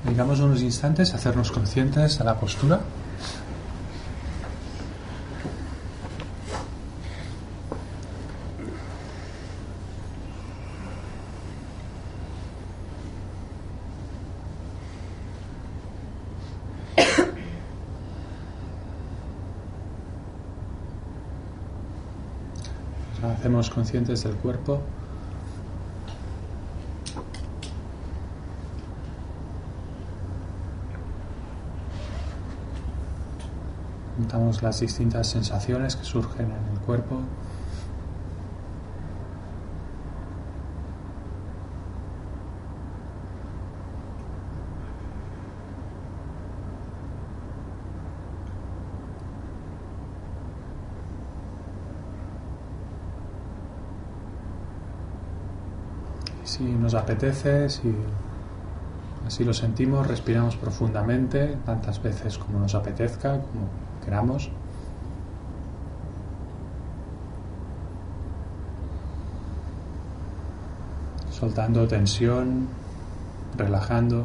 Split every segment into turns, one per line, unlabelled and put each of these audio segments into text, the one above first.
Dedicamos unos instantes a hacernos conscientes de la postura. Nos hacemos conscientes del cuerpo. Notamos las distintas sensaciones que surgen en el cuerpo. Si nos apetece, si así lo sentimos, respiramos profundamente, tantas veces como nos apetezca, como queramos. Soltando tensión, relajando.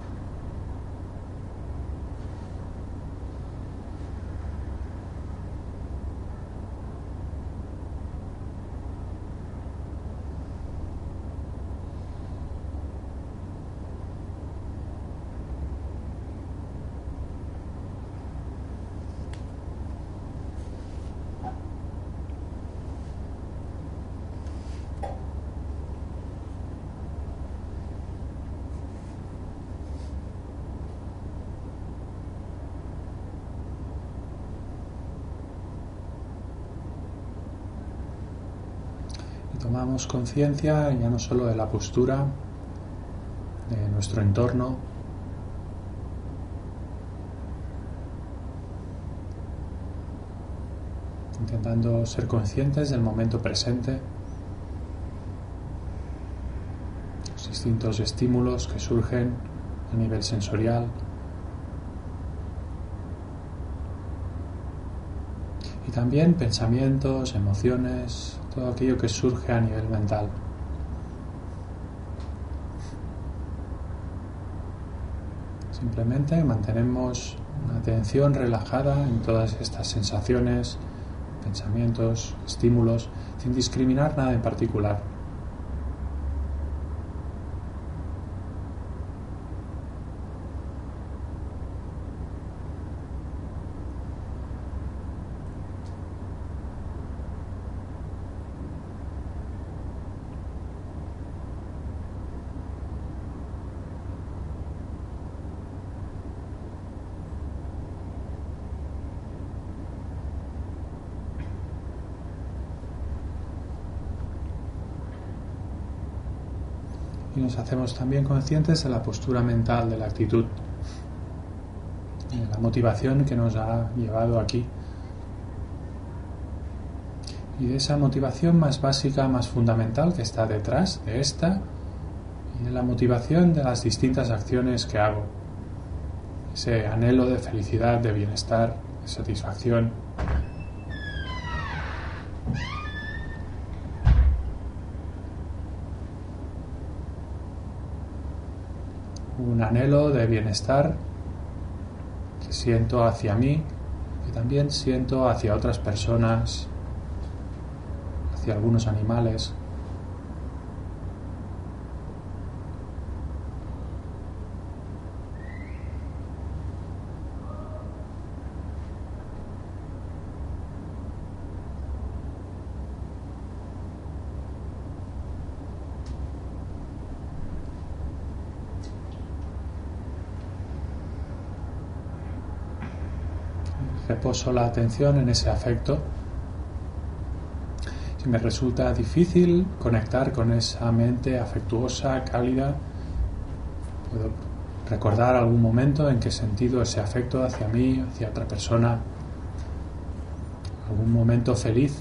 Tomamos conciencia ya no solo de la postura, de nuestro entorno, intentando ser conscientes del momento presente, los distintos estímulos que surgen a nivel sensorial y también pensamientos, emociones, todo aquello que surge a nivel mental. Simplemente mantenemos una atención relajada en todas estas sensaciones, pensamientos, estímulos, sin discriminar nada en particular. Y nos hacemos también conscientes de la postura mental, de la actitud, de la motivación que nos ha llevado aquí. Y de esa motivación más básica, más fundamental que está detrás de esta, y de la motivación de las distintas acciones que hago. Ese anhelo de felicidad, de bienestar, de satisfacción. Un anhelo de bienestar que siento hacia mí, que también siento hacia otras personas, hacia algunos animales. Reposo la atención en ese afecto. Si me resulta difícil conectar con esa mente afectuosa, cálida, puedo recordar algún momento en que he sentido ese afecto hacia mí, hacia otra persona, algún momento feliz.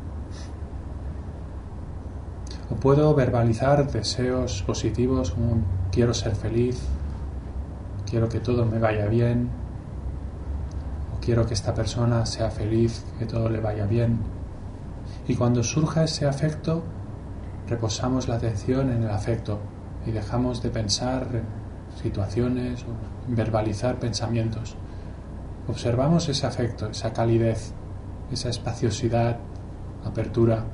O puedo verbalizar deseos positivos como quiero ser feliz, quiero que todo me vaya bien, quiero que esta persona sea feliz, que todo le vaya bien. Y cuando surja ese afecto, reposamos la atención en el afecto y dejamos de pensar situaciones o verbalizar pensamientos. Observamos ese afecto, esa calidez, esa espaciosidad, apertura.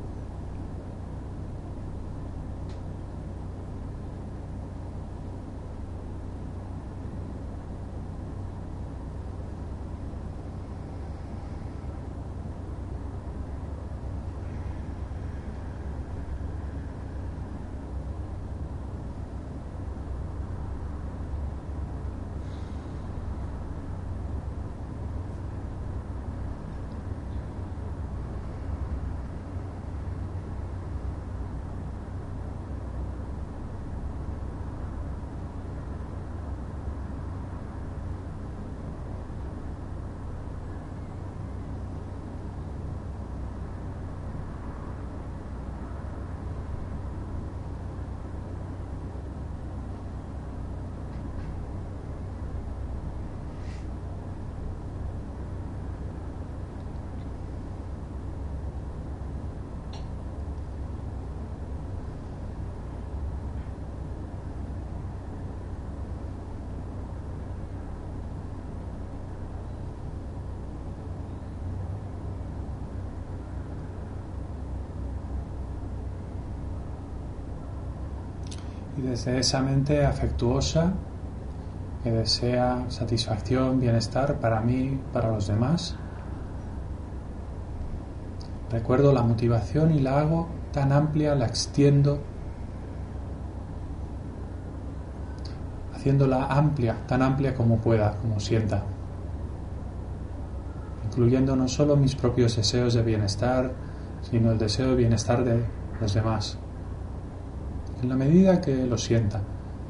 Y desde esa mente afectuosa que desea satisfacción, bienestar para mí, para los demás, recuerdo la motivación y la hago tan amplia, la extiendo, haciéndola amplia, tan amplia como pueda, como sienta, incluyendo no solo mis propios deseos de bienestar, sino el deseo de bienestar de los demás, en la medida que lo sienta.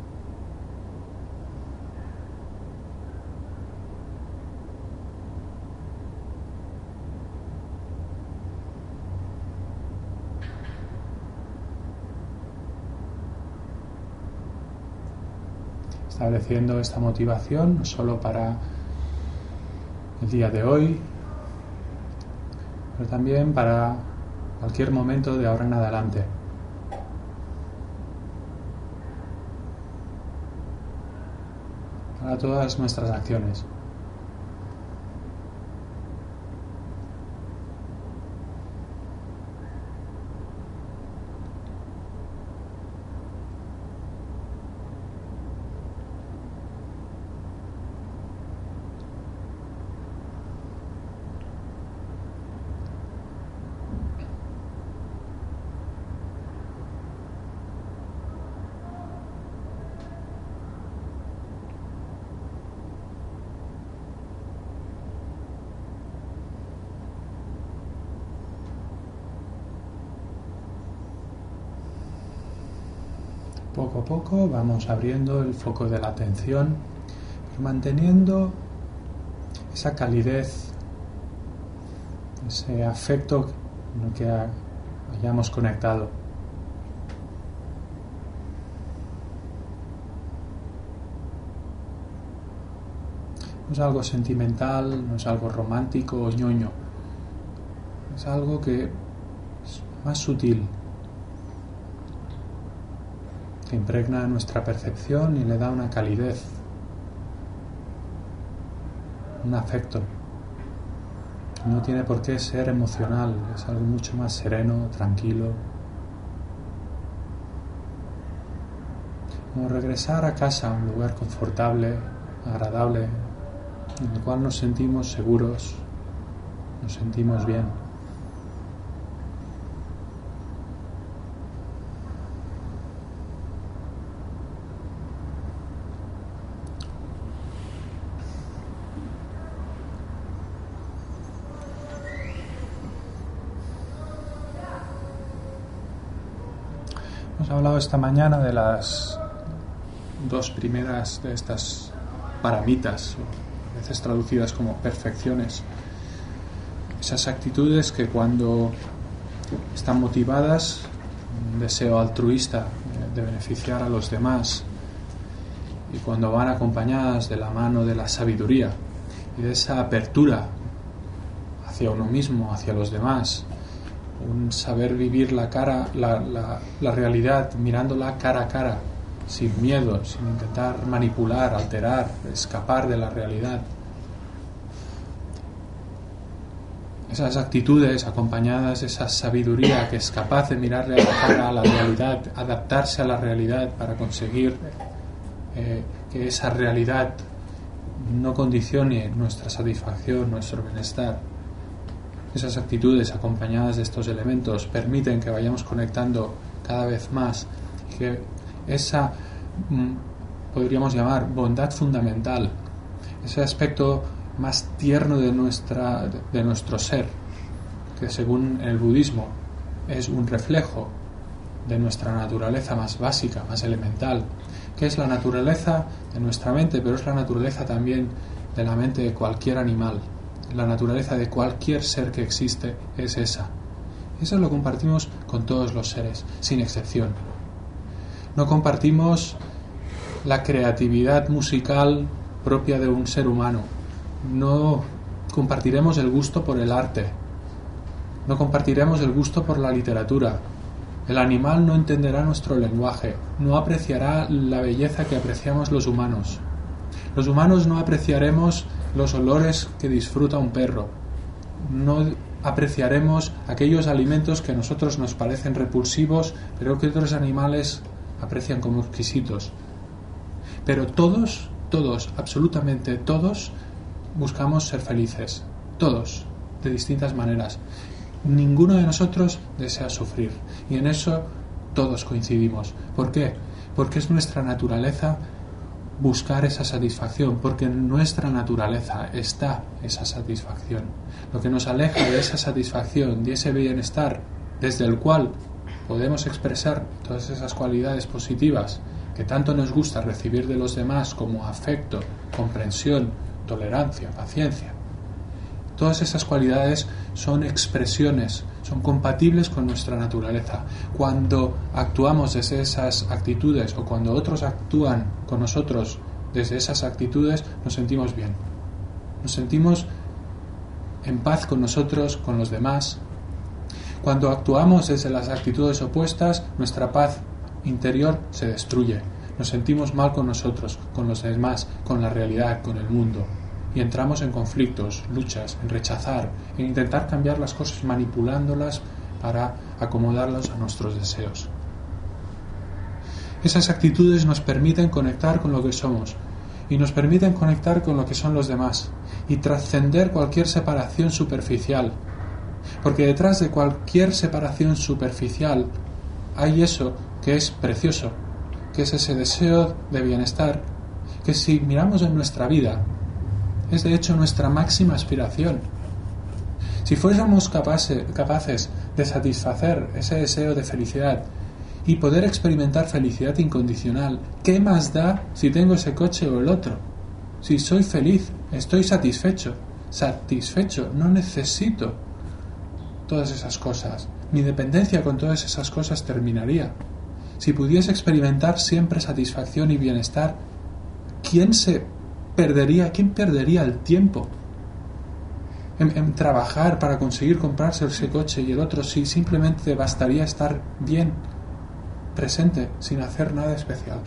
Estableciendo esta motivación no solo para el día de hoy, pero también para cualquier momento de ahora en adelante. Para todas nuestras acciones. Poco a poco vamos abriendo el foco de la atención, pero manteniendo esa calidez, ese afecto con el que hayamos conectado. No es algo sentimental, no es algo romántico o ñoño, es algo que es más sutil, que impregna nuestra percepción y le da una calidez, un afecto. No tiene por qué ser emocional, es algo mucho más sereno, tranquilo. Como regresar a casa, a un lugar confortable, agradable, en el cual nos sentimos seguros, nos sentimos bien. Hemos hablado esta mañana de las dos primeras de estas paramitas, o a veces traducidas como perfecciones. Esas actitudes que cuando están motivadas, un deseo altruista de beneficiar a los demás, y cuando van acompañadas de la mano de la sabiduría y de esa apertura hacia uno mismo, hacia los demás, un saber vivir la realidad mirándola cara a cara, sin miedo, sin intentar manipular, alterar, escapar de la realidad. Esas actitudes acompañadas de esa sabiduría que es capaz de mirarle a la cara a la realidad, adaptarse a la realidad para conseguir que esa realidad no condicione nuestra satisfacción, nuestro bienestar. Esas actitudes acompañadas de estos elementos permiten que vayamos conectando cada vez más, que esa, podríamos llamar, bondad fundamental, ese aspecto más tierno de nuestro ser, que según el budismo es un reflejo de nuestra naturaleza más básica, más elemental, que es la naturaleza de nuestra mente, pero es la naturaleza también de la mente de cualquier animal. La naturaleza de cualquier ser que existe es esa. Eso lo compartimos con todos los seres, sin excepción. No compartimos la creatividad musical propia de un ser humano. No compartiremos el gusto por el arte. No compartiremos el gusto por la literatura. El animal no entenderá nuestro lenguaje, no apreciará la belleza que apreciamos los humanos. Los humanos no apreciaremos los olores que disfruta un perro. No apreciaremos aquellos alimentos que a nosotros nos parecen repulsivos, pero que otros animales aprecian como exquisitos. Pero todos, absolutamente todos, buscamos ser felices. Todos, de distintas maneras. Ninguno de nosotros desea sufrir, y en eso todos coincidimos. ¿Por qué? Porque es nuestra naturaleza buscar esa satisfacción, porque en nuestra naturaleza está esa satisfacción. Lo que nos aleja de esa satisfacción, de ese bienestar, desde el cual podemos expresar todas esas cualidades positivas que tanto nos gusta recibir de los demás, como afecto, comprensión, tolerancia, paciencia. Todas esas cualidades son expresiones, son compatibles con nuestra naturaleza. Cuando actuamos desde esas actitudes o cuando otros actúan con nosotros desde esas actitudes, nos sentimos bien. Nos sentimos en paz con nosotros, con los demás. Cuando actuamos desde las actitudes opuestas, nuestra paz interior se destruye. Nos sentimos mal con nosotros, con los demás, con la realidad, con el mundo. Y entramos en conflictos, luchas, en rechazar, en intentar cambiar las cosas manipulándolas para acomodarlas a nuestros deseos. Esas actitudes nos permiten conectar con lo que somos y nos permiten conectar con lo que son los demás y trascender cualquier separación superficial. Porque detrás de cualquier separación superficial hay eso que es precioso, que es ese deseo de bienestar, que si miramos en nuestra vida, es de hecho nuestra máxima aspiración. Si fuésemos capaces de satisfacer ese deseo de felicidad y poder experimentar felicidad incondicional, ¿qué más da si tengo ese coche o el otro? Si soy feliz, estoy satisfecho, no necesito todas esas cosas. Mi dependencia con todas esas cosas terminaría. Si pudiese experimentar siempre satisfacción y bienestar, ¿quién perdería el tiempo en trabajar para conseguir comprarse ese coche y el otro, si simplemente bastaría estar bien, presente, sin hacer nada especial?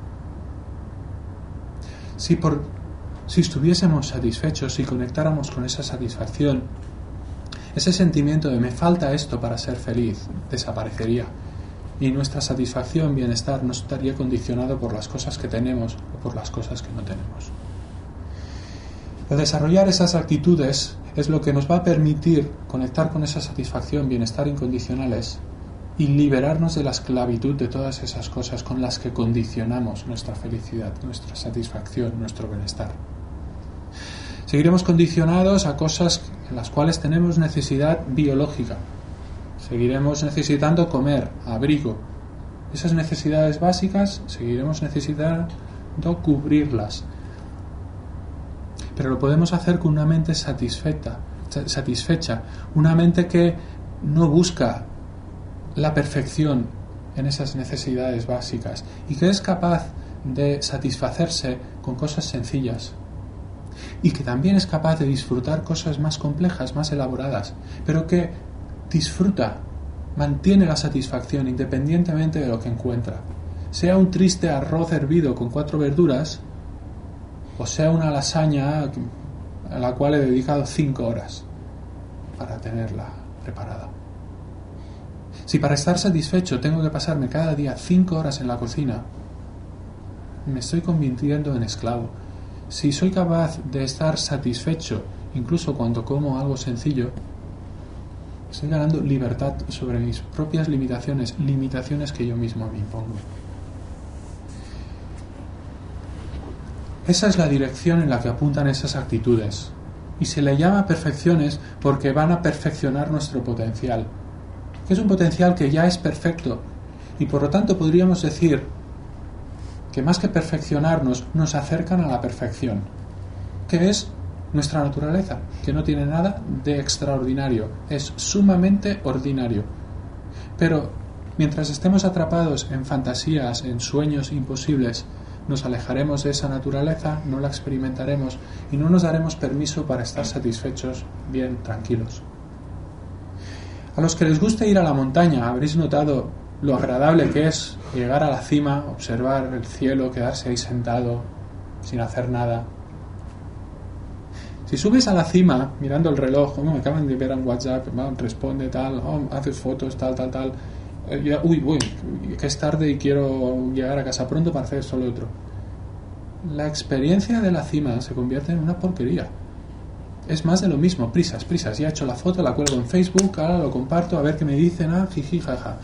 Si estuviésemos satisfechos, si conectáramos con esa satisfacción, ese sentimiento de me falta esto para ser feliz desaparecería y nuestra satisfacción, bienestar, no estaría condicionado por las cosas que tenemos o por las cosas que no tenemos. El desarrollar esas actitudes es lo que nos va a permitir conectar con esa satisfacción, bienestar incondicionales y liberarnos de la esclavitud de todas esas cosas con las que condicionamos nuestra felicidad, nuestra satisfacción, nuestro bienestar. Seguiremos condicionados a cosas en las cuales tenemos necesidad biológica. Seguiremos necesitando comer, abrigo. Esas necesidades básicas seguiremos necesitando cubrirlas. Pero lo podemos hacer con una mente satisfecha, una mente que no busca la perfección en esas necesidades básicas y que es capaz de satisfacerse con cosas sencillas y que también es capaz de disfrutar cosas más complejas, más elaboradas, pero que mantiene la satisfacción independientemente de lo que encuentra. sea un triste arroz hervido con 4 verduras o sea una lasaña a la cual he dedicado 5 horas para tenerla preparada. Si para estar satisfecho tengo que pasarme cada día 5 horas en la cocina, me estoy convirtiendo en esclavo. Si soy capaz de estar satisfecho incluso cuando como algo sencillo, estoy ganando libertad sobre mis propias limitaciones que yo mismo me impongo. Esa es la dirección en la que apuntan esas actitudes. Y se le llama perfecciones porque van a perfeccionar nuestro potencial. Que es un potencial que ya es perfecto. Y por lo tanto podríamos decir que más que perfeccionarnos, nos acercan a la perfección. Que es nuestra naturaleza, que no tiene nada de extraordinario. Es sumamente ordinario. Pero mientras estemos atrapados en fantasías, en sueños imposibles, nos alejaremos de esa naturaleza, no la experimentaremos y no nos daremos permiso para estar satisfechos, bien, tranquilos. A los que les gusta ir a la montaña, habréis notado lo agradable que es llegar a la cima, observar el cielo, quedarse ahí sentado, sin hacer nada. Si subes a la cima, mirando el reloj, me acaban de ver en WhatsApp, responde tal, haces fotos, tal, uy, que es tarde y quiero llegar a casa pronto para hacer esto o lo otro. La experiencia de la cima se convierte en una porquería. Es más de lo mismo, prisas, ya he hecho la foto, la cuelgo en Facebook, ahora lo comparto, a ver qué me dicen, jiji, jaja.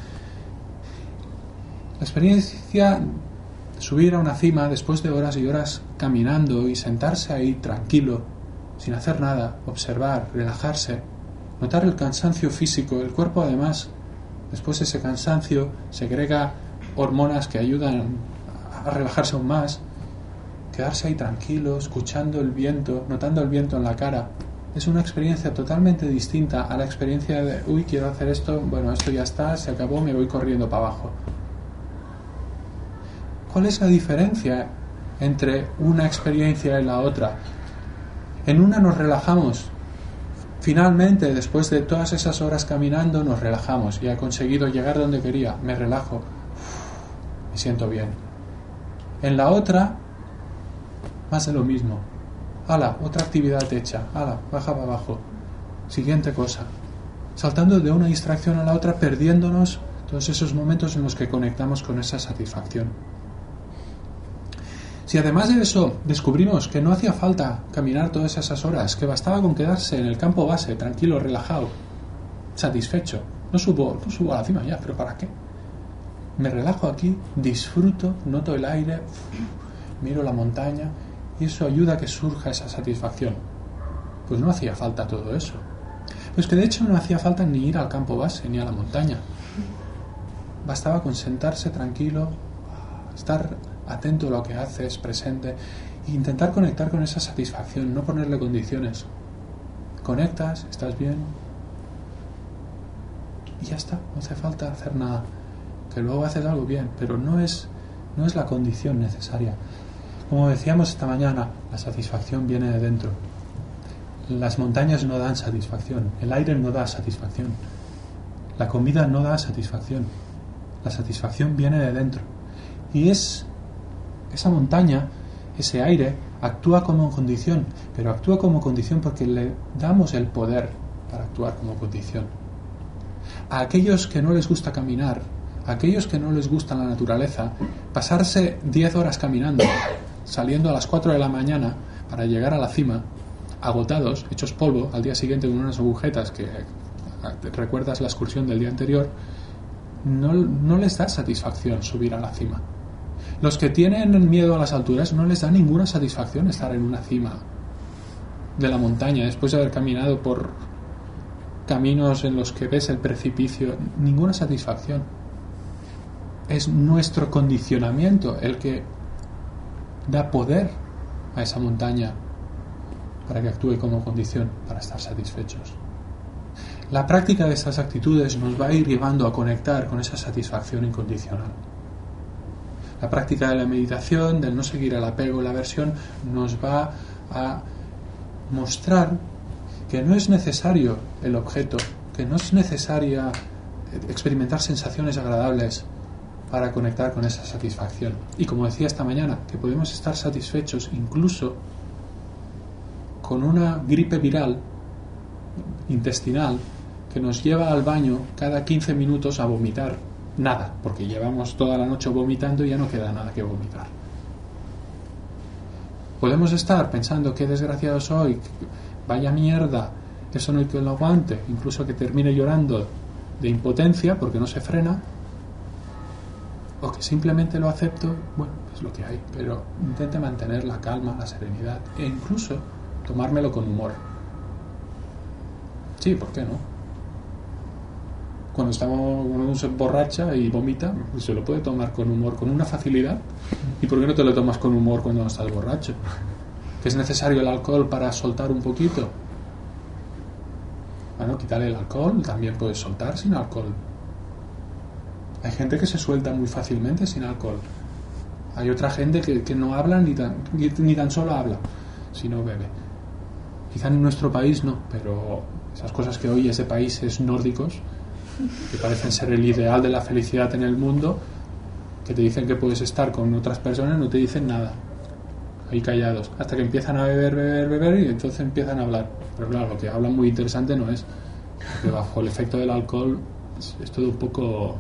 La experiencia de subir a una cima después de horas y horas caminando y sentarse ahí tranquilo, sin hacer nada, observar, relajarse, notar el cansancio físico, el cuerpo además, después de ese cansancio, segrega hormonas que ayudan a relajarse aún más, quedarse ahí tranquilo, escuchando el viento, notando el viento en la cara. Es una experiencia totalmente distinta a la experiencia de, quiero hacer esto, bueno, esto ya está, se acabó, me voy corriendo para abajo. ¿Cuál es la diferencia entre una experiencia y la otra? En una nos relajamos. Finalmente, después de todas esas horas caminando, nos relajamos y he conseguido llegar donde quería. Me relajo. Me siento bien. En la otra, más de lo mismo. Otra actividad hecha. Baja para abajo. Siguiente cosa. Saltando de una distracción a la otra, perdiéndonos todos esos momentos en los que conectamos con esa satisfacción. Si además de eso descubrimos que no hacía falta caminar todas esas horas, que bastaba con quedarse en el campo base, tranquilo, relajado, satisfecho, no subo a la cima ya, pero ¿para qué? Me relajo aquí, disfruto, noto el aire, miro la montaña y eso ayuda a que surja esa satisfacción. Pues no hacía falta todo eso. Pues que de hecho no hacía falta ni ir al campo base ni a la montaña. Bastaba con sentarse tranquilo, estar atento a lo que haces, presente, e intentar conectar con esa satisfacción, no ponerle condiciones. Conectas, estás bien y ya está, no hace falta hacer nada. Que luego haces algo bien, pero no es la condición necesaria. Como decíamos esta mañana, la satisfacción viene de dentro. Las montañas no dan satisfacción, el aire no da satisfacción, la comida no da satisfacción. La satisfacción viene de dentro. Y esa montaña, ese aire, actúa como condición, pero actúa como condición porque le damos el poder para actuar como condición. A aquellos que no les gusta caminar, a aquellos que no les gusta la naturaleza, pasarse 10 horas caminando, saliendo a las 4 de la mañana para llegar a la cima, agotados, hechos polvo, al día siguiente con unas agujetas que recuerdas la excursión del día anterior, no les da satisfacción subir a la cima. Los que tienen miedo a las alturas no les da ninguna satisfacción estar en una cima de la montaña después de haber caminado por caminos en los que ves el precipicio. Ninguna satisfacción. Es nuestro condicionamiento el que da poder a esa montaña para que actúe como condición para estar satisfechos. La práctica de estas actitudes nos va a ir llevando a conectar con esa satisfacción incondicional. La práctica de la meditación, del no seguir el apego, la aversión, nos va a mostrar que no es necesario el objeto, que no es necesaria experimentar sensaciones agradables, para conectar con esa satisfacción. Y como decía esta mañana, que podemos estar satisfechos incluso con una gripe viral intestinal que nos lleva al baño cada 15 minutos a vomitar nada, porque llevamos toda la noche vomitando y ya no queda nada que vomitar. Podemos estar pensando qué desgraciado soy, vaya mierda, eso no hay que lo aguante, incluso que termine llorando de impotencia porque no se frena, o que simplemente lo acepto, bueno, es lo que hay, pero intente mantener la calma, la serenidad e incluso tomármelo con humor. Sí, ¿por qué no? Cuando uno se borracha y vomita, pues se lo puede tomar con humor, con una facilidad. ¿Y por qué no te lo tomas con humor cuando no estás borracho? ¿Que es necesario el alcohol para soltar un poquito? Bueno, quitarle el alcohol, también puedes soltar sin alcohol. Hay gente que se suelta muy fácilmente sin alcohol. Hay otra gente que no habla ni tan solo habla, sino bebe. Quizá en nuestro país no, pero esas cosas que oyes de países nórdicos, que parecen ser el ideal de la felicidad en el mundo, que te dicen que puedes estar con otras personas, no te dicen nada, ahí callados, hasta que empiezan a beber y entonces empiezan a hablar. Pero claro, lo que hablan muy interesante no es, porque bajo el efecto del alcohol es todo un poco...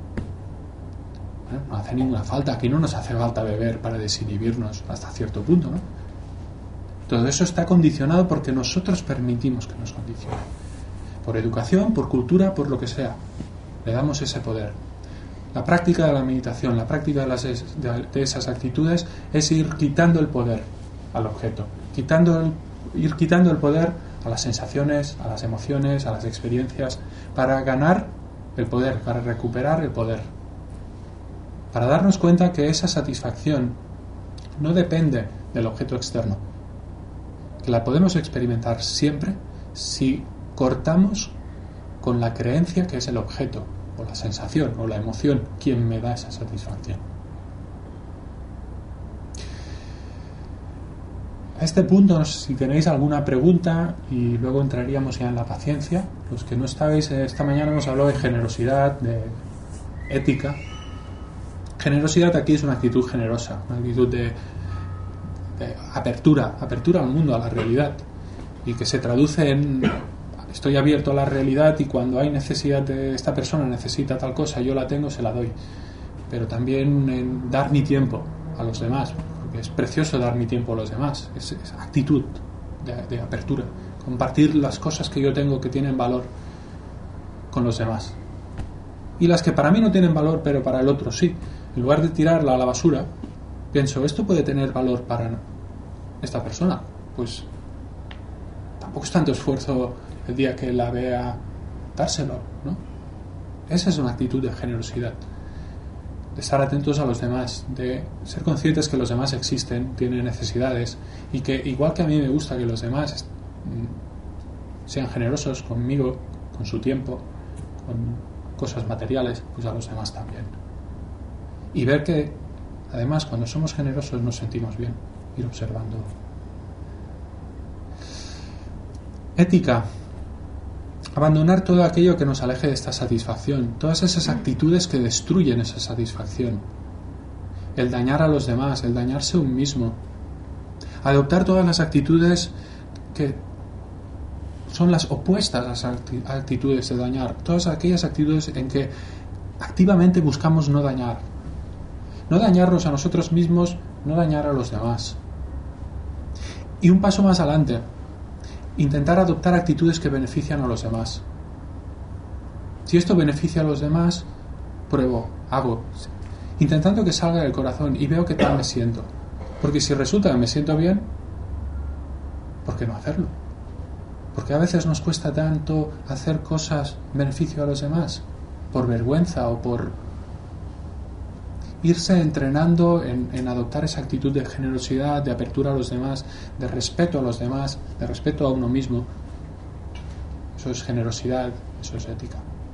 no hace ninguna falta. Aquí no nos hace falta beber para desinhibirnos hasta cierto punto, ¿no? Todo eso está condicionado porque nosotros permitimos que nos condicione. Por educación, por cultura, por lo que sea. Le damos ese poder. La práctica de la meditación, la práctica de esas actitudes es ir quitando el poder al objeto. Ir quitando el poder a las sensaciones, a las emociones, a las experiencias, para ganar el poder, para recuperar el poder. Para darnos cuenta que esa satisfacción no depende del objeto externo, que la podemos experimentar siempre si cortamos con la creencia que es el objeto, o la sensación, o la emoción, quien me da esa satisfacción. A este punto, si tenéis alguna pregunta, y luego entraríamos ya en la paciencia. Los que no estabais, esta mañana hemos hablado de generosidad, de ética. Generosidad aquí es una actitud generosa, una actitud de apertura al mundo, a la realidad, y que se traduce en estoy abierto a la realidad y cuando hay necesidad de esta persona necesita tal cosa, yo la tengo, se la doy. Pero también en dar mi tiempo a los demás, porque es precioso dar mi tiempo a los demás, es actitud de apertura, compartir las cosas que yo tengo que tienen valor con los demás, y las que para mí no tienen valor pero para el otro sí. En lugar de tirarla a la basura, pienso, esto puede tener valor para esta persona, pues tampoco es tanto esfuerzo el día que la vea dárselo, ¿no? Esa es una actitud de generosidad, de estar atentos a los demás, de ser conscientes que los demás existen, tienen necesidades, y que igual que a mí me gusta que los demás sean generosos conmigo, con su tiempo, con cosas materiales, pues a los demás también. Y ver que además cuando somos generosos nos sentimos bien, ir observando. Ética. Abandonar todo aquello que nos aleje de esta satisfacción, todas esas actitudes que destruyen esa satisfacción, el dañar a los demás, el dañarse a uno mismo, adoptar todas las actitudes que son las opuestas a las actitudes de dañar, todas aquellas actitudes en que activamente buscamos no dañarnos a nosotros mismos, no dañar a los demás. Y un paso más adelante, intentar adoptar actitudes que benefician a los demás. Si esto beneficia a los demás, pruebo, hago, intentando que salga del corazón y veo qué tal me siento. Porque si resulta que me siento bien, ¿por qué no hacerlo? Porque a veces nos cuesta tanto hacer cosas en beneficio a los demás, por vergüenza o por irse entrenando en adoptar esa actitud de generosidad, de apertura a los demás, de respeto a los demás, de respeto a uno mismo. Eso es generosidad, eso es ética.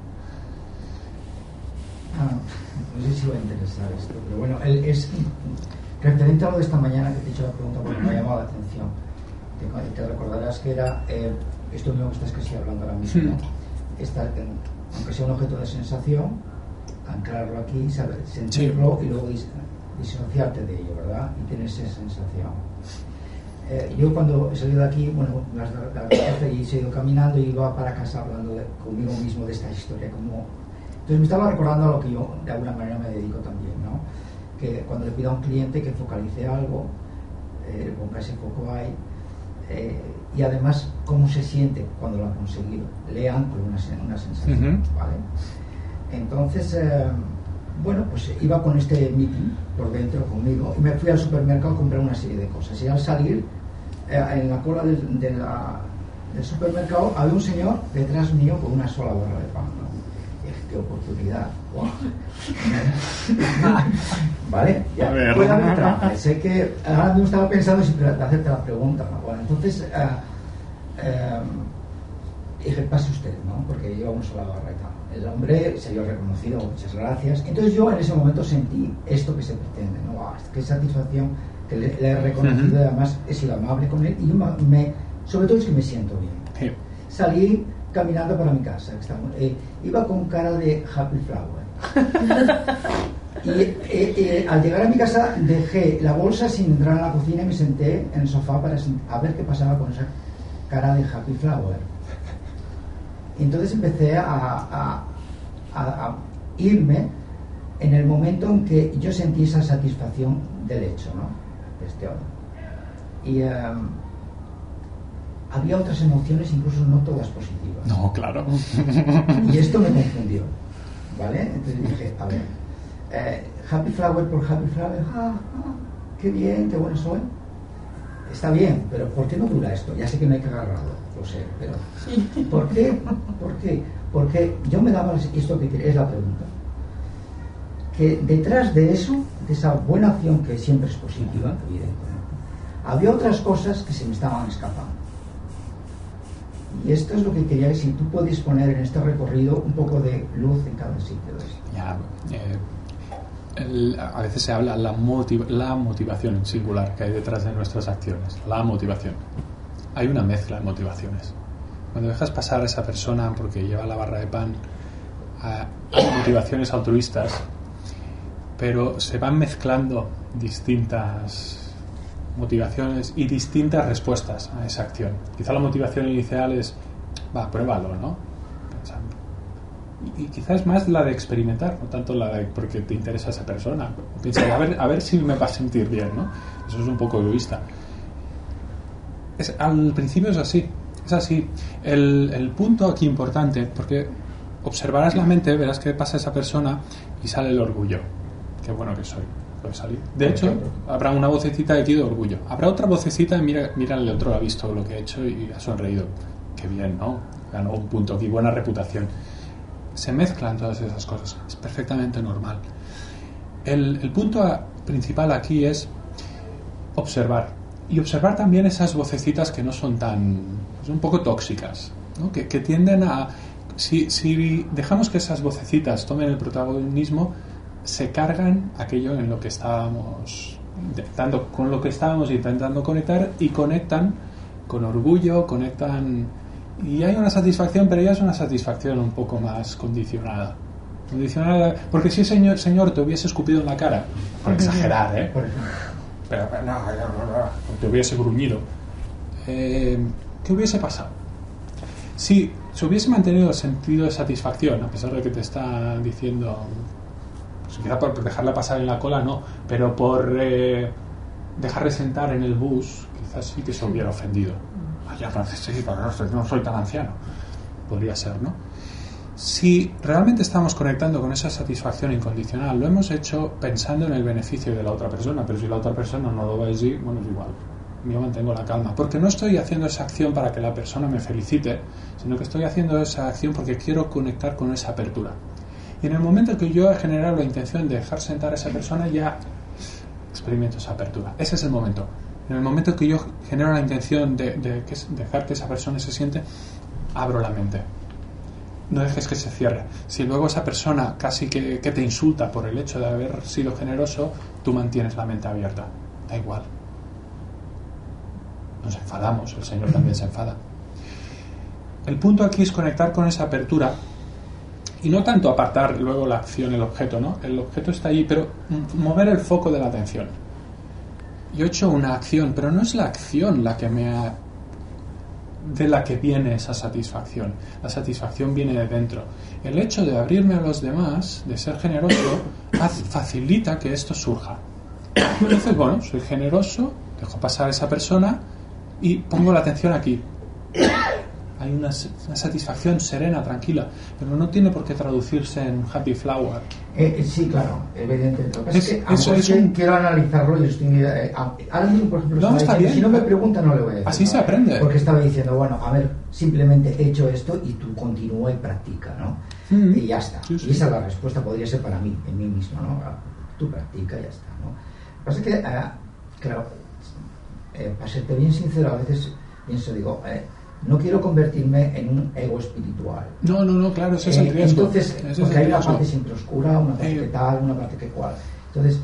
No sé si va a interesar esto, pero bueno, es referente a lo de esta mañana que te he hecho la pregunta porque me ha llamado la atención. Te recordarás que era esto mismo que estás casi hablando ahora mismo, ¿no? Aunque sea un objeto de sensación, anclarlo aquí, saber, sentirlo y luego disociarte de ello, ¿verdad? Y tienes esa sensación. Yo cuando he salido de aquí, bueno, las 12 y he ido caminando y iba para casa hablando conmigo mismo de esta historia. Entonces me estaba recordando a lo que yo de alguna manera me dedico también, ¿no? Que cuando le pido a un cliente que focalice algo, le ponga ese foco ahí, y además cómo se siente cuando lo ha conseguido. Le anclo una sensación, ¿vale? Entonces, bueno, pues iba con este meeting por dentro conmigo y me fui al supermercado a comprar una serie de cosas. Y al salir, en la cola del supermercado había un señor detrás mío con una sola barra de pan, ¿no? Y dije, qué oportunidad. ¡Wow! ¿Vale? Ya, puede haber trampa. Sé que ahora mismo estaba pensando si hacerte la pregunta, ¿no? Bueno, entonces dije, pase usted, ¿no? Porque lleva una sola barra y tal. El hombre se vio reconocido, muchas gracias. Entonces yo en ese momento sentí esto que se pretende, ¿no? ¡Wow! Qué satisfacción que le he reconocido, y además he sido amable con él y yo sobre todo es que me siento bien.
Sí.
Salí caminando para mi casa, iba con cara de happy flower y al llegar a mi casa dejé la bolsa sin entrar a la cocina y me senté en el sofá para a ver qué pasaba con esa cara de happy flower. Y entonces empecé a irme en el momento en que yo sentí esa satisfacción del hecho, ¿no? De este hombre. Y había otras emociones, incluso no todas positivas.
No, claro.
Y esto me confundió, ¿vale? Entonces dije, a ver, happy flower por happy flower, qué bien, qué bueno soy. Está bien, pero ¿por qué no dura esto? Ya sé que no hay que agarrarlo, lo sé, pero ¿por qué? ¿Por qué? Porque yo me daba esto que es la pregunta. Que detrás de eso, de esa buena acción que siempre es positiva, evidentemente, había otras cosas que se me estaban escapando. Y esto es lo que quería, si tú puedes poner en este recorrido un poco de luz en cada sitio de esto.
Ya, a veces se habla la motivación en singular que hay detrás de nuestras acciones. La motivación. Hay una mezcla de motivaciones. Cuando dejas pasar a esa persona porque lleva la barra de pan, hay motivaciones altruistas, pero se van mezclando distintas motivaciones y distintas respuestas a esa acción. Quizá la motivación inicial es, pruébalo, ¿no? Pensando. Y quizás más la de experimentar, no tanto la de porque te interesa esa persona. Piensa, a ver si me va a sentir bien, ¿no? Eso es un poco egoísta. Al principio es así. El punto aquí importante, porque observarás la mente, verás que pasa esa persona y sale el orgullo. Qué bueno que soy. Salir. De hecho, habrá una vocecita de aquí de orgullo. Habrá otra vocecita, mira el otro ha visto lo que ha hecho y ha sonreído. Qué bien, ¿no? Ganó un punto aquí, buena reputación. Se mezclan todas esas cosas. Es perfectamente normal. El punto principal aquí es observar. Y observar también esas vocecitas que no son son un poco tóxicas, ¿no? Que tienden a... Si dejamos que esas vocecitas tomen el protagonismo, se cargan aquello en lo que estábamos intentando, con lo que estábamos intentando conectar, y conectan con orgullo, conectan, y hay una satisfacción, pero ya es una satisfacción un poco más condicionada, porque si ese señor te hubiese escupido en la cara, por exagerar, pero no, te hubiese gruñido, ¿qué hubiese pasado? Si se hubiese mantenido el sentido de satisfacción, a pesar de que te está diciendo, pues quizá por dejarla pasar en la cola no, pero por dejarle sentar en el bus, quizás sí que se hubiera ofendido. Ya no soy tan anciano. Podría ser, ¿no? Si realmente estamos conectando con esa satisfacción incondicional, lo hemos hecho pensando en el beneficio de la otra persona, pero si la otra persona no lo va a decir, bueno, es igual. Yo mantengo la calma, porque no estoy haciendo esa acción para que la persona me felicite, sino que estoy haciendo esa acción porque quiero conectar con esa apertura. Y en el momento que yo he generado la intención de dejar sentar a esa persona, ya experimento esa apertura. Ese es el momento. En el momento que yo genero la intención de dejar que esa persona se siente, abro la mente. No dejes que se cierre. Si luego esa persona casi que te insulta por el hecho de haber sido generoso, tú mantienes la mente abierta. Da igual. Nos enfadamos, el Señor también se enfada. El punto aquí es conectar con esa apertura Y no tanto apartar luego la acción, el objeto, ¿no? El objeto está ahí, pero mover el foco de la atención. Yo he hecho una acción, pero no es la acción la que de la que viene esa satisfacción. La satisfacción viene de dentro. El hecho de abrirme a los demás, de ser generoso, facilita que esto surja. Entonces, bueno, soy generoso, dejo pasar a esa persona y pongo la atención aquí. Hay una satisfacción serena, tranquila, pero no tiene por qué traducirse en happy flower.
Sí, claro, evidentemente. Es que quiero analizarlo y estoy... ahora mismo, por ejemplo,
no, está bien.
Si no me pregunta, no le voy a decir.
Así se aprende.
Porque estaba diciendo, bueno, a ver, simplemente he hecho esto y tú continúa y practica, ¿no? Y ya está. Sí, sí. Y esa es la respuesta, podría ser para mí, en mí mismo, ¿no? Tú practica y ya está, ¿no? Lo que pasa es que, claro, para serte bien sincero, a veces pienso, digo... no quiero convertirme en un ego espiritual.
No, claro, ese es el riesgo.
Entonces, porque hay una parte siempre oscura, una parte que tal, una parte que cual. Entonces,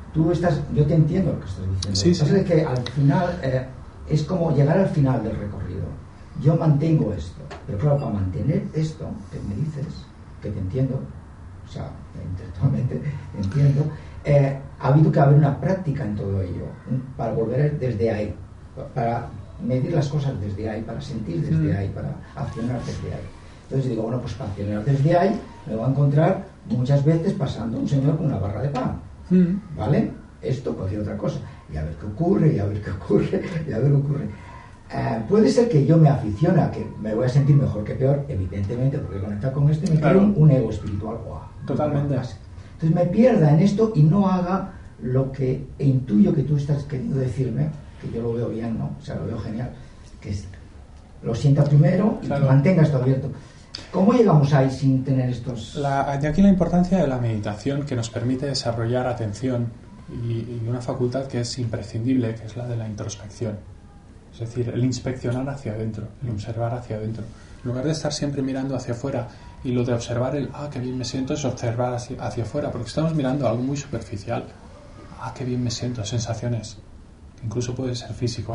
yo te entiendo lo que estás diciendo.
Sí,
lo que pasa es que al final es como llegar al final del recorrido. Yo mantengo esto, pero claro, para mantener esto que me dices, que te entiendo, o sea, intelectualmente te entiendo, ha habido que haber una práctica en todo ello, para volver desde ahí, para medir las cosas desde ahí, para sentir desde ahí, para accionar desde ahí. Entonces digo, bueno, pues para accionar desde ahí me voy a encontrar muchas veces pasando un señor con una barra de pan, ¿vale? Esto, cualquier otra cosa, y a ver qué ocurre, y a ver qué ocurre, y a ver qué ocurre. Puede ser que yo me aficione a que me voy a sentir mejor que peor, evidentemente, porque conectar con esto y me creo un ego espiritual. ¡Wow!
Totalmente.
Entonces me pierda en esto y no haga lo que intuyo que tú estás queriendo decirme, que yo lo veo bien, ¿no? O sea, lo veo genial, que lo sienta primero y que mantenga esto abierto. ¿Cómo llegamos ahí sin tener estos...?
De aquí la importancia de la meditación, que nos permite desarrollar atención y una facultad que es imprescindible, que es la de la introspección. Es decir, el inspeccionar hacia adentro, el observar hacia adentro. En lugar de estar siempre mirando hacia afuera, y lo de observar qué bien me siento, es observar hacia afuera, porque estamos mirando algo muy superficial. Qué bien me siento, sensaciones. Incluso puede ser físico,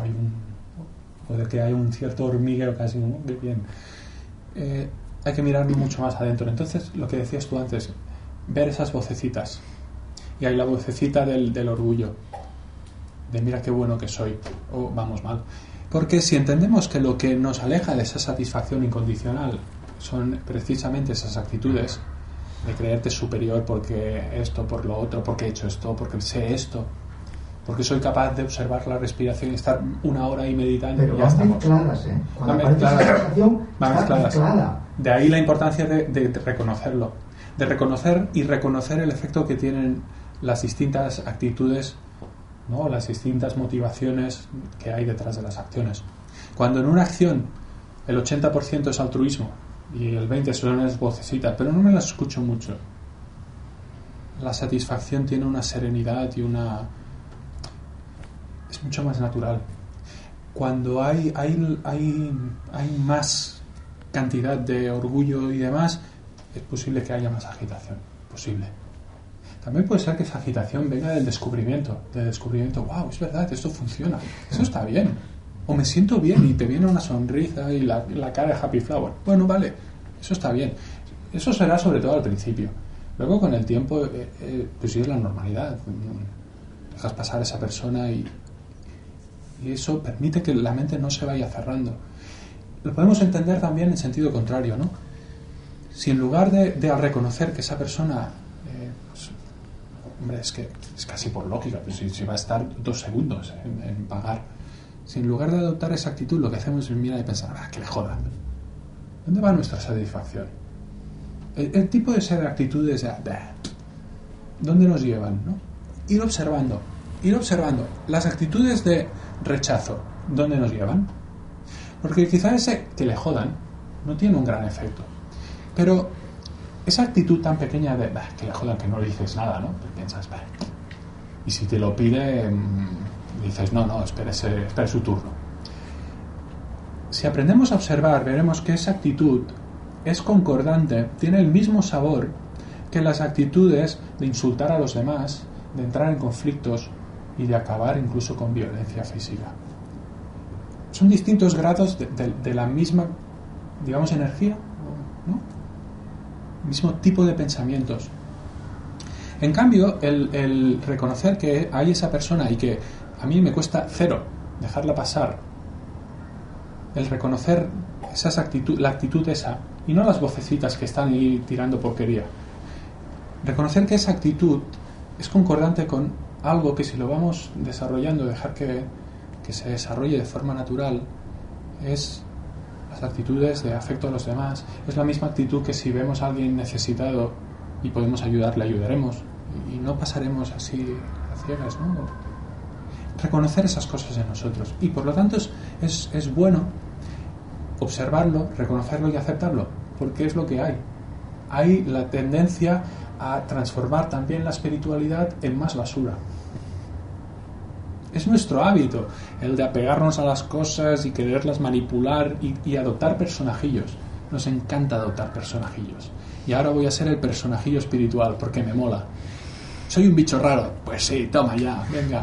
puede que haya un cierto hormigueo casi muy bien. Hay que mirar mucho más adentro. Entonces, lo que decías tú antes, ver esas vocecitas. Y hay la vocecita del orgullo, de mira qué bueno que soy, o vamos mal. Porque si entendemos que lo que nos aleja de esa satisfacción incondicional son precisamente esas actitudes de creerte superior porque esto, por lo otro, porque he hecho esto, porque sé esto, porque soy capaz de observar la respiración y estar una hora ahí meditando.
Pero
y ya estamos.
Mezcladas, ¿eh? Cuando aparece esa sensación, está mezclada.
De ahí la importancia de reconocerlo, de reconocer y reconocer el efecto que tienen las distintas actitudes, ¿no? Las distintas motivaciones que hay detrás de las acciones. Cuando en una acción el 80% es altruismo y el 20% son las vocecitas, pero no me las escucho mucho, la satisfacción tiene una serenidad y es mucho más natural. Cuando hay más cantidad de orgullo y demás, es posible que haya más agitación. Posible. También puede ser que esa agitación venga del descubrimiento. Wow, es verdad, esto funciona. Eso está bien. O me siento bien y te viene una sonrisa y la cara de happy flower. Bueno, vale, eso está bien. Eso será sobre todo al principio. Luego con el tiempo, pues es la normalidad. Dejas pasar a esa persona y eso permite que la mente no se vaya cerrando. Lo podemos entender también en sentido contrario, ¿no? Si en lugar de reconocer que esa persona, pues, hombre, es que es casi por lógica, pues si va a estar 2 segundos en pagar, si en lugar de adoptar esa actitud lo que hacemos es mirar y pensar, que le jodan, ¿dónde va nuestra satisfacción? El tipo de ser actitudes, ¿dónde nos llevan, no? Ir observando las actitudes de rechazo, ¿dónde nos llevan? Porque quizás ese que le jodan no tiene un gran efecto, pero esa actitud tan pequeña de que le jodan, que no le dices nada, ¿no? Pues piensas, y si te lo pide, dices, no, espere su turno. Si aprendemos a observar, veremos que esa actitud es concordante, tiene el mismo sabor que las actitudes de insultar a los demás, de entrar en conflictos y de acabar incluso con violencia física. Son distintos grados de la misma, digamos, energía, ¿no? mismo tipo de pensamientos. En cambio, el reconocer que hay esa persona y que a mí me cuesta cero dejarla pasar, el reconocer la actitud esa, y no las vocecitas que están ahí tirando porquería, reconocer que esa actitud es concordante con algo que, si lo vamos desarrollando, dejar que se desarrolle de forma natural, es las actitudes de afecto a los demás. Es la misma actitud que si vemos a alguien necesitado y podemos ayudarle, ayudaremos, y no pasaremos así a ciegas, ¿no? Reconocer esas cosas en nosotros, y por lo tanto es bueno observarlo, reconocerlo y aceptarlo, porque es lo que hay. Hay la tendencia a transformar también la espiritualidad en más basura. Es nuestro hábito el de apegarnos a las cosas y quererlas manipular y adoptar personajillos. Nos encanta adoptar personajillos. Y ahora voy a ser el personajillo espiritual porque me mola. ¿Soy un bicho raro? Pues sí, toma ya, venga.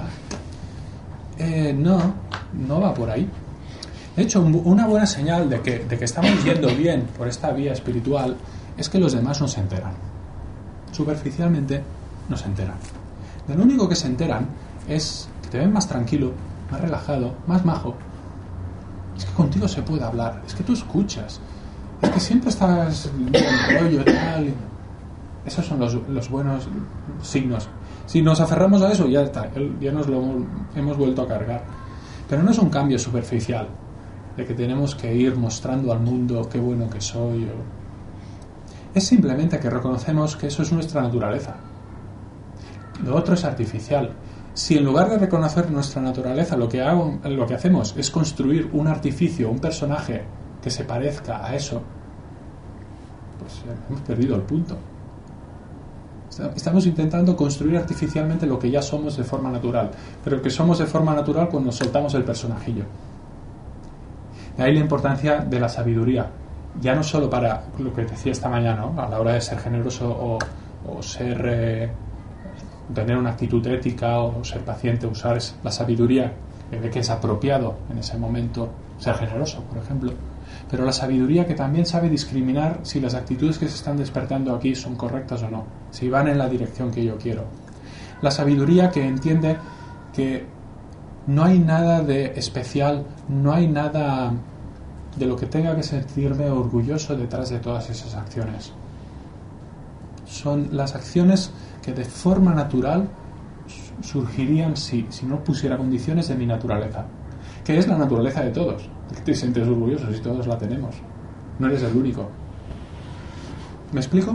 No va por ahí. De hecho, una buena señal de que estamos yendo bien por esta vía espiritual es que los demás no se enteran. Superficialmente no se enteran. De lo único que se enteran es que te ven más tranquilo, más relajado, más majo. Es que contigo se puede hablar, es que tú escuchas, es que siempre estás en rollo tal. Esos son los buenos signos. Si nos aferramos a eso, ya está, ya nos lo hemos vuelto a cargar. Pero no es un cambio superficial de que tenemos que ir mostrando al mundo qué bueno que soy. Es simplemente que reconocemos que eso es nuestra naturaleza. Lo otro es artificial. Si en lugar de reconocer nuestra naturaleza lo que hacemos es construir un artificio, un personaje que se parezca a eso, pues hemos perdido el punto. Estamos intentando construir artificialmente lo que ya somos de forma natural, pero que somos de forma natural cuando soltamos el personajillo. De ahí la importancia de la sabiduría, ya no solo para lo que decía esta mañana, ¿no? A la hora de ser generoso o ser tener una actitud ética o ser paciente, usar la sabiduría de que es apropiado en ese momento ser generoso, por ejemplo, pero la sabiduría que también sabe discriminar si las actitudes que se están despertando aquí son correctas o no, si van en la dirección que yo quiero. La sabiduría que entiende que no hay nada de especial, no hay nada de lo que tenga que sentirme orgulloso detrás de todas esas acciones. Son las acciones que de forma natural surgirían si no pusiera condiciones de mi naturaleza, que es la naturaleza de todos. ¿De qué te sientes orgulloso si todos la tenemos? No eres el único. ¿Me explico?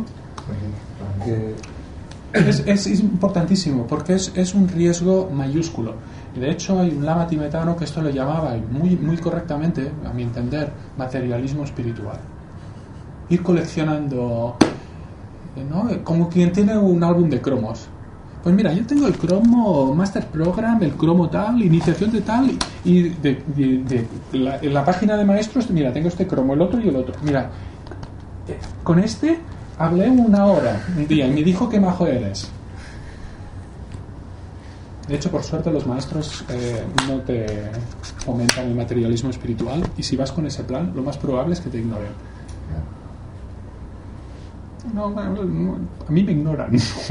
Es importantísimo porque es un riesgo mayúsculo. Y de hecho hay un lama tibetano que esto lo llamaba, muy correctamente, a mi entender, materialismo espiritual. Ir coleccionando, ¿no? Como quien tiene un álbum de cromos. Pues mira, yo tengo el cromo Master Program, el cromo tal, iniciación de tal, y en la página de maestros, mira, tengo este cromo, el otro y el otro. Mira, con este hablé 1 hora un día y me dijo que majo eres. De hecho, por suerte, los maestros no te fomentan el materialismo espiritual, y si vas con ese plan, lo más probable es que te ignoren. No, a mí me ignoran.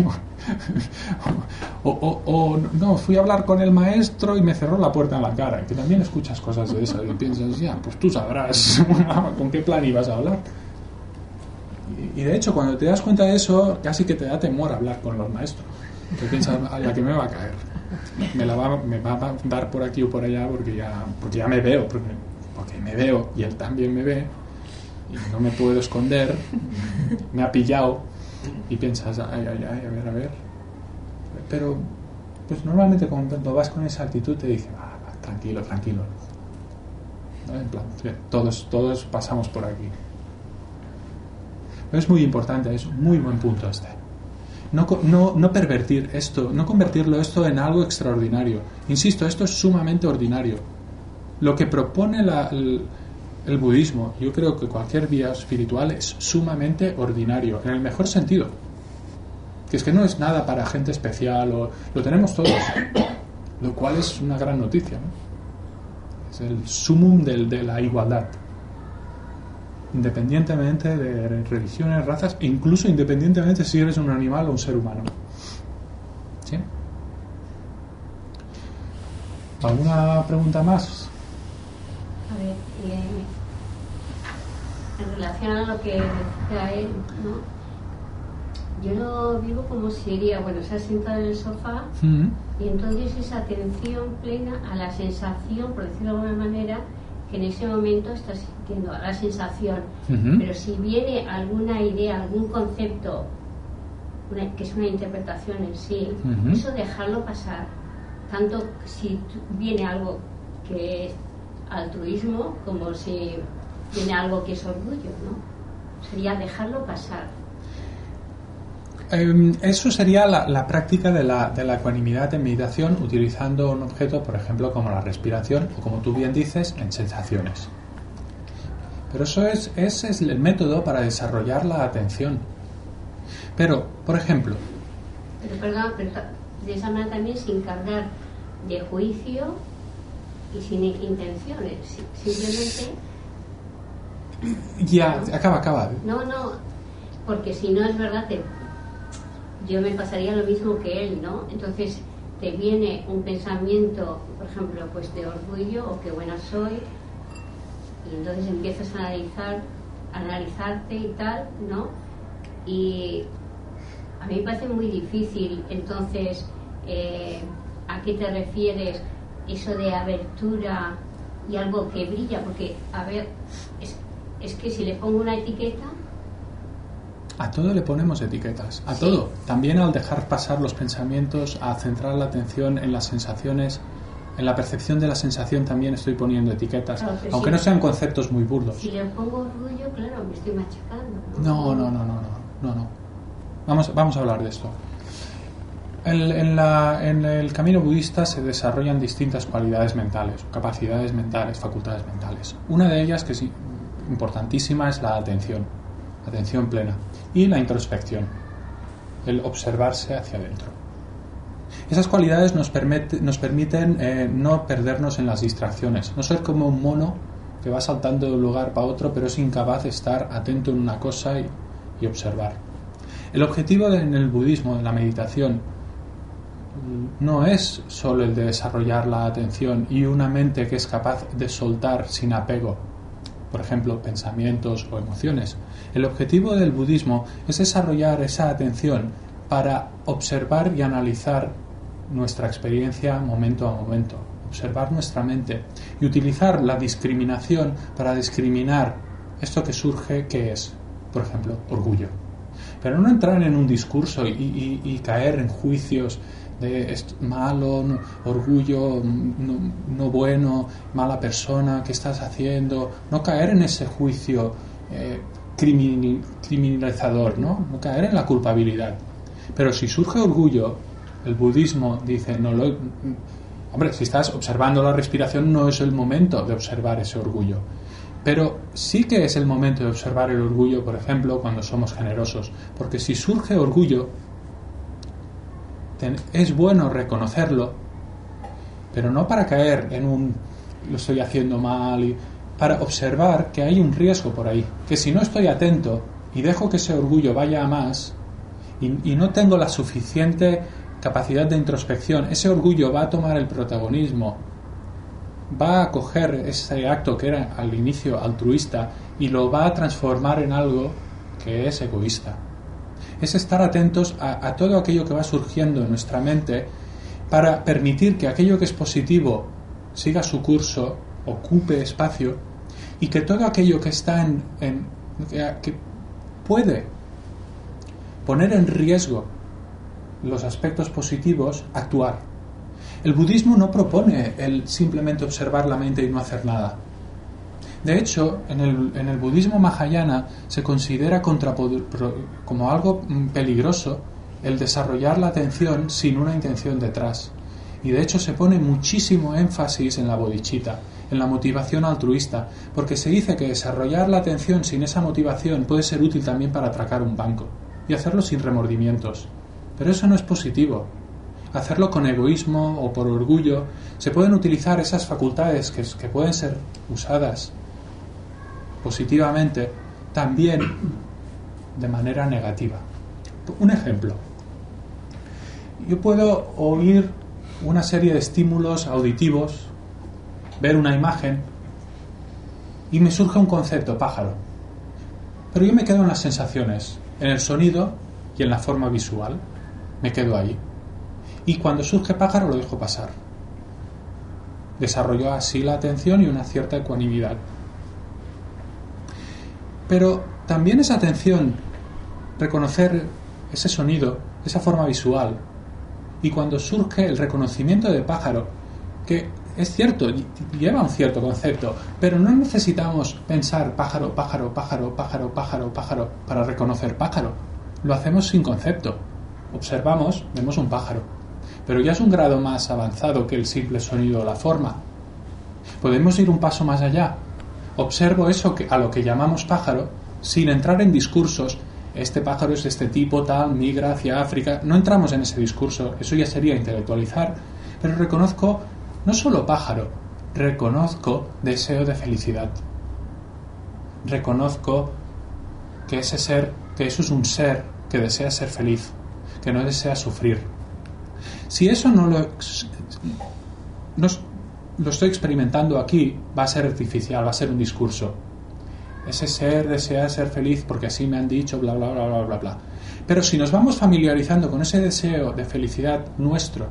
o no, fui a hablar con el maestro y me cerró la puerta en la cara. Que también escuchas cosas de esas y piensas, ya, pues tú sabrás con qué plan ibas a hablar. Y de hecho, cuando te das cuenta de eso, casi que te da temor hablar con los maestros. Te piensas, a la que me va a caer. Me va a dar por aquí o por allá porque ya me veo. Porque me veo y él también me ve. Y no me puedo esconder, me ha pillado, y piensas, a ver. Pero, pues normalmente cuando vas con esa actitud te dicen, tranquilo. ¿No? En plan, todos pasamos por aquí. Pero es muy importante, es un muy buen punto este. No pervertir esto, no convertirlo esto en algo extraordinario. Insisto, esto es sumamente ordinario. Lo que propone el budismo, yo creo que cualquier vía espiritual es sumamente ordinario, en el mejor sentido. Que es que no es nada para gente especial, lo tenemos todos, lo cual es una gran noticia, ¿no? Es el sumum de la igualdad. independientemente de religiones, razas, e incluso independientemente si eres un animal o un ser humano. ¿Sí? ¿Alguna pregunta más?
A ver, en relación a lo que decía él, ¿no? Yo lo vivo como si iría, bueno, se ha sentado en el sofá y entonces esa atención plena a la sensación, por decirlo de alguna manera, que en ese momento estás sintiendo, a la sensación. Pero si viene alguna idea, algún concepto, que es una interpretación en sí, eso dejarlo pasar. Tanto si viene algo que es altruismo como si viene algo que es orgullo, ¿no? Sería dejarlo pasar.
Eso sería la práctica de la ecuanimidad en meditación, utilizando un objeto, por ejemplo, como la respiración, o como tú bien dices, en sensaciones. Pero ese es el método para desarrollar la atención. Pero, por ejemplo...
Pero de esa manera también sin cargar de juicio y sin intenciones, simplemente...
Ya, ¿no? Acaba.
No, porque si no es verdad, yo me pasaría lo mismo que él, ¿no? Entonces te viene un pensamiento, por ejemplo, pues de orgullo o qué buena soy, y entonces empiezas a analizarte y tal, ¿no? Y a mí me parece muy difícil, entonces, ¿a qué te refieres eso de abertura y algo que brilla? Porque, a ver, es que si le pongo una etiqueta...
A todo le ponemos etiquetas, a todo. También al dejar pasar los pensamientos, a centrar la atención en las sensaciones, en la percepción de la sensación también estoy poniendo etiquetas, claro, aunque no sean conceptos muy burdos.
Si le pongo orgullo, claro, me estoy machacando, ¿no?
No. Vamos a hablar de esto. En el camino budista se desarrollan distintas cualidades mentales, capacidades mentales, facultades mentales. Una de ellas, que es importantísima, es la atención plena, y la introspección, el observarse hacia adentro. Esas cualidades nos permiten no perdernos en las distracciones, no ser como un mono que va saltando de un lugar para otro, pero es incapaz de estar atento en una cosa y observar. El objetivo en el budismo, de la meditación, no es solo el de desarrollar la atención y una mente que es capaz de soltar sin apego, por ejemplo, pensamientos o emociones. El objetivo del budismo es desarrollar esa atención para observar y analizar nuestra experiencia momento a momento, observar nuestra mente y utilizar la discriminación para discriminar esto que surge, que es, por ejemplo, orgullo. Pero no entrar en un discurso y caer en juicios de malo, no, orgullo, no bueno, mala persona, ¿qué estás haciendo? No caer en ese juicio criminalizador, ¿no? No caer en la culpabilidad. Pero si surge orgullo, el budismo dice, hombre, si estás observando la respiración no es el momento de observar ese orgullo. Pero sí que es el momento de observar el orgullo, por ejemplo, cuando somos generosos. Porque si surge orgullo, es bueno reconocerlo, pero no para caer en lo estoy haciendo mal, para observar que hay un riesgo por ahí, que si no estoy atento y dejo que ese orgullo vaya a más y no tengo la suficiente capacidad de introspección, ese orgullo va a tomar el protagonismo, va a coger ese acto que era al inicio altruista y lo va a transformar en algo que es egoísta. Es estar atentos a todo aquello que va surgiendo en nuestra mente para permitir que aquello que es positivo siga su curso, ocupe espacio, y que todo aquello que está que puede poner en riesgo los aspectos positivos, actuar. El budismo no propone el simplemente observar la mente y no hacer nada. De hecho, en el budismo mahayana se considera como algo peligroso el desarrollar la atención sin una intención detrás. Y de hecho se pone muchísimo énfasis en la bodhicitta, en la motivación altruista, porque se dice que desarrollar la atención sin esa motivación puede ser útil también para atracar un banco y hacerlo sin remordimientos. Pero eso no es positivo. Hacerlo con egoísmo o por orgullo, se pueden utilizar esas facultades que pueden ser usadas positivamente también de manera negativa. Un ejemplo. Yo puedo oír una serie de estímulos auditivos, ver una imagen y me surge un concepto, pájaro. Pero yo me quedo en las sensaciones, en el sonido y en la forma visual. Me quedo ahí. Y cuando surge pájaro lo dejo pasar. Desarrollo así la atención y una cierta ecuanimidad. Pero también esa atención, reconocer ese sonido, esa forma visual, y cuando surge el reconocimiento de pájaro, que es cierto, lleva un cierto concepto, pero no necesitamos pensar pájaro, pájaro, pájaro, pájaro, pájaro, pájaro para reconocer pájaro. Lo hacemos sin concepto. Observamos, vemos un pájaro, pero ya es un grado más avanzado que el simple sonido o la forma. Podemos ir un paso más allá. Observo eso a lo que llamamos pájaro sin entrar en discursos. Este pájaro es de este tipo, tal, migra hacia África. No entramos en ese discurso, eso ya sería intelectualizar. Pero reconozco no solo pájaro, reconozco deseo de felicidad. Reconozco que ese ser, que eso es un ser que desea ser feliz, que no desea sufrir. Si eso no lo estoy experimentando aquí, va a ser artificial, va a ser un discurso. Ese ser desea ser feliz porque así me han dicho, bla, bla, bla, bla, bla, bla. Pero si nos vamos familiarizando con ese deseo de felicidad nuestro,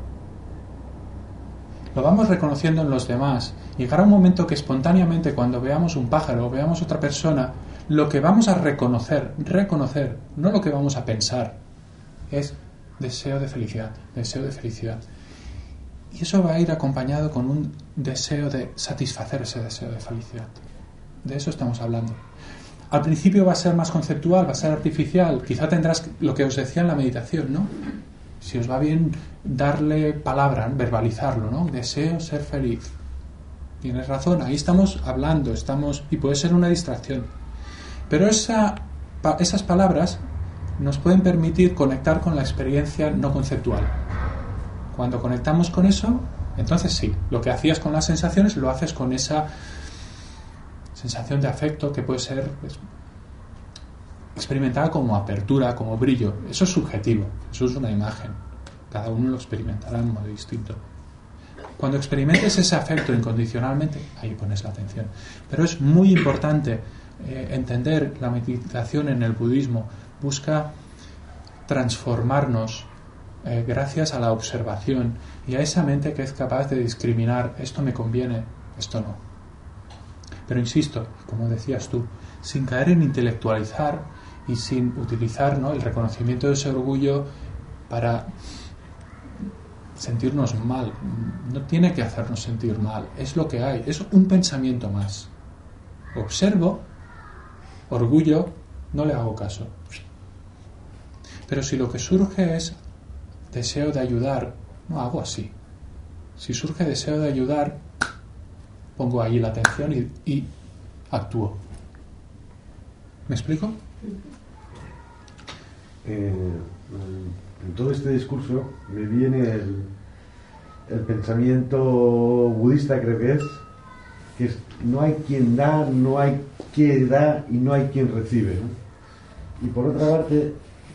lo vamos reconociendo en los demás, llegará un momento que espontáneamente cuando veamos un pájaro o veamos otra persona, lo que vamos a reconocer, no lo que vamos a pensar, es deseo de felicidad, deseo de felicidad. Y eso va a ir acompañado con un deseo de satisfacer ese deseo de felicidad. De eso estamos hablando. Al principio va a ser más conceptual, va a ser artificial. Quizá tendrás lo que os decía en la meditación, ¿no? Si os va bien darle palabra, verbalizarlo, ¿no? Deseo ser feliz. Tienes razón, ahí estamos hablando, y puede ser una distracción. Pero esas palabras nos pueden permitir conectar con la experiencia no conceptual. Cuando conectamos con eso, entonces sí, lo que hacías con las sensaciones lo haces con esa sensación de afecto que puede ser experimentada como apertura, como brillo. Eso es subjetivo, eso es una imagen. Cada uno lo experimentará de un modo distinto. Cuando experimentes ese afecto incondicionalmente, ahí pones la atención. Pero es muy importante entender la meditación en el budismo. Busca transformarnos gracias a la observación y a esa mente que es capaz de discriminar esto me conviene, esto no. Pero insisto, como decías tú, sin caer en intelectualizar y sin utilizar, ¿no?, el reconocimiento de ese orgullo para sentirnos mal. No tiene que hacernos sentir mal, es lo que hay, es un pensamiento más. Observo, orgullo, no le hago caso. Pero si lo que surge es deseo de ayudar, no hago así. Si surge deseo de ayudar, pongo ahí la atención y actúo. ¿Me explico?
En todo este discurso me viene el pensamiento budista, creo que es no hay quien da, no hay quien da y no hay quien recibe, ¿no? Y por otra parte,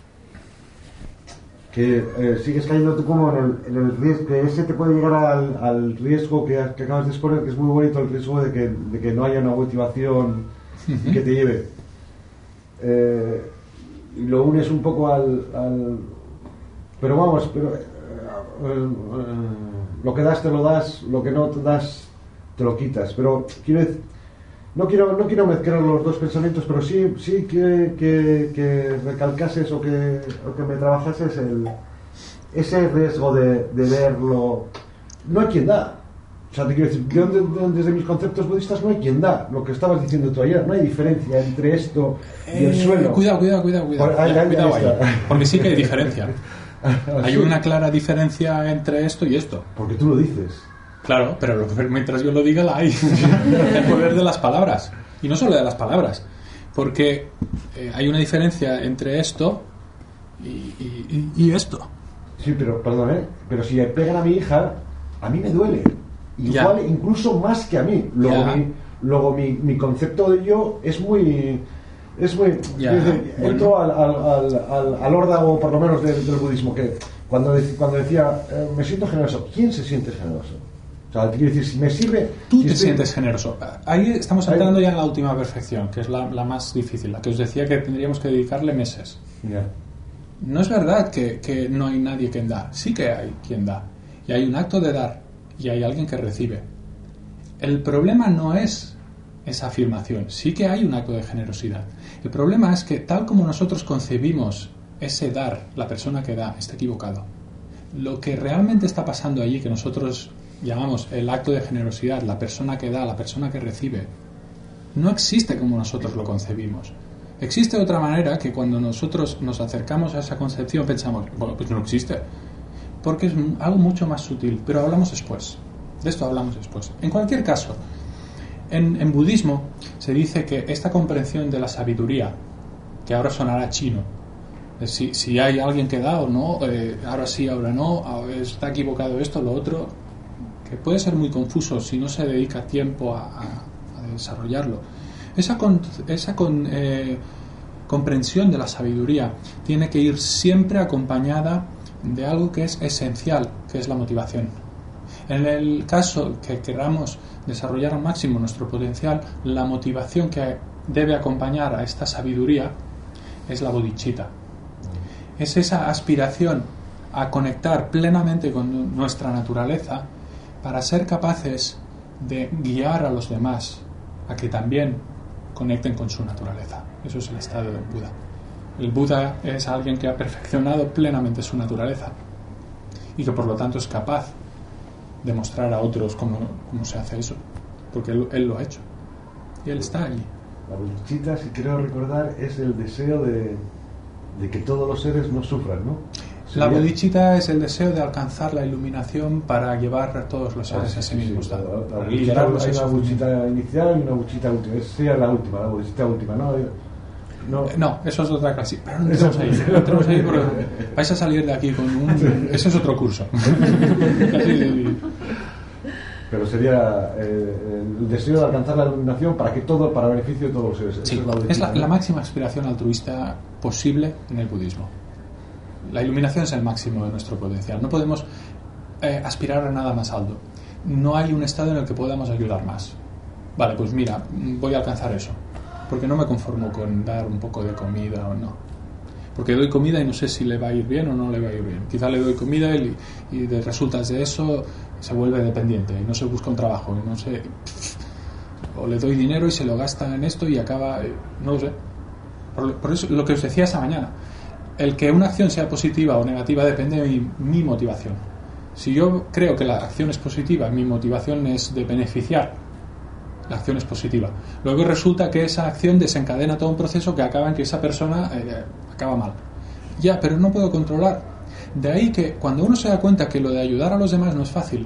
que sigues cayendo tú como en el riesgo, que ese te puede llegar al riesgo que acabas de exponer, que es muy bonito, el riesgo de que no haya una motivación que te lleve. Y lo unes un poco pero vamos, lo que das te lo das, lo que no te das te lo quitas. Pero no quiero mezclar los dos pensamientos, pero sí que recalcases o que me trabajases ese riesgo de verlo. No hay quien da. O sea, te quiero decir, desde mis conceptos budistas no hay quien da. Lo que estabas diciendo tú ayer, no hay diferencia entre esto y el suelo.
Cuidado ahí, porque sí que hay diferencia. Hay una clara diferencia entre esto y esto.
Porque tú lo dices.
Claro, pero mientras yo lo diga la hay. El poder de las palabras. Y no solo de las palabras. Porque hay una diferencia entre esto y esto.
Sí, pero perdón, pero si le pegan a mi hija, a mí me duele. Igual, incluso más que a mí. Luego mi concepto de yo es muy Es muy... Entro al órdago, por lo menos, del budismo, que cuando decía, me siento generoso, ¿quién se siente generoso? O sea, quiero decir, si me sirve...
Tú te sientes generoso. Ahí estamos entrando ya en la última perfección, que es la más difícil, la que os decía que tendríamos que dedicarle meses.
Yeah.
No es verdad que no hay nadie quien da. Sí que hay quien da. Y hay un acto de dar. Y hay alguien que recibe. El problema no es esa afirmación. Sí que hay un acto de generosidad. El problema es que tal como nosotros concebimos ese dar, la persona que da, está equivocado. Lo que realmente está pasando allí, que nosotros llamamos el acto de generosidad, la persona que da, la persona que recibe, no existe como nosotros lo concebimos. Existe otra manera que cuando nosotros nos acercamos a esa concepción pensamos, bueno, pues no existe, porque es algo mucho más sutil, pero hablamos después. De esto hablamos después. En cualquier caso, en budismo se dice que esta comprensión de la sabiduría, que ahora sonará chino, si hay alguien que da o no, ahora sí, ahora no, está equivocado esto, lo otro, que puede ser muy confuso si no se dedica tiempo a desarrollarlo. Esa comprensión de la sabiduría tiene que ir siempre acompañada de algo que es esencial, que es la motivación. En el caso que queramos desarrollar al máximo nuestro potencial, la motivación que debe acompañar a esta sabiduría es la bodhicitta. Es esa aspiración a conectar plenamente con nuestra naturaleza para ser capaces de guiar a los demás a que también conecten con su naturaleza. Eso es el estado del Buda. El Buda es alguien que ha perfeccionado plenamente su naturaleza y que por lo tanto es capaz de mostrar a otros cómo se hace eso, porque él lo ha hecho y él está allí.
La bodhicitta, si quiero recordar, es el deseo de que todos los seres no sufran, ¿no?
La bodhicitta es el deseo de alcanzar la iluminación para llevar a todos los seres a ese mismo estado.
Hay una bodhicitta inicial y una bodhicitta última. Esa sería la última, la bodhicitta última, ¿no?
No, eso es otra clase. Pero no entremos ahí porque vais a salir de aquí con un... Ese es otro curso.
Pero sería el deseo de alcanzar la iluminación para beneficio de todos los seres.
Sí, es la máxima aspiración altruista posible en el budismo. La iluminación es el máximo de nuestro potencial. No podemos aspirar a nada más alto. No hay un estado en el que podamos ayudar más. Vale, pues mira, voy a alcanzar eso. Porque no me conformo con dar un poco de comida o no. Porque doy comida y no sé si le va a ir bien o no le va a ir bien. Quizá le doy comida y de resultas de eso se vuelve dependiente y no se busca un trabajo. Y no sé, o le doy dinero y se lo gasta en esto y acaba... no lo sé. Por eso lo que os decía esa mañana. El que una acción sea positiva o negativa depende de mi motivación. Si yo creo que la acción es positiva, mi motivación es de beneficiar, la acción es positiva. Luego resulta que esa acción desencadena todo un proceso que acaba en que esa persona acaba mal. Ya, pero no puedo controlar. De ahí que cuando uno se da cuenta que lo de ayudar a los demás no es fácil,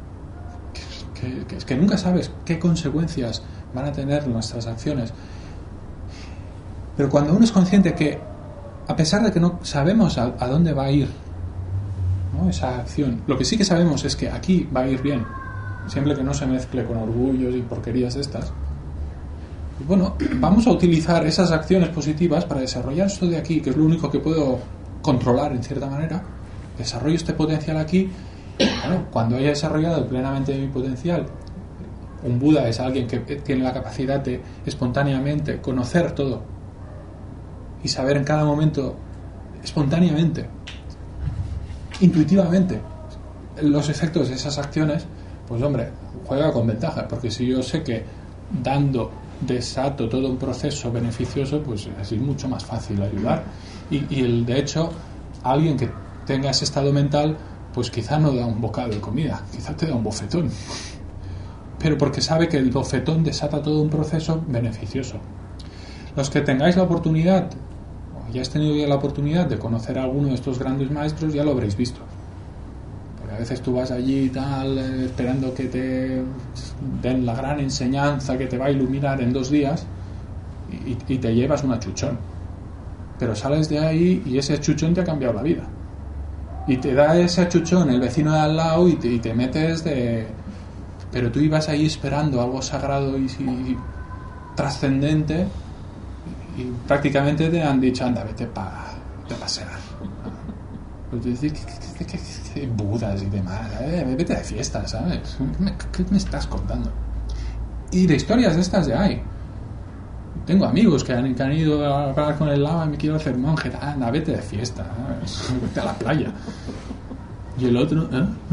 que nunca sabes qué consecuencias van a tener nuestras acciones. Pero cuando uno es consciente que a pesar de que no sabemos a dónde va a ir, ¿no?, esa acción, lo que sí que sabemos es que aquí va a ir bien, siempre que no se mezcle con orgullos y porquerías estas. Y bueno, vamos a utilizar esas acciones positivas para desarrollar esto de aquí, que es lo único que puedo controlar en cierta manera. Desarrollo este potencial aquí. Bueno, cuando haya desarrollado plenamente mi potencial, un Buda es alguien que tiene la capacidad de espontáneamente conocer todo y saber en cada momento, espontáneamente, intuitivamente, los efectos de esas acciones. Pues hombre, juega con ventaja, porque si yo sé que dando desato todo un proceso beneficioso, pues así es mucho más fácil ayudar. Y de hecho, alguien que tenga ese estado mental, pues quizá no da un bocado de comida, quizá te da un bofetón, pero porque sabe que el bofetón desata todo un proceso beneficioso. Los que tengáis la oportunidad, o ya has tenido ya la oportunidad de conocer a alguno de estos grandes maestros, ya lo habréis visto. A veces tú vas allí y tal, esperando que te den la gran enseñanza que te va a iluminar en 2 días y te llevas un achuchón. Pero sales de ahí y ese achuchón te ha cambiado la vida. Y te da ese achuchón el vecino de al lado y te metes de... Pero tú ibas ahí esperando algo sagrado y trascendente y prácticamente te han dicho, anda, vete a pasear. Pues te dicen, ¿qué budas y demás? Vete de fiesta, ¿sabes? ¿Qué me estás contando? Y de historias de estas ya hay. Tengo amigos que han ido a hablar con el lama y me quiero hacer monje. Anda, vete de fiesta, ¿sabes? Vete a la playa. Y el otro,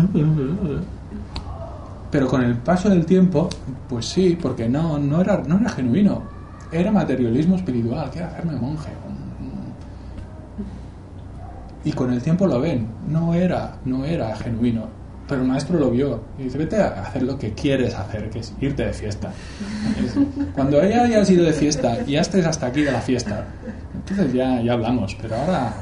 Pero con el paso del tiempo, pues sí, porque no era genuino. Era materialismo espiritual, quiero hacerme monje. Y con el tiempo lo ven, no era genuino, pero el maestro lo vio y dice, vete a hacer lo que quieres hacer, que es irte de fiesta. Cuando ella hayas ido de fiesta y ya estés hasta aquí de la fiesta, entonces ya hablamos, pero ahora...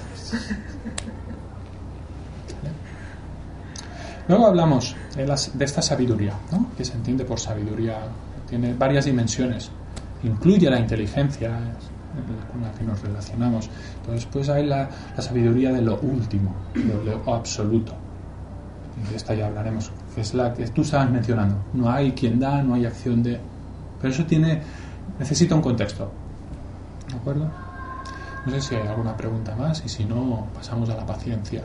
Luego hablamos de esta sabiduría, ¿no? Que se entiende por sabiduría, tiene varias dimensiones, incluye la inteligencia con la que nos relacionamos. Entonces pues hay la sabiduría de lo último, de lo absoluto, y de esta ya hablaremos, que es la que tú estabas mencionando. No hay quien da, no hay acción de, pero eso necesita un contexto, ¿de acuerdo? No sé si hay alguna pregunta más, y si no pasamos a la paciencia.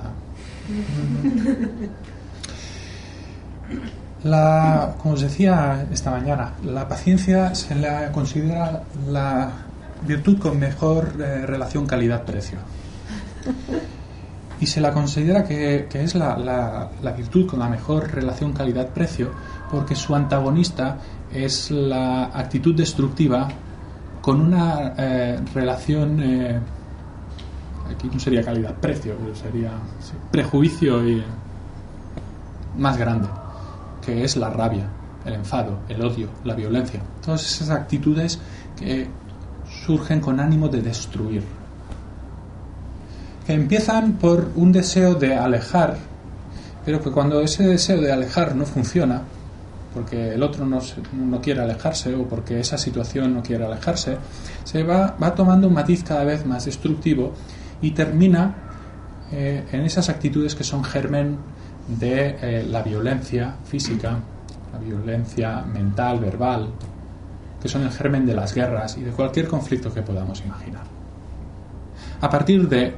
Como os decía esta mañana, la paciencia se la considera la virtud con mejor relación calidad-precio, y se la considera que es la virtud con la mejor relación calidad-precio porque su antagonista es la actitud destructiva con una relación aquí no sería calidad-precio, pero sería prejuicio y más grande, que es la rabia, el enfado, el odio, la violencia. Todas esas actitudes que surgen con ánimo de destruir, que empiezan por un deseo de alejar, pero que cuando ese deseo de alejar no funciona, porque el otro no quiere alejarse o porque esa situación no quiere alejarse, se va tomando un matiz cada vez más destructivo y termina en esas actitudes que son germen de la violencia física, la violencia mental, verbal, que son el germen de las guerras y de cualquier conflicto que podamos imaginar. A partir de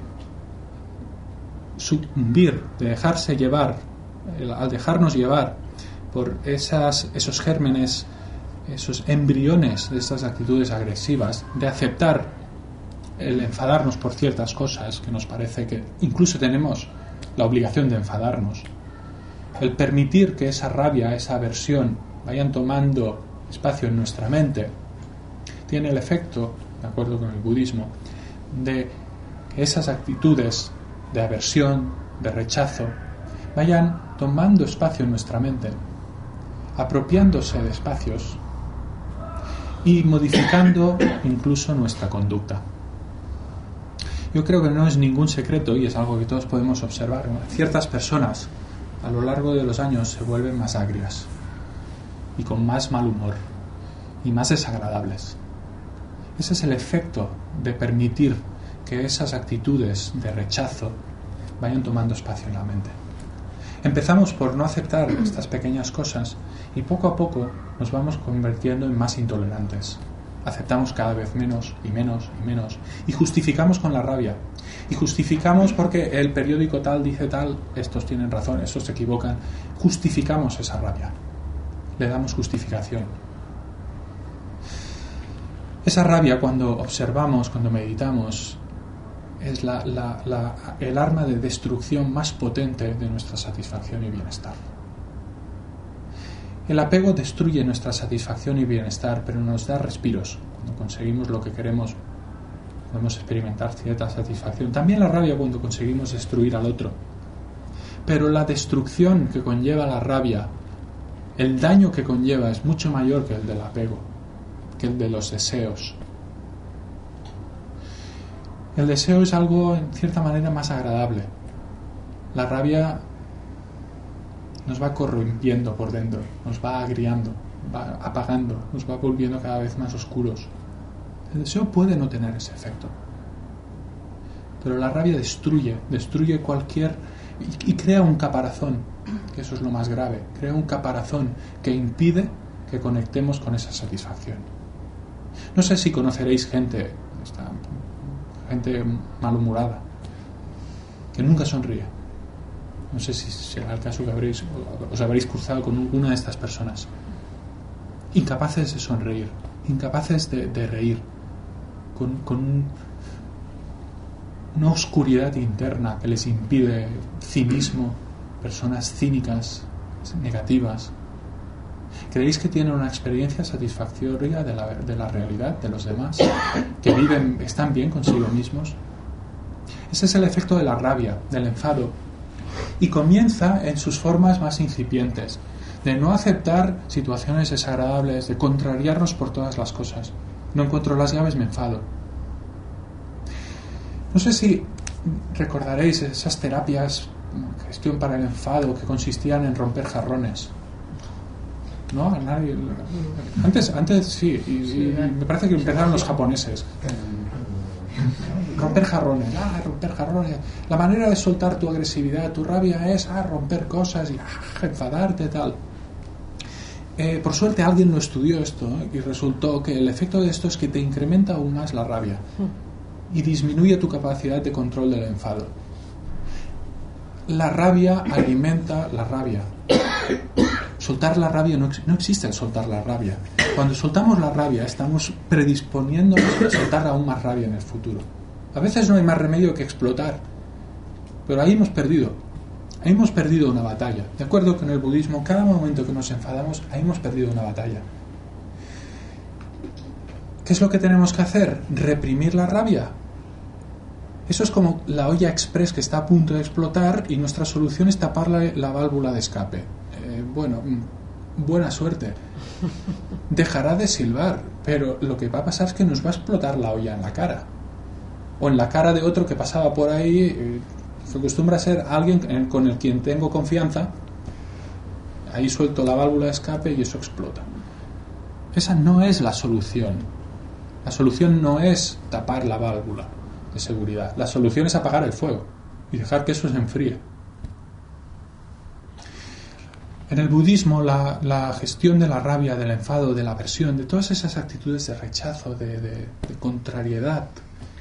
sucumbir, de dejarse llevar, al dejarnos llevar por esos gérmenes, esos embriones de estas actitudes agresivas, de aceptar el enfadarnos por ciertas cosas que nos parece que incluso tenemos la obligación de enfadarnos, el permitir que esa rabia, esa aversión vayan tomando espacio en nuestra mente, tiene el efecto, de acuerdo con el budismo, de que esas actitudes de aversión, de rechazo, vayan tomando espacio en nuestra mente, apropiándose de espacios y modificando incluso nuestra conducta. Yo creo que no es ningún secreto, y es algo que todos podemos observar, ¿no? Ciertas personas a lo largo de los años se vuelven más agrias y con más mal humor y más desagradables. Ese es el efecto de permitir que esas actitudes de rechazo vayan tomando espacio en la mente. Empezamos por no aceptar estas pequeñas cosas y poco a poco nos vamos convirtiendo en más intolerantes. Aceptamos cada vez menos y menos y menos y justificamos con la rabia. Y justificamos porque el periódico tal dice tal, estos tienen razón, estos se equivocan. Justificamos esa rabia. Le damos justificación. Esa rabia, cuando observamos, cuando meditamos, es el arma de destrucción más potente de nuestra satisfacción y bienestar. El apego destruye nuestra satisfacción y bienestar, pero nos da respiros. Cuando conseguimos lo que queremos, podemos experimentar cierta satisfacción. También la rabia cuando conseguimos destruir al otro. Pero la destrucción que conlleva la rabia, el daño que conlleva es mucho mayor que el del apego, que el de los deseos. El deseo es algo, en cierta manera, más agradable. La rabia nos va corrompiendo por dentro, nos va agriando, va apagando, nos va volviendo cada vez más oscuros. El deseo puede no tener ese efecto, pero la rabia destruye cualquier... y crea un caparazón, que eso es lo más grave, crea un caparazón que impide que conectemos con esa satisfacción. No sé si conoceréis gente, gente malhumorada, que nunca sonríe. No sé si será el caso que os habréis cruzado con alguna de estas personas. Incapaces de sonreír, incapaces de reír, con una oscuridad interna que les impide cinismo, personas cínicas, negativas. ¿Creéis que tienen una experiencia satisfactoria de la realidad, de los demás? ¿Que están bien consigo mismos? Ese es el efecto de la rabia, del enfado. Y comienza en sus formas más incipientes, de no aceptar situaciones desagradables, de contrariarnos por todas las cosas. No encuentro las llaves, me enfado. No sé si recordaréis esas terapias, gestión para el enfado, que consistían en romper jarrones. ¿No? A nadie. Antes sí, y me parece que empezaron los japoneses. Romper jarrones, romper jarrones. La manera de soltar tu agresividad, tu rabia es romper cosas y enfadarte, tal. Por suerte alguien lo estudió esto, y resultó que el efecto de esto es que te incrementa aún más la rabia y disminuye tu capacidad de control del enfado. La rabia alimenta la rabia. Soltar la rabia, no existe el soltar la rabia. Cuando soltamos la rabia estamos predisponiéndonos a soltar aún más rabia en el futuro. A veces no hay más remedio que explotar, pero ahí hemos perdido una batalla. De acuerdo con el budismo, cada momento que nos enfadamos, ahí hemos perdido una batalla. ¿Qué es lo que tenemos que hacer? ¿Reprimir la rabia? Eso es como la olla express que está a punto de explotar y nuestra solución es taparle la válvula de escape. Buena suerte. Dejará de silbar, pero lo que va a pasar es que nos va a explotar la olla en la cara. O en la cara de otro que pasaba por ahí. Se acostumbra a ser alguien con el quien tengo confianza. Ahí suelto la válvula de escape y eso explota. Esa no es la solución. La solución no es tapar la válvula de seguridad. La solución es apagar el fuego y dejar que eso se enfríe. En el budismo, la gestión de la rabia, del enfado, de la aversión, de todas esas actitudes de rechazo, de contrariedad,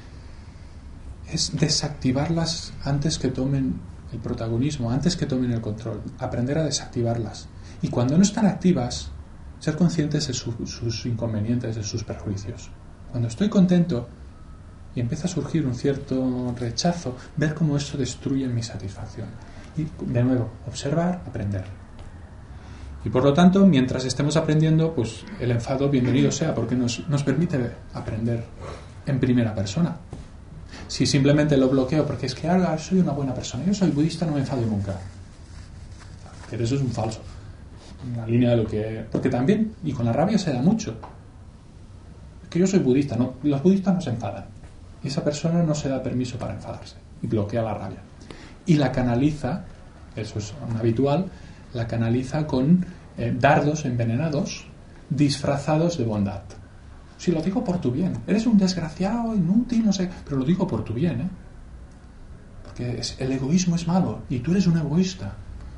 es desactivarlas antes que tomen el protagonismo, antes que tomen el control, aprender a desactivarlas. Y cuando no están activas, ser conscientes de sus inconvenientes, de sus perjuicios. Cuando estoy contento y empieza a surgir un cierto rechazo, ver cómo eso destruye mi satisfacción. Y de nuevo, observar, aprender. Y por lo tanto, mientras estemos aprendiendo, pues el enfado bienvenido sea, porque nos permite aprender en primera persona. Si simplemente lo bloqueo porque es que ahora soy una buena persona, yo soy budista, no me enfado nunca, pero eso es un falso, una línea de lo que... Porque también, y con la rabia se da mucho, es que yo soy budista, no, los budistas no se enfadan, y esa persona no se da permiso para enfadarse y bloquea la rabia y la canaliza, eso es un habitual, la canaliza con dardos envenenados disfrazados de bondad. Si lo digo por tu bien, eres un desgraciado, inútil, no sé, pero lo digo por tu bien, porque el egoísmo es malo y tú eres un egoísta.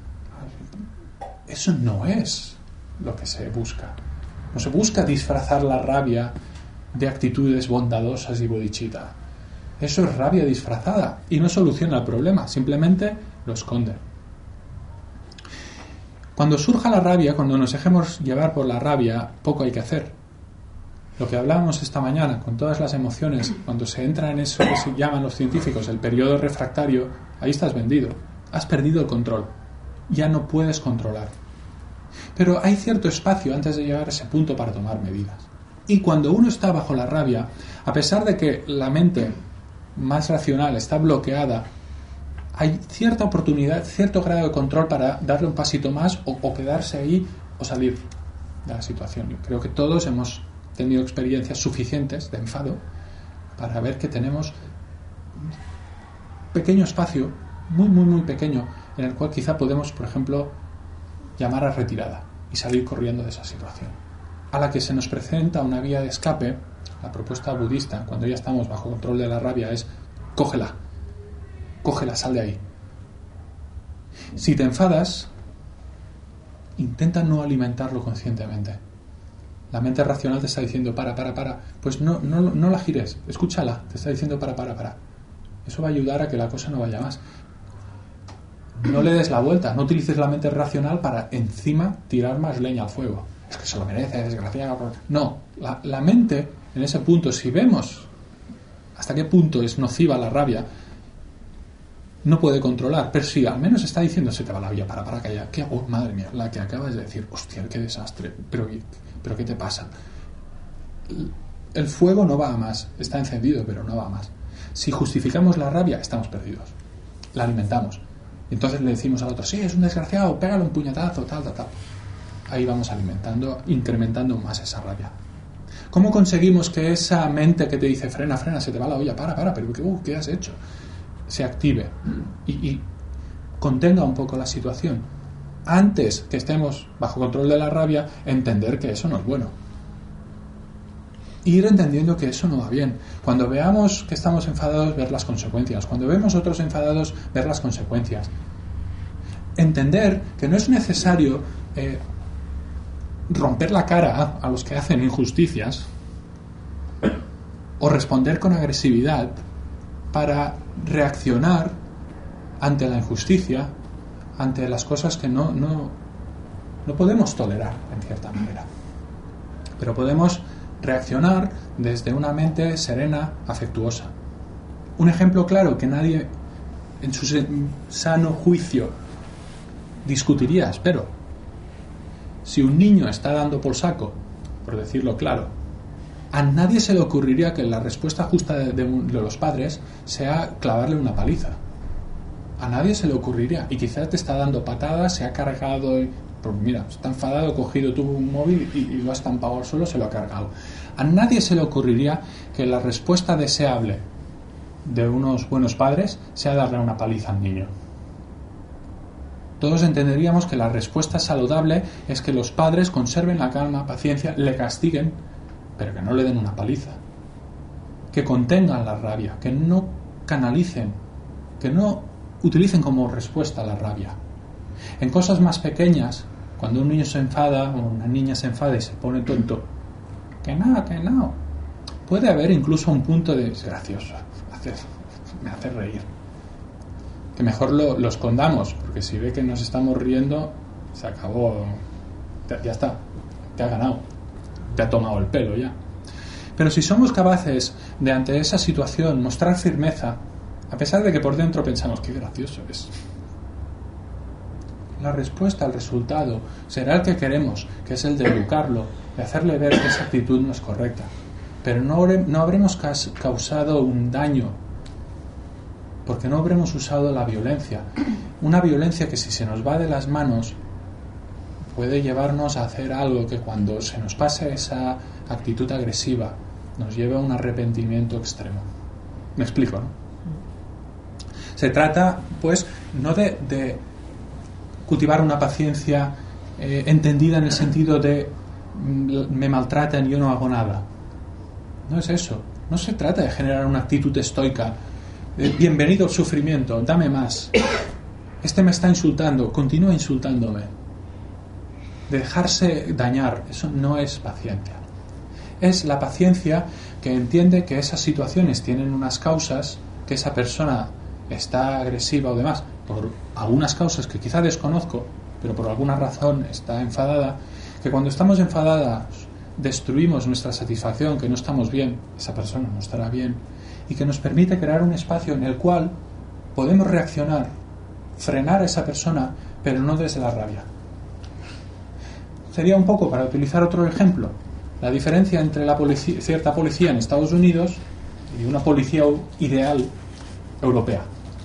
Eso no es lo que se busca. No se busca disfrazar la rabia de actitudes bondadosas y bodhicitta. Eso es rabia disfrazada y no soluciona el problema, simplemente lo esconde. Cuando surja la rabia, cuando nos dejemos llevar por la rabia, poco hay que hacer. Lo que hablábamos esta mañana, con todas las emociones, cuando se entra en eso que se llaman los científicos el periodo refractario, ahí estás vendido. Has perdido el control. Ya no puedes controlar. Pero hay cierto espacio antes de llegar a ese punto para tomar medidas. Y cuando uno está bajo la rabia, a pesar de que la mente más racional está bloqueada, hay cierta oportunidad, cierto grado de control para darle un pasito más o quedarse ahí o salir de la situación. Yo creo que todos hemos tenido experiencias suficientes de enfado para ver que tenemos un pequeño espacio, muy, muy, muy pequeño, en el cual quizá podemos, por ejemplo, llamar a retirada y salir corriendo de esa situación. A la que se nos presenta una vía de escape, la propuesta budista, cuando ya estamos bajo control de la rabia, es cógela, sal de ahí. Si te enfadas, intenta no alimentarlo conscientemente. La mente racional te está diciendo para. Pues no la gires, escúchala, te está diciendo para. Eso va a ayudar a que la cosa no vaya más. No le des la vuelta, no utilices la mente racional para encima tirar más leña al fuego. Es que se lo merece, desgraciado. No, la mente, en ese punto, si vemos hasta qué punto es nociva la rabia, no puede controlar, pero sí, al menos está diciendo, se te va la vida, para callar. ¿Qué hago? Madre mía, la que acabas de decir, hostia, qué desastre, pero ¿qué te pasa? El fuego no va a más, está encendido, pero no va a más. Si justificamos la rabia, estamos perdidos. La alimentamos. Entonces le decimos al otro, sí, es un desgraciado, pégale un puñetazo, tal. Ahí vamos alimentando, incrementando más esa rabia. ¿Cómo conseguimos que esa mente que te dice, frena, se te va la olla, para, pero ¿qué has hecho? Se active y contenga un poco la situación. Antes que estemos bajo control de la rabia, entender que eso no es bueno. Ir entendiendo que eso no va bien. Cuando veamos que estamos enfadados, ver las consecuencias. Cuando vemos otros enfadados, ver las consecuencias. Entender que no es necesario romper la cara a los que hacen injusticias o responder con agresividad para reaccionar ante la injusticia, ante las cosas que no podemos tolerar en cierta manera. Pero podemos reaccionar desde una mente serena, afectuosa. Un ejemplo claro que nadie en su sano juicio discutiría, espero. Si un niño está dando por saco, por decirlo claro, a nadie se le ocurriría que la respuesta justa de los padres sea clavarle una paliza. A nadie se le ocurriría. Y quizás te está dando patadas, se ha cargado... Pues mira, está enfadado, ha cogido tu móvil y lo ha estampado al suelo, se lo ha cargado. A nadie se le ocurriría que la respuesta deseable de unos buenos padres sea darle una paliza al niño. Todos entenderíamos que la respuesta saludable es que los padres conserven la calma, paciencia, le castiguen, pero que no le den una paliza. Que contengan la rabia, que no canalicen, que no utilicen como respuesta la rabia. En cosas más pequeñas, cuando un niño se enfada o una niña se enfada y se pone tonto, que no. Puede haber incluso un punto de es gracioso, me hace reír. Que mejor lo escondamos, porque si ve que nos estamos riendo, se acabó, ya está, te ha ganado, te ha tomado el pelo ya. Pero si somos capaces de ante esa situación mostrar firmeza, a pesar de que por dentro pensamos qué gracioso es, la respuesta, el resultado, será el que queremos, que es el de educarlo, de hacerle ver que esa actitud no es correcta. Pero no habremos causado un daño, porque no habremos usado la violencia. Una violencia que si se nos va de las manos puede llevarnos a hacer algo que cuando se nos pase esa actitud agresiva nos lleve a un arrepentimiento extremo. ¿Me explico, no? Se trata, pues, no de cultivar una paciencia entendida en el sentido de me maltratan y yo no hago nada. No es eso. No se trata de generar una actitud estoica. Bienvenido al sufrimiento, dame más. Este me está insultando, continúa insultándome. Dejarse dañar, eso no es paciencia. Es la paciencia que entiende que esas situaciones tienen unas causas, que esa persona está agresiva o demás, por algunas causas que quizá desconozco, pero por alguna razón está enfadada, que cuando estamos enfadadas destruimos nuestra satisfacción, que no estamos bien, esa persona no estará bien, y que nos permite crear un espacio en el cual podemos reaccionar, frenar a esa persona, pero no desde la rabia. Sería un poco, para utilizar otro ejemplo, la diferencia entre cierta policía en Estados Unidos y una policía ideal europea.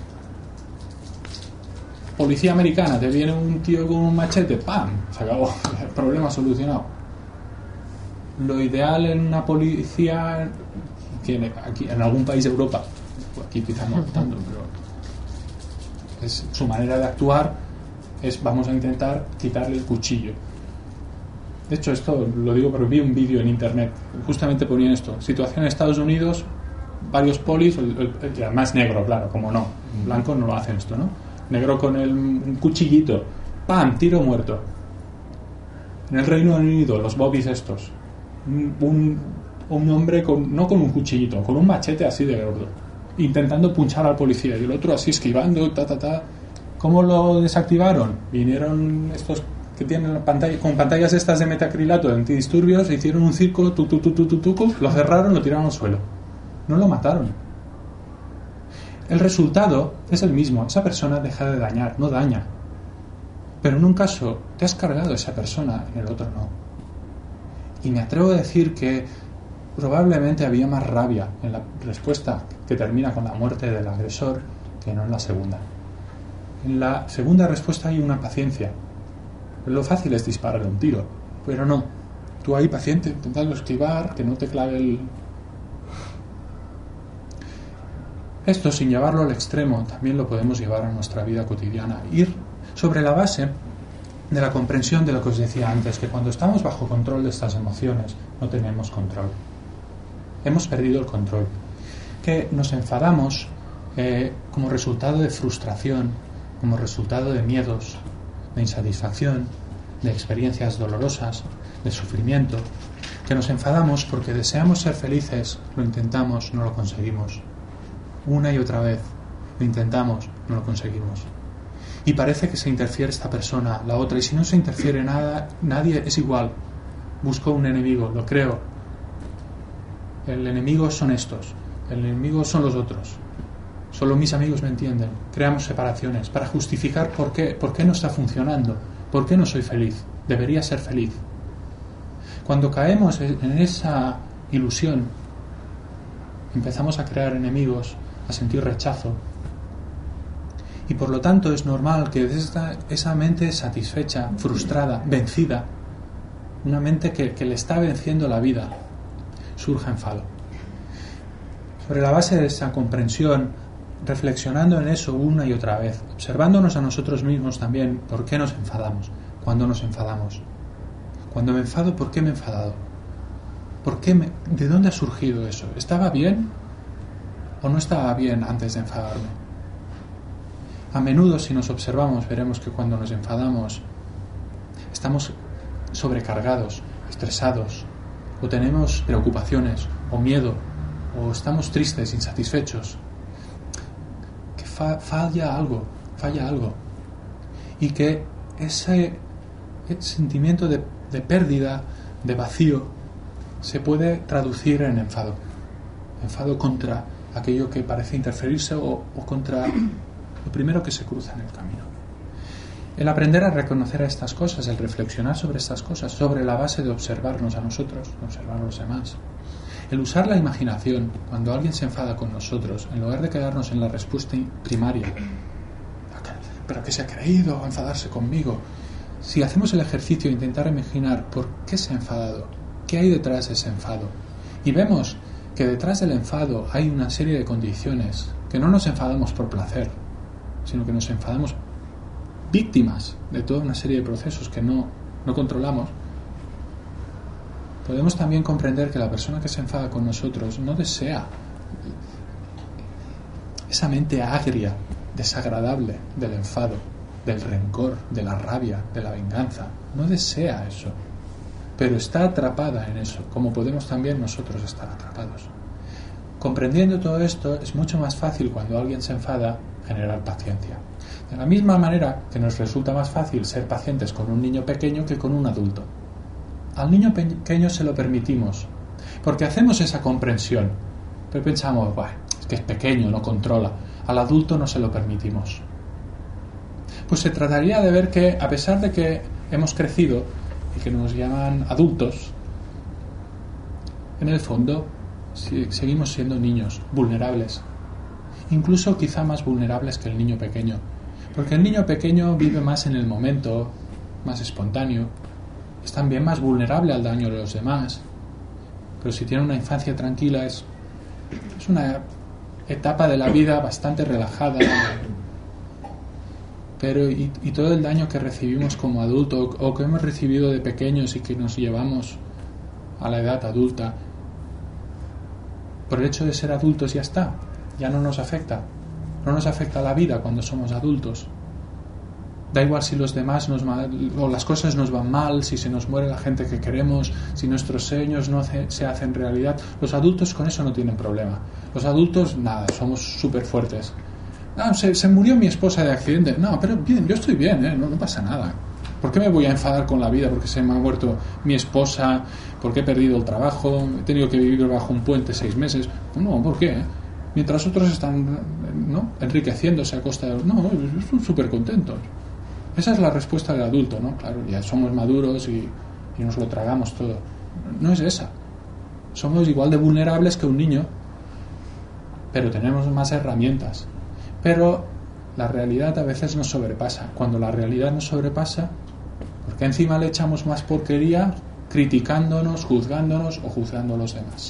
Policía americana, te viene un tío con un machete, ¡pam!, se acabó, el problema solucionado. Lo ideal en una policía, que aquí en algún país de Europa, aquí quizá no tanto, pero es su manera de actuar, es vamos a intentar quitarle el cuchillo. De hecho, esto lo digo porque vi un vídeo en internet, justamente ponían esto, situación en Estados Unidos, varios polis, además negro, claro, como no, en blanco no lo hacen esto, ¿no? Negro con un cuchillito, ¡pam!, tiro muerto. En el Reino Unido, los bobbies estos, un hombre no con un cuchillito, con un machete así de gordo, intentando punchar al policía y el otro así esquivando, ¿Cómo lo desactivaron? Vinieron estos que tienen con pantallas estas de metacrilato de antidisturbios, hicieron un circo, lo cerraron, lo tiraron al suelo. No lo mataron. El resultado es el mismo. Esa persona deja de dañar, no daña. Pero en un caso te has cargado a esa persona, en el otro no. Y me atrevo a decir que probablemente había más rabia en la respuesta que termina con la muerte del agresor que no en la segunda. En la segunda respuesta hay una paciencia. Lo fácil es dispararle un tiro, pero no. Tú ahí paciente, intentando esquivar, que no te clave el... Esto, sin llevarlo al extremo, también lo podemos llevar a nuestra vida cotidiana. Ir sobre la base de la comprensión de lo que os decía antes, que cuando estamos bajo control de estas emociones, no tenemos control. Hemos perdido el control. Que nos enfadamos como resultado de frustración, como resultado de miedos, de insatisfacción, de experiencias dolorosas, de sufrimiento, que nos enfadamos porque deseamos ser felices, lo intentamos, no lo conseguimos. Una y otra vez, lo intentamos, no lo conseguimos. Y parece que se interfiere esta persona, la otra, y si no se interfiere nada, nadie es igual. Busco un enemigo, lo creo. El enemigo son estos, el enemigo son los otros. Solo mis amigos me entienden. Creamos separaciones para justificar por qué no está funcionando, por qué no soy feliz. Debería ser feliz. Cuando caemos en esa ilusión, empezamos a crear enemigos, a sentir rechazo. Y por lo tanto es normal que desde esa mente satisfecha, frustrada, vencida, una mente que le está venciendo la vida, surja enfado. Sobre la base de esa comprensión, reflexionando en eso una y otra vez, observándonos a nosotros mismos también, ¿por qué nos enfadamos? ¿Cuándo nos enfadamos? Cuando me enfado, ¿por qué me he enfadado? ¿De dónde ha surgido eso? ¿Estaba bien o no estaba bien antes de enfadarme? A menudo, si nos observamos, veremos que cuando nos enfadamos estamos sobrecargados, estresados, o tenemos preocupaciones, o miedo, o estamos tristes, insatisfechos. Falla algo, y que ese sentimiento de pérdida, de vacío, se puede traducir en enfado contra aquello que parece interferirse o contra lo primero que se cruza en el camino. El aprender a reconocer a estas cosas, el reflexionar sobre estas cosas, sobre la base de observarnos a nosotros, observar a los demás. El usar la imaginación cuando alguien se enfada con nosotros, en lugar de quedarnos en la respuesta primaria, ¿pero qué se ha creído enfadarse conmigo? Si hacemos el ejercicio de intentar imaginar por qué se ha enfadado, qué hay detrás de ese enfado, y vemos que detrás del enfado hay una serie de condiciones, que no nos enfadamos por placer, sino que nos enfadamos víctimas de toda una serie de procesos que no controlamos, podemos también comprender que la persona que se enfada con nosotros no desea esa mente agria, desagradable del enfado, del rencor, de la rabia, de la venganza. No desea eso, pero está atrapada en eso, como podemos también nosotros estar atrapados. Comprendiendo todo esto, es mucho más fácil cuando alguien se enfada generar paciencia. De la misma manera que nos resulta más fácil ser pacientes con un niño pequeño que con un adulto. Al niño pequeño se lo permitimos, porque hacemos esa comprensión, pero pensamos, es que es pequeño, no controla. Al adulto no se lo permitimos. Pues se trataría de ver que, a pesar de que hemos crecido y que nos llaman adultos, en el fondo seguimos siendo niños, vulnerables, incluso quizá más vulnerables que el niño pequeño, porque el niño pequeño vive más en el momento, más espontáneo, es también más vulnerable al daño de los demás, pero si tiene una infancia tranquila es una etapa de la vida bastante relajada, pero y todo el daño que recibimos como adulto o que hemos recibido de pequeños y que nos llevamos a la edad adulta, por el hecho de ser adultos ya está, ya no nos afecta la vida cuando somos adultos. Da igual si los demás o las cosas nos van mal, si se nos muere la gente que queremos, si nuestros sueños no se hacen realidad. Los adultos con eso no tienen problema. Los adultos, nada, somos súper fuertes. No, se murió mi esposa de accidente. No, pero bien, yo estoy bien, no pasa nada. ¿Por qué me voy a enfadar con la vida? Porque se me ha muerto mi esposa, porque he perdido el trabajo, he tenido que vivir bajo un puente 6 meses. No, ¿por qué? Mientras otros están, ¿no?, enriqueciéndose a costa de... No, están súper contentos. Esa es la respuesta del adulto, ¿no? Claro, ya somos maduros y nos lo tragamos todo. No es esa. Somos igual de vulnerables que un niño, pero tenemos más herramientas. Pero la realidad a veces nos sobrepasa. Cuando la realidad nos sobrepasa, ¿por qué encima le echamos más porquería criticándonos, juzgándonos o juzgando a los demás?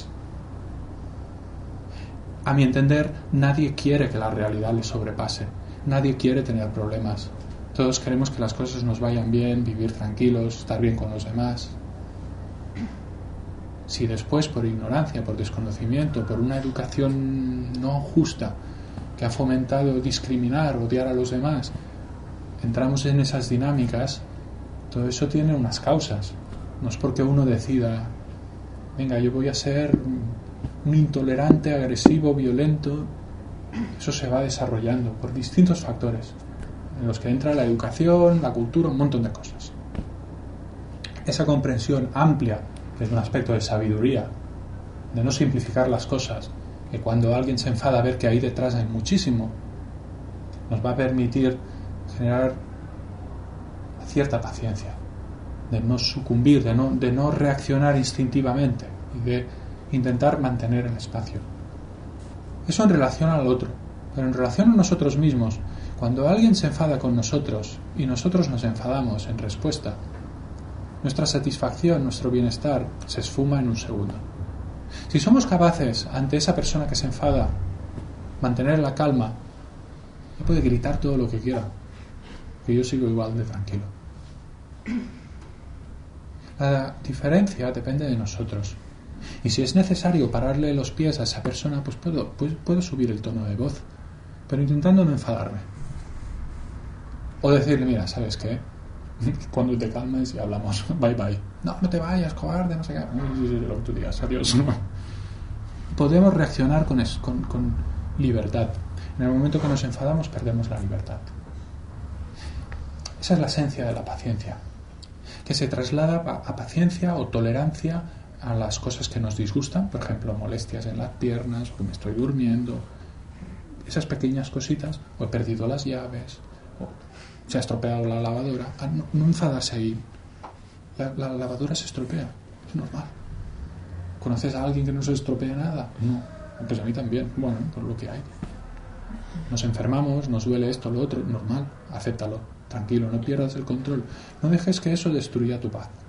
A mi entender, nadie quiere que la realidad le sobrepase. Nadie quiere tener problemas. Todos queremos que las cosas nos vayan bien, vivir tranquilos, estar bien con los demás. Si después, por ignorancia, por desconocimiento, por una educación no justa, que ha fomentado discriminar, odiar a los demás, entramos en esas dinámicas, todo eso tiene unas causas. No es porque uno decida, venga, yo voy a ser un intolerante, agresivo, violento. Eso se va desarrollando por distintos factores, en los que entra la educación, la cultura, un montón de cosas. Esa comprensión amplia, que es un aspecto de sabiduría, de no simplificar las cosas, que cuando alguien se enfada, ver que ahí detrás hay muchísimo, nos va a permitir generar cierta paciencia, de no sucumbir, de no reaccionar instintivamente y de intentar mantener el espacio. Eso en relación al otro, pero en relación a nosotros mismos, cuando alguien se enfada con nosotros y nosotros nos enfadamos en respuesta, nuestra satisfacción, nuestro bienestar se esfuma en un segundo. Si somos capaces, ante esa persona que se enfada, mantener la calma, yo puedo gritar todo lo que quiera, que yo sigo igual de tranquilo. La diferencia depende de nosotros. Y si es necesario pararle los pies a esa persona, pues puedo subir el tono de voz, pero intentando no enfadarme. O decirle, mira, ¿sabes qué? Cuando te calmes y hablamos, bye bye. No te vayas, cobarde, no sé qué. Lo que tú digas, adiós. Podemos reaccionar con libertad. En el momento que nos enfadamos, perdemos la libertad. Esa es la esencia de la paciencia, que se traslada a paciencia o tolerancia a las cosas que nos disgustan, por ejemplo, molestias en las piernas, o que me estoy durmiendo, esas pequeñas cositas, o he perdido las llaves, o se ha estropeado la lavadora. No enfadarse ahí. La lavadora se estropea, es normal. ¿Conoces a alguien que no se estropea nada? No, pues a mí también. Bueno, por lo que hay. Nos enfermamos, nos duele esto, lo otro, normal, acéptalo, tranquilo, no pierdas el control, no dejes que eso destruya tu paz.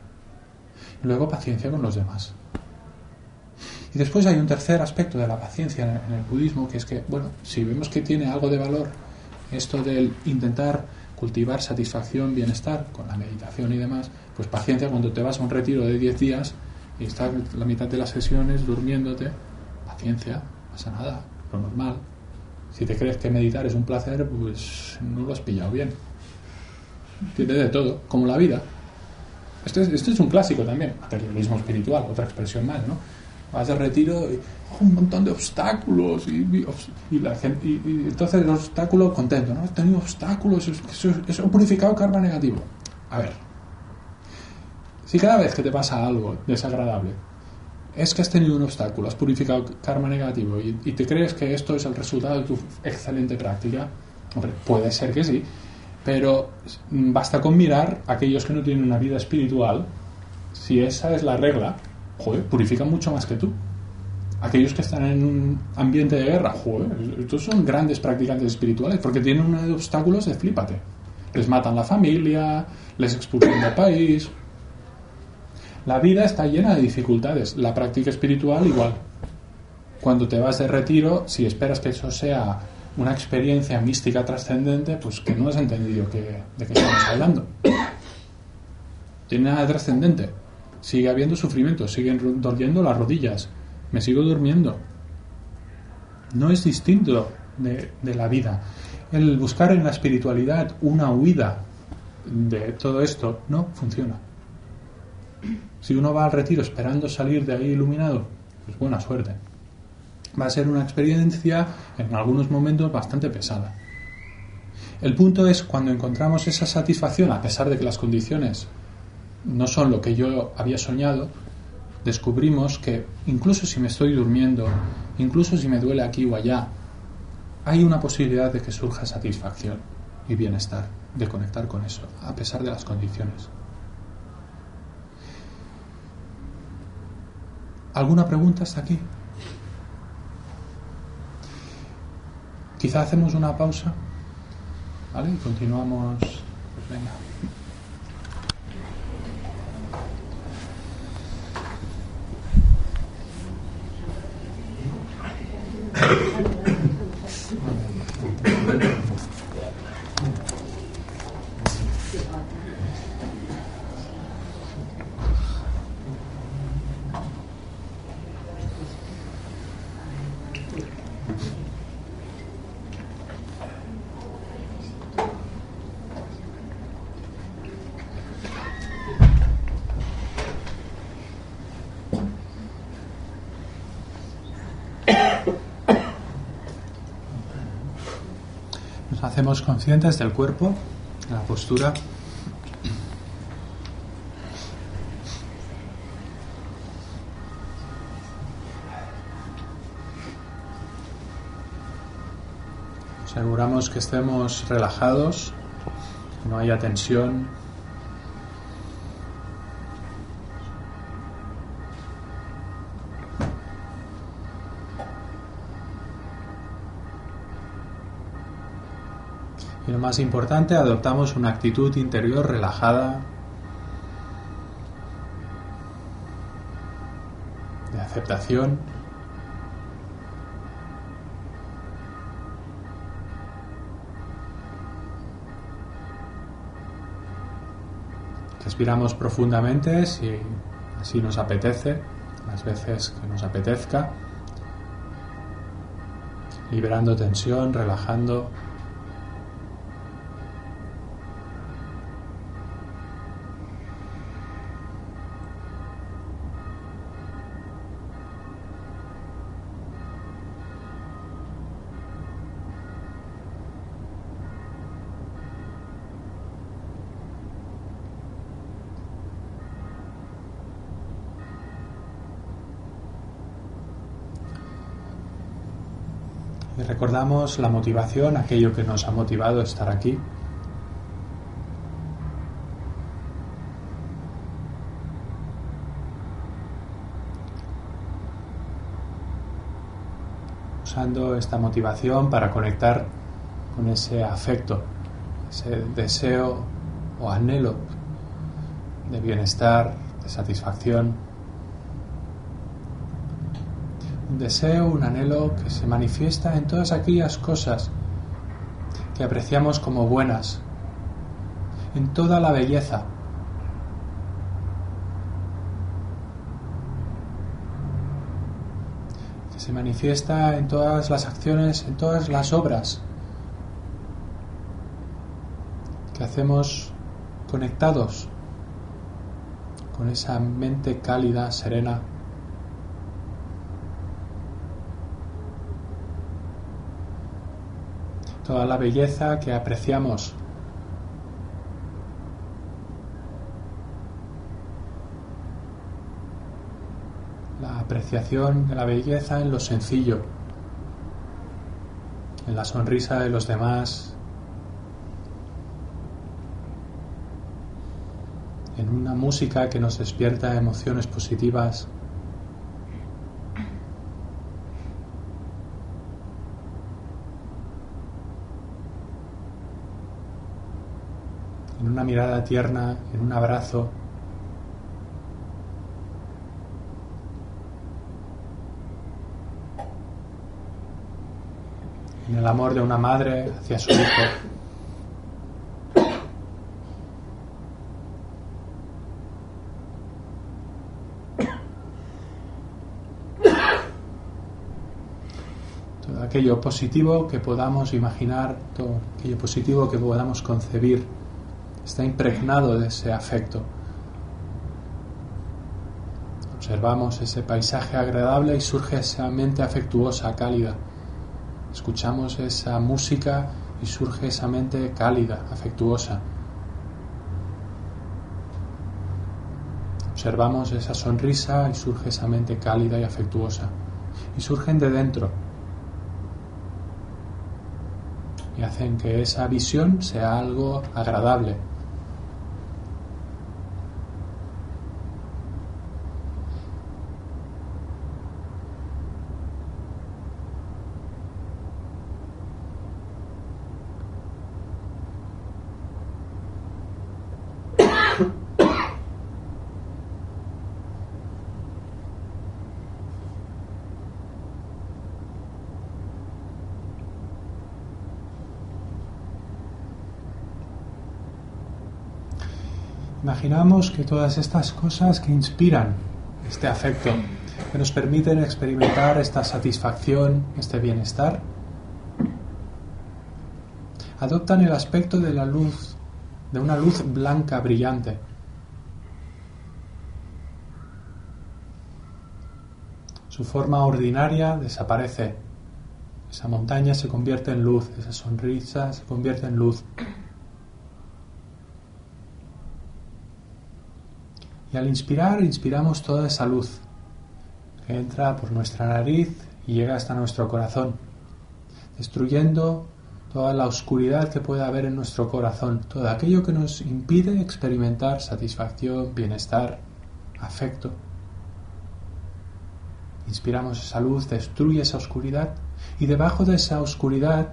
Y luego paciencia con los demás. Y después hay un tercer aspecto de la paciencia en el budismo, que es que, bueno, si vemos que tiene algo de valor esto del intentar cultivar satisfacción, bienestar con la meditación y demás, pues paciencia cuando te vas a un retiro de 10 días y estás la mitad de las sesiones durmiéndote, paciencia, no pasa nada, lo normal. Si te crees que meditar es un placer, pues no lo has pillado bien. Tiene de todo, como la vida. Este es un clásico también, materialismo espiritual, otra expresión más, ¿no? Vas al retiro y un montón de obstáculos y la gente, y entonces el obstáculo contento, ¿no? He tenido obstáculos, eso ha purificado karma negativo. A ver, si cada vez que te pasa algo desagradable es que has tenido un obstáculo, has purificado karma negativo y te crees que esto es el resultado de tu excelente práctica, hombre, puede ser que sí, pero basta con mirar a aquellos que no tienen una vida espiritual. Si esa es la regla, joder, purifican mucho más que tú. Aquellos que están en un ambiente de guerra, joder, estos son grandes practicantes espirituales porque tienen unos obstáculos de flípate. Les matan la familia, les expulsan del país. La vida está llena de dificultades, la práctica espiritual igual. Cuando te vas de retiro, si esperas que eso sea una experiencia mística trascendente, pues que no has entendido de qué estamos hablando. Tiene nada de trascendente. Sigue habiendo sufrimiento, siguen doliendo las rodillas, me sigo durmiendo. No es distinto de la vida. El buscar en la espiritualidad una huida de todo esto no funciona. Si uno va al retiro esperando salir de ahí iluminado, pues buena suerte. Va a ser una experiencia en algunos momentos bastante pesada. El punto es cuando encontramos esa satisfacción, a pesar de que las condiciones no son lo que yo había soñado, descubrimos que incluso si me estoy durmiendo, incluso si me duele aquí o allá, hay una posibilidad de que surja satisfacción y bienestar, de conectar con eso, a pesar de las condiciones. ¿Alguna pregunta hasta aquí? Quizá hacemos una pausa, ¿vale? Y continuamos. Pues venga. Nos hacemos conscientes del cuerpo, de la postura. Aseguramos que estemos relajados, que no haya tensión. Y lo más importante, adoptamos una actitud interior relajada, de aceptación. Respiramos profundamente si así nos apetece, las veces que nos apetezca, liberando tensión, relajando. Y recordamos la motivación, aquello que nos ha motivado a estar aquí. Usando esta motivación para conectar con ese afecto, ese deseo o anhelo de bienestar, de satisfacción. Un deseo, un anhelo que se manifiesta en todas aquellas cosas que apreciamos como buenas, en toda la belleza. Que se manifiesta en todas las acciones, en todas las obras que hacemos conectados con esa mente cálida, serena. Toda la belleza que apreciamos. La apreciación de la belleza en lo sencillo, en la sonrisa de los demás, en una música que nos despierta emociones positivas. En una mirada tierna, en un abrazo. En el amor de una madre hacia su hijo. todo aquello positivo que podamos imaginar, todo aquello positivo que podamos concebir, está impregnado de ese afecto. Observamos ese paisaje agradable y surge esa mente afectuosa, cálida. Escuchamos esa música y surge esa mente cálida, afectuosa. Observamos esa sonrisa y surge esa mente cálida y afectuosa. Y surgen de dentro. Y hacen que esa visión sea algo agradable. Imaginamos que todas estas cosas que inspiran este afecto, que nos permiten experimentar esta satisfacción, este bienestar, adoptan el aspecto de la luz, de una luz blanca brillante. Su forma ordinaria desaparece. Esa montaña se convierte en luz, esa sonrisa se convierte en luz. Y al inspirar, inspiramos toda esa luz que entra por nuestra nariz y llega hasta nuestro corazón, destruyendo toda la oscuridad que pueda haber en nuestro corazón, todo aquello que nos impide experimentar satisfacción, bienestar, afecto. Inspiramos esa luz, destruye esa oscuridad y debajo de esa oscuridad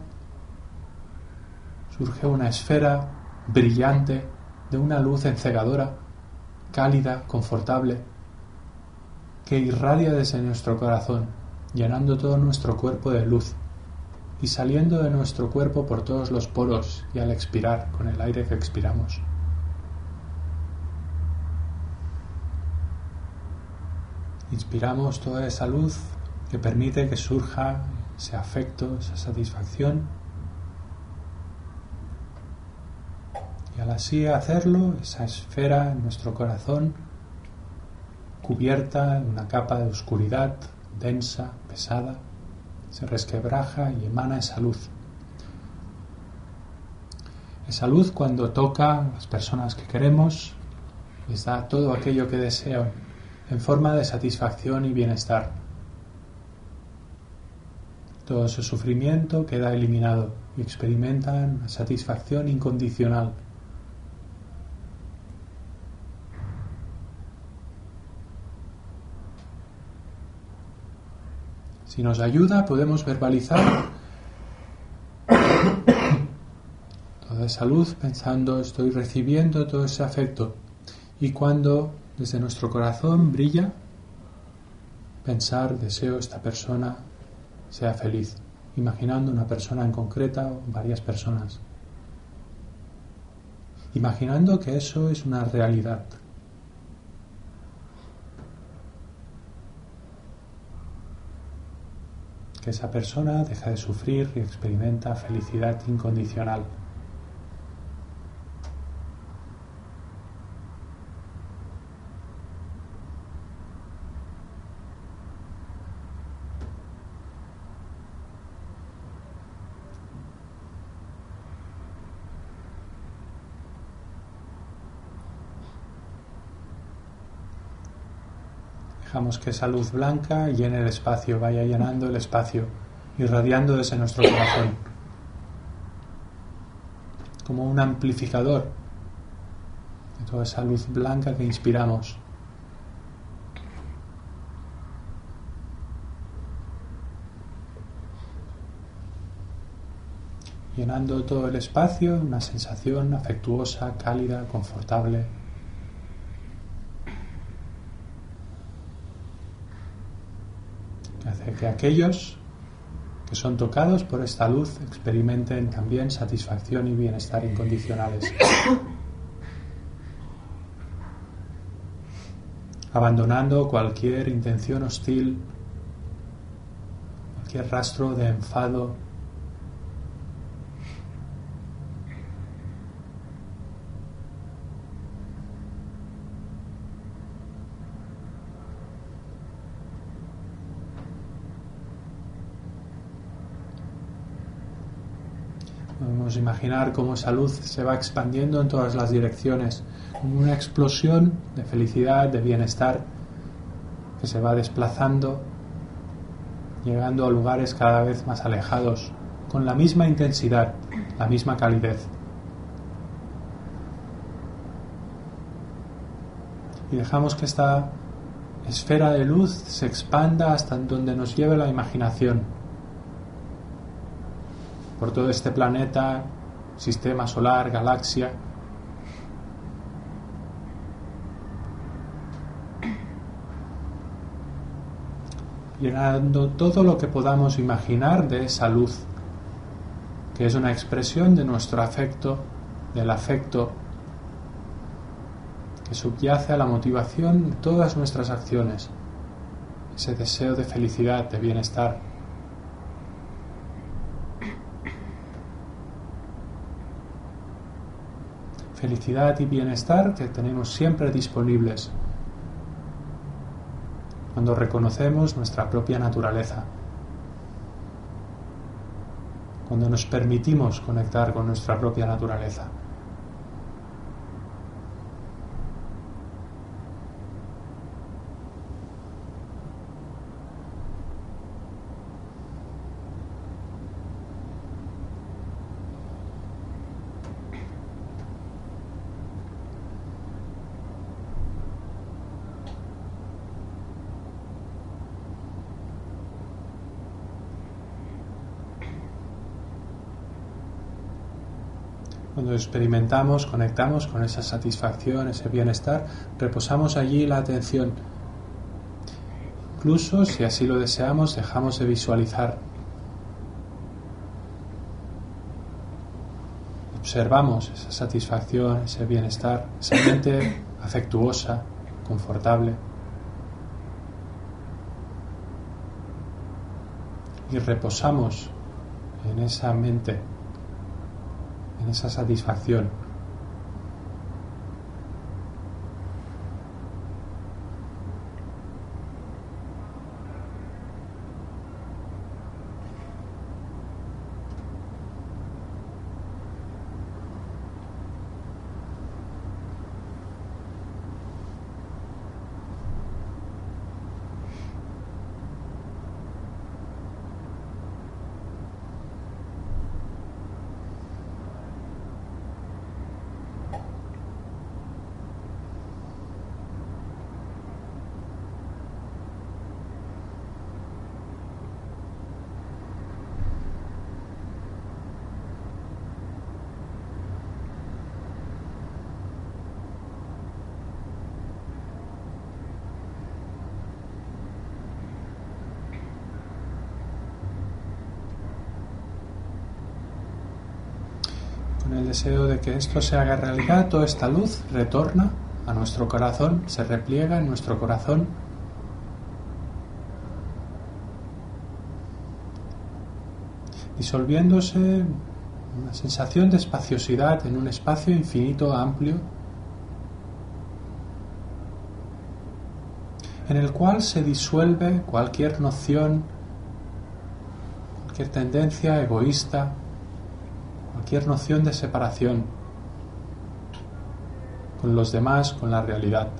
surge una esfera brillante de una luz encegadora, cálida, confortable, que irradia desde nuestro corazón, llenando todo nuestro cuerpo de luz y saliendo de nuestro cuerpo por todos los poros y al expirar, con el aire que expiramos. Inspiramos toda esa luz que permite que surja ese afecto, esa satisfacción. Y al así hacerlo, esa esfera en nuestro corazón, cubierta en una capa de oscuridad densa, pesada, se resquebraja y emana esa luz. Esa luz, cuando toca a las personas que queremos, les da todo aquello que desean en forma de satisfacción y bienestar. Todo ese sufrimiento queda eliminado y experimentan la satisfacción incondicional. Si nos ayuda, podemos verbalizar toda esa luz pensando, estoy recibiendo todo ese afecto. Y cuando desde nuestro corazón brilla, pensar, deseo esta persona sea feliz, imaginando una persona en concreta o varias personas. Imaginando que eso es una realidad. Que esa persona deja de sufrir y experimenta felicidad incondicional. Dejamos que esa luz blanca llene el espacio, vaya llenando el espacio, irradiando desde nuestro corazón, como un amplificador de toda esa luz blanca que inspiramos. Llenando todo el espacio, una sensación afectuosa, cálida, confortable. Hace que aquellos que son tocados por esta luz experimenten también satisfacción y bienestar incondicionales. Abandonando cualquier intención hostil, cualquier rastro de enfado, podemos imaginar cómo esa luz se va expandiendo en todas las direcciones, como una explosión de felicidad, de bienestar, que se va desplazando, llegando a lugares cada vez más alejados, con la misma intensidad, la misma calidez. Y dejamos que esta esfera de luz se expanda hasta donde nos lleve la imaginación, por todo este planeta, sistema solar, galaxia. Llenando todo lo que podamos imaginar de esa luz, que es una expresión de nuestro afecto, del afecto que subyace a la motivación de todas nuestras acciones, ese deseo de felicidad, de bienestar. Felicidad y bienestar que tenemos siempre disponibles cuando reconocemos nuestra propia naturaleza, cuando nos permitimos conectar con nuestra propia naturaleza. Cuando experimentamos, conectamos con esa satisfacción, ese bienestar, reposamos allí la atención. Incluso, si así lo deseamos, dejamos de visualizar. Observamos esa satisfacción, ese bienestar, esa mente afectuosa, confortable. Y reposamos en esa mente, en esa satisfacción. Con el deseo de que esto se haga realidad, toda esta luz retorna a nuestro corazón, se repliega en nuestro corazón, disolviéndose en una sensación de espaciosidad en un espacio infinito, amplio, en el cual se disuelve cualquier noción, cualquier tendencia egoísta, cualquier noción de separación con los demás, con la realidad.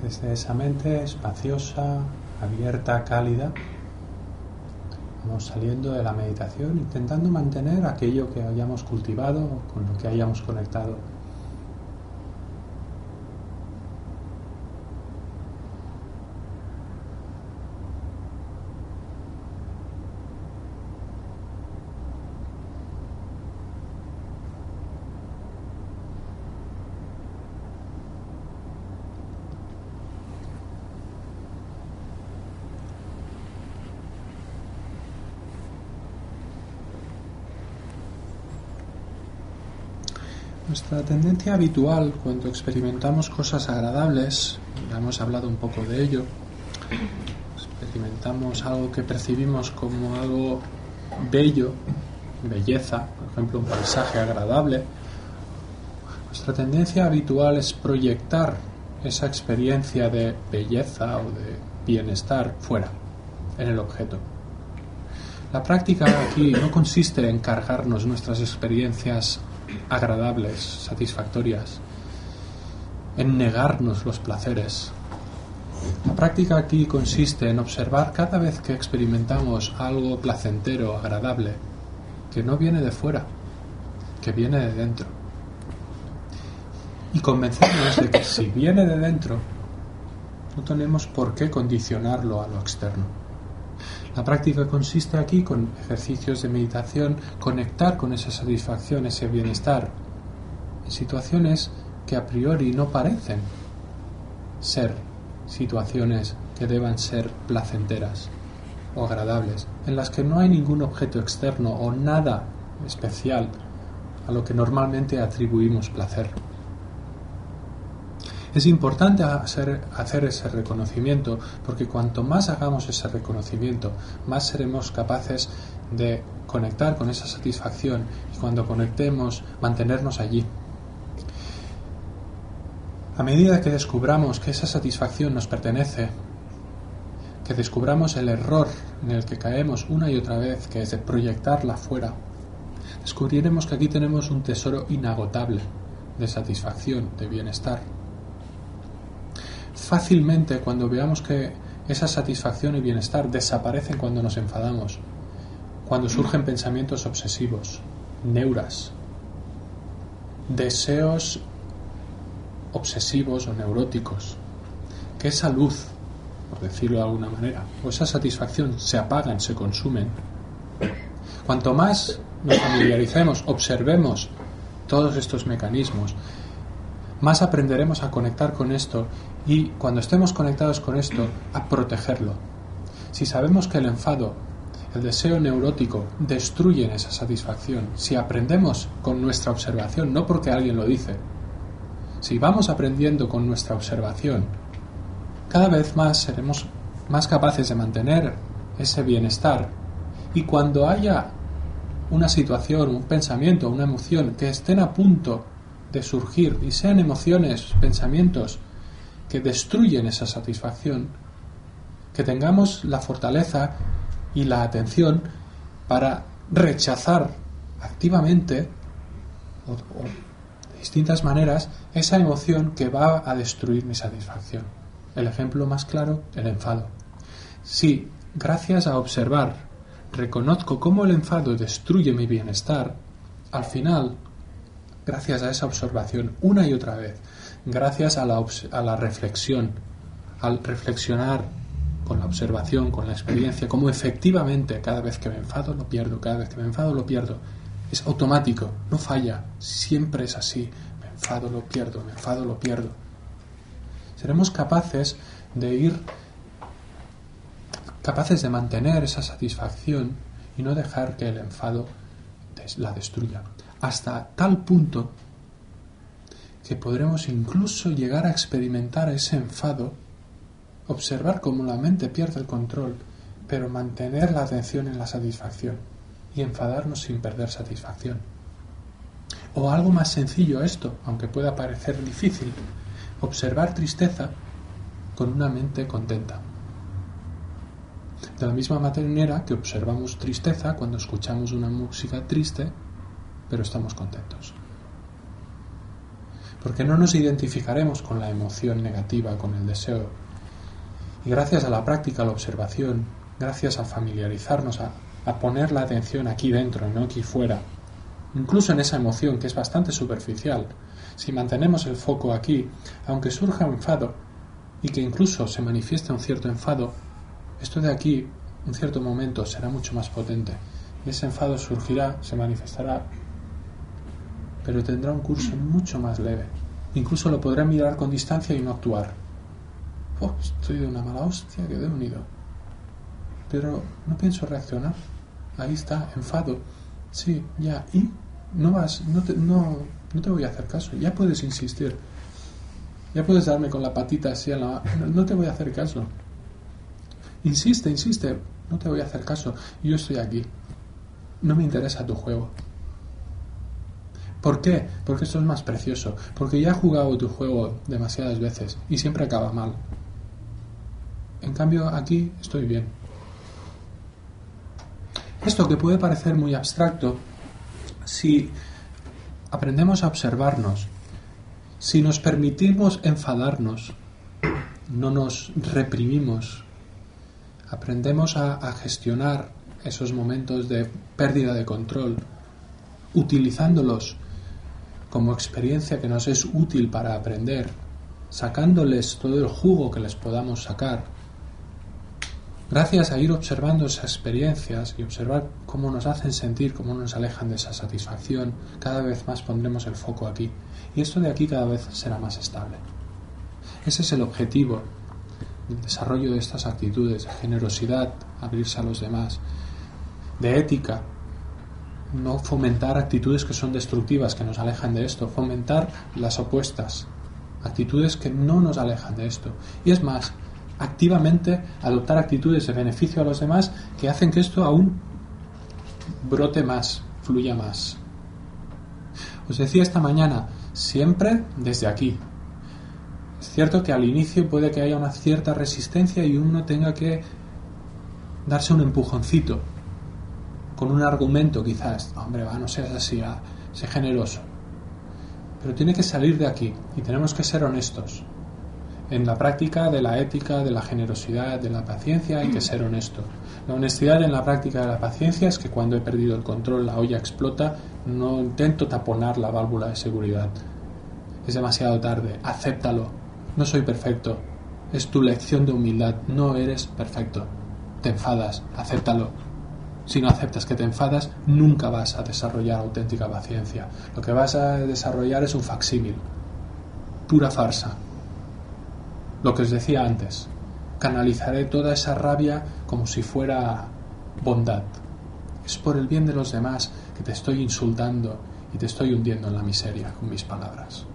Desde esa mente espaciosa, abierta, cálida, vamos saliendo de la meditación, intentando mantener aquello que hayamos cultivado, con lo que hayamos conectado. Nuestra tendencia habitual cuando experimentamos cosas agradables, ya hemos hablado un poco de ello, experimentamos algo que percibimos como algo bello, belleza, por ejemplo un paisaje agradable, nuestra tendencia habitual es proyectar esa experiencia de belleza o de bienestar fuera, en el objeto. La práctica aquí no consiste en cargarnos nuestras experiencias agradables, satisfactorias, en negarnos los placeres. La práctica aquí consiste en observar cada vez que experimentamos algo placentero, agradable, que no viene de fuera, que viene de dentro. Y convencernos de que si viene de dentro, no tenemos por qué condicionarlo a lo externo. La práctica consiste aquí, con ejercicios de meditación, conectar con esa satisfacción, ese bienestar, en situaciones que a priori no parecen ser situaciones que deban ser placenteras o agradables, en las que no hay ningún objeto externo o nada especial a lo que normalmente atribuimos placer. Es importante hacer ese reconocimiento, porque cuanto más hagamos ese reconocimiento, más seremos capaces de conectar con esa satisfacción y cuando conectemos, mantenernos allí. A medida que descubramos que esa satisfacción nos pertenece, que descubramos el error en el que caemos una y otra vez, que es de proyectarla fuera, descubriremos que aquí tenemos un tesoro inagotable de satisfacción, de bienestar. Fácilmente, cuando veamos que esa satisfacción y bienestar desaparecen cuando nos enfadamos, cuando surgen pensamientos obsesivos, neuras, deseos obsesivos o neuróticos, que esa luz, por decirlo de alguna manera, o esa satisfacción se apagan, se consumen. Cuanto más nos familiaricemos, observemos todos estos mecanismos, más aprenderemos a conectar con esto y, cuando estemos conectados con esto, a protegerlo. Si sabemos que el enfado, el deseo neurótico, destruyen esa satisfacción, si aprendemos con nuestra observación, no porque alguien lo dice, si vamos aprendiendo con nuestra observación, cada vez más seremos más capaces de mantener ese bienestar, y cuando haya una situación, un pensamiento, una emoción que estén a punto de surgir y sean emociones, pensamientos que destruyen esa satisfacción, que tengamos la fortaleza y la atención para rechazar activamente o de distintas maneras esa emoción que va a destruir mi satisfacción. El ejemplo más claro, el enfado. Si, gracias a observar, reconozco cómo el enfado destruye mi bienestar, al final, gracias a esa observación una y otra vez, gracias a la reflexión, al reflexionar con la observación, con la experiencia, cómo efectivamente cada vez que me enfado lo pierdo, cada vez que me enfado lo pierdo, es automático, no falla, siempre es así, me enfado lo pierdo, me enfado lo pierdo. Seremos capaces de mantener esa satisfacción y no dejar que el enfado la destruya, hasta tal punto que podremos incluso llegar a experimentar ese enfado, observar cómo la mente pierde el control, pero mantener la atención en la satisfacción y enfadarnos sin perder satisfacción. O algo más sencillo esto, aunque pueda parecer difícil, observar tristeza con una mente contenta. De la misma manera que observamos tristeza cuando escuchamos una música triste, pero estamos contentos. porque no nos identificaremos con la emoción negativa, con el deseo. Y gracias a la práctica, a la observación, gracias a familiarizarnos, a poner la atención aquí dentro, no aquí fuera, incluso en esa emoción que es bastante superficial, si mantenemos el foco aquí, aunque surja un enfado y que incluso se manifieste un cierto enfado, esto de aquí, en cierto momento, será mucho más potente. Y ese enfado surgirá, se manifestará, pero tendrá un curso mucho más leve. Incluso lo podré mirar con distancia y no actuar. Estoy de una mala hostia, quedé unido. Pero no pienso reaccionar. Ahí está, enfado. Sí, ya. ¿Y? No te voy a hacer caso. Ya puedes insistir. Ya puedes darme con la patita así a la... No te voy a hacer caso. Insiste. No te voy a hacer caso. Yo estoy aquí. No me interesa tu juego. ¿Por qué? Porque esto es más precioso. Porque ya he jugado tu juego demasiadas veces y siempre acaba mal. En cambio, aquí estoy bien. Esto que puede parecer muy abstracto, si aprendemos a observarnos, si nos permitimos enfadarnos, no nos reprimimos, aprendemos a gestionar esos momentos de pérdida de control, utilizándolos como experiencia que nos es útil para aprender, sacándoles todo el jugo que les podamos sacar. Gracias a ir observando esas experiencias y observar cómo nos hacen sentir, cómo nos alejan de esa satisfacción, cada vez más pondremos el foco aquí. Y esto de aquí cada vez será más estable. Ese es el objetivo del desarrollo de estas actitudes, de generosidad, abrirse a los demás, de ética, no fomentar actitudes que son destructivas, que nos alejan de esto, fomentar las opuestas, actitudes que no nos alejan de esto. Y es más, activamente adoptar actitudes de beneficio a los demás que hacen que esto aún brote más, fluya más. Os decía esta mañana, siempre desde aquí. Es cierto que al inicio puede que haya una cierta resistencia y uno tenga que darse un empujoncito con un argumento quizás, no seas así, sé generoso. Pero tiene que salir de aquí y tenemos que ser honestos. En la práctica de la ética, de la generosidad, de la paciencia hay que ser honesto. La honestidad en la práctica de la paciencia es que cuando he perdido el control, la olla explota, no intento taponar la válvula de seguridad. Es demasiado tarde, acéptalo. No soy perfecto. Es tu lección de humildad. No eres perfecto. Te enfadas, acéptalo. Si no aceptas que te enfadas, nunca vas a desarrollar auténtica paciencia. Lo que vas a desarrollar es un facsímil. Pura farsa. Lo que os decía antes, canalizaré toda esa rabia como si fuera bondad. Es por el bien de los demás que te estoy insultando y te estoy hundiendo en la miseria con mis palabras.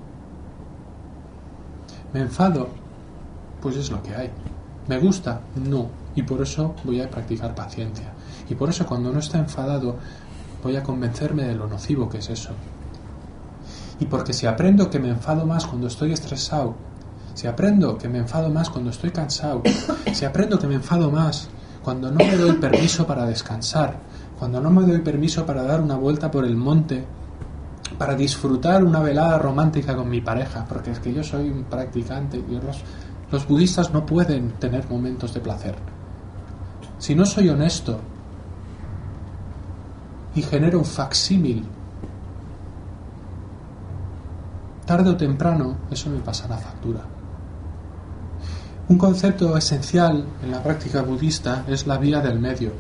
¿Me enfado? Pues es lo que hay. ¿Me gusta? No. Y por eso voy a practicar paciencia. Y por eso cuando no está enfadado voy a convencerme de lo nocivo que es eso. Y porque si aprendo que me enfado más cuando estoy estresado, si aprendo que me enfado más cuando estoy cansado, si aprendo que me enfado más cuando no me doy permiso para descansar, cuando no me doy permiso para dar una vuelta por el monte, para disfrutar una velada romántica con mi pareja, porque es que yo soy un practicante y los budistas no pueden tener momentos de placer. Si no soy honesto y genero un facsímil, tarde o temprano eso me pasará factura. Un concepto esencial en la práctica budista es la vía del medio.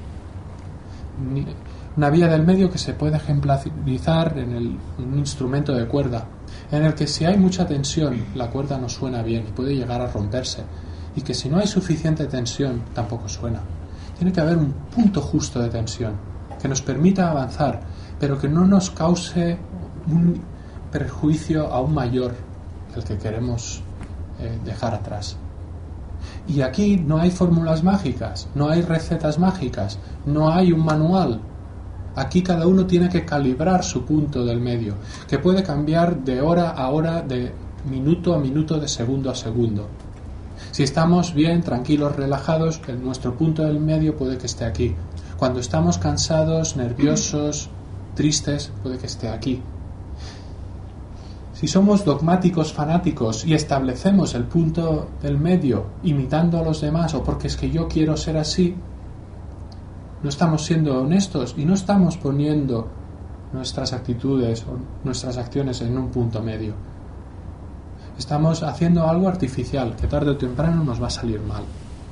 Una vía del medio que se puede ejemplarizar en un instrumento de cuerda, en el que si hay mucha tensión, la cuerda no suena bien y puede llegar a romperse, y que si no hay suficiente tensión, tampoco suena. Tiene que haber un punto justo de tensión, que nos permita avanzar, pero que no nos cause un perjuicio aún mayor que el que queremos dejar atrás. Y aquí no hay fórmulas mágicas, no hay recetas mágicas, no hay un manual. Aquí cada uno tiene que calibrar su punto del medio, que puede cambiar de hora a hora, de minuto a minuto, de segundo a segundo. Si estamos bien, tranquilos, relajados, nuestro punto del medio puede que esté aquí. Cuando estamos cansados, nerviosos, tristes, puede que esté aquí. Si somos dogmáticos, fanáticos y establecemos el punto del medio imitando a los demás o porque es que yo quiero ser así, no estamos siendo honestos y no estamos poniendo nuestras actitudes o nuestras acciones en un punto medio. Estamos haciendo algo artificial que tarde o temprano nos va a salir mal.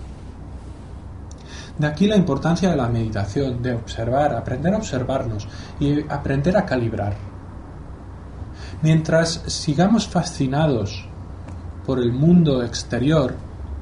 De aquí la importancia de la meditación, de observar, aprender a observarnos y aprender a calibrar. Mientras sigamos fascinados por el mundo exterior,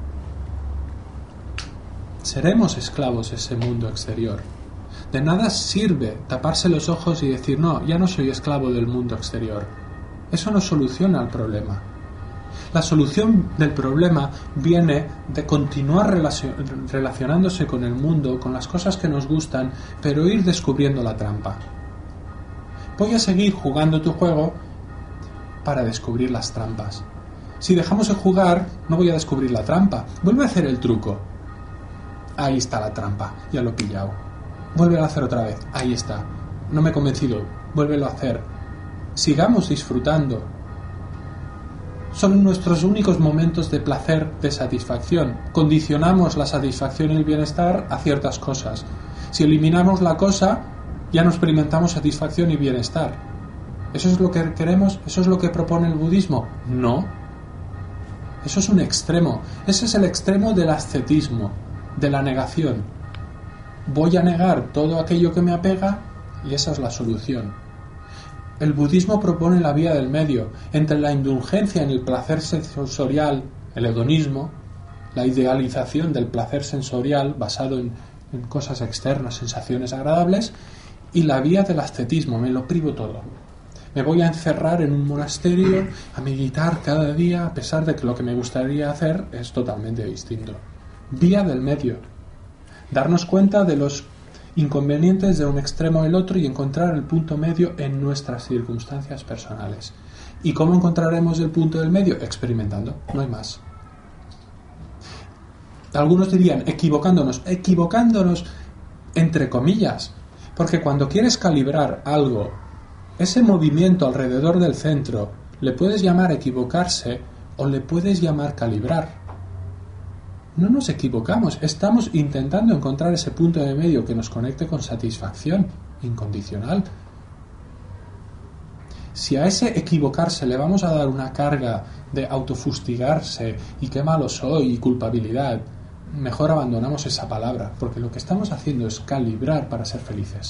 seremos esclavos de ese mundo exterior. De nada sirve taparse los ojos y decir, no, ya no soy esclavo del mundo exterior. Eso no soluciona el problema. La solución del problema viene de continuar relacionándose con el mundo, con las cosas que nos gustan, pero ir descubriendo la trampa. Voy a seguir jugando tu juego para descubrir las trampas. Si dejamos de jugar, no voy a descubrir la trampa. Vuelve a hacer el truco. Ahí está la trampa, ya lo he pillado. Vuelve a hacer otra vez, ahí está. No me he convencido, vuélvelo a hacer. Sigamos disfrutando. Son nuestros únicos momentos de placer, de satisfacción. Condicionamos la satisfacción y el bienestar a ciertas cosas. Si eliminamos la cosa, ya no experimentamos satisfacción y bienestar. ¿Eso es lo que queremos? ¿Eso es lo que propone el budismo? No. Eso es un extremo. Ese es el extremo del ascetismo, de la negación. Voy a negar todo aquello que me apega y esa es la solución. El budismo propone la vía del medio entre la indulgencia en el placer sensorial, el hedonismo, la idealización del placer sensorial basado en cosas externas, sensaciones agradables, y la vía del ascetismo, me lo privo todo. Me voy a encerrar en un monasterio a meditar cada día a pesar de que lo que me gustaría hacer es totalmente distinto. Vía del medio. Darnos cuenta de los inconvenientes de un extremo del otro y encontrar el punto medio en nuestras circunstancias personales. ¿Y cómo encontraremos el punto del medio? Experimentando, no hay más. Algunos dirían equivocándonos entre comillas, porque cuando quieres calibrar algo, ese movimiento alrededor del centro, le puedes llamar equivocarse o le puedes llamar calibrar. No nos equivocamos, estamos intentando encontrar ese punto de medio que nos conecte con satisfacción incondicional. Si a ese equivocarse le vamos a dar una carga de autofustigarse y qué malo soy y culpabilidad, mejor abandonamos esa palabra, porque lo que estamos haciendo es calibrar para ser felices.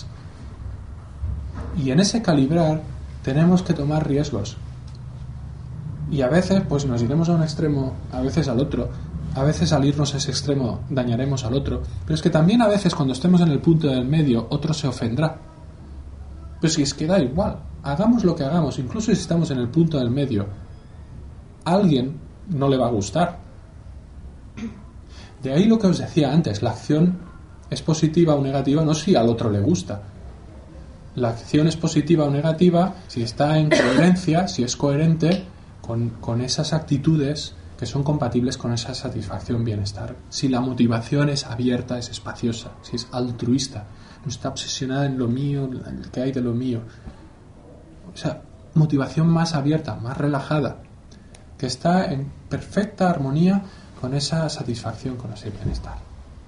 Y en ese calibrar tenemos que tomar riesgos. Y a veces pues nos iremos a un extremo, a veces al otro. A veces al irnos a ese extremo dañaremos al otro, pero es que también a veces cuando estemos en el punto del medio otro se ofenderá. Pero si es que da igual, hagamos lo que hagamos, incluso si estamos en el punto del medio, a alguien no le va a gustar. De ahí lo que os decía antes, la acción es positiva o negativa no si al otro le gusta. La acción es positiva o negativa si está en coherencia, si es coherente con esas actitudes que son compatibles con esa satisfacción, bienestar. Si la motivación es abierta, es espaciosa, si es altruista, no está obsesionada en lo mío, en el que hay de lo mío. O sea, motivación más abierta, más relajada, que está en perfecta armonía con esa satisfacción, con ese bienestar.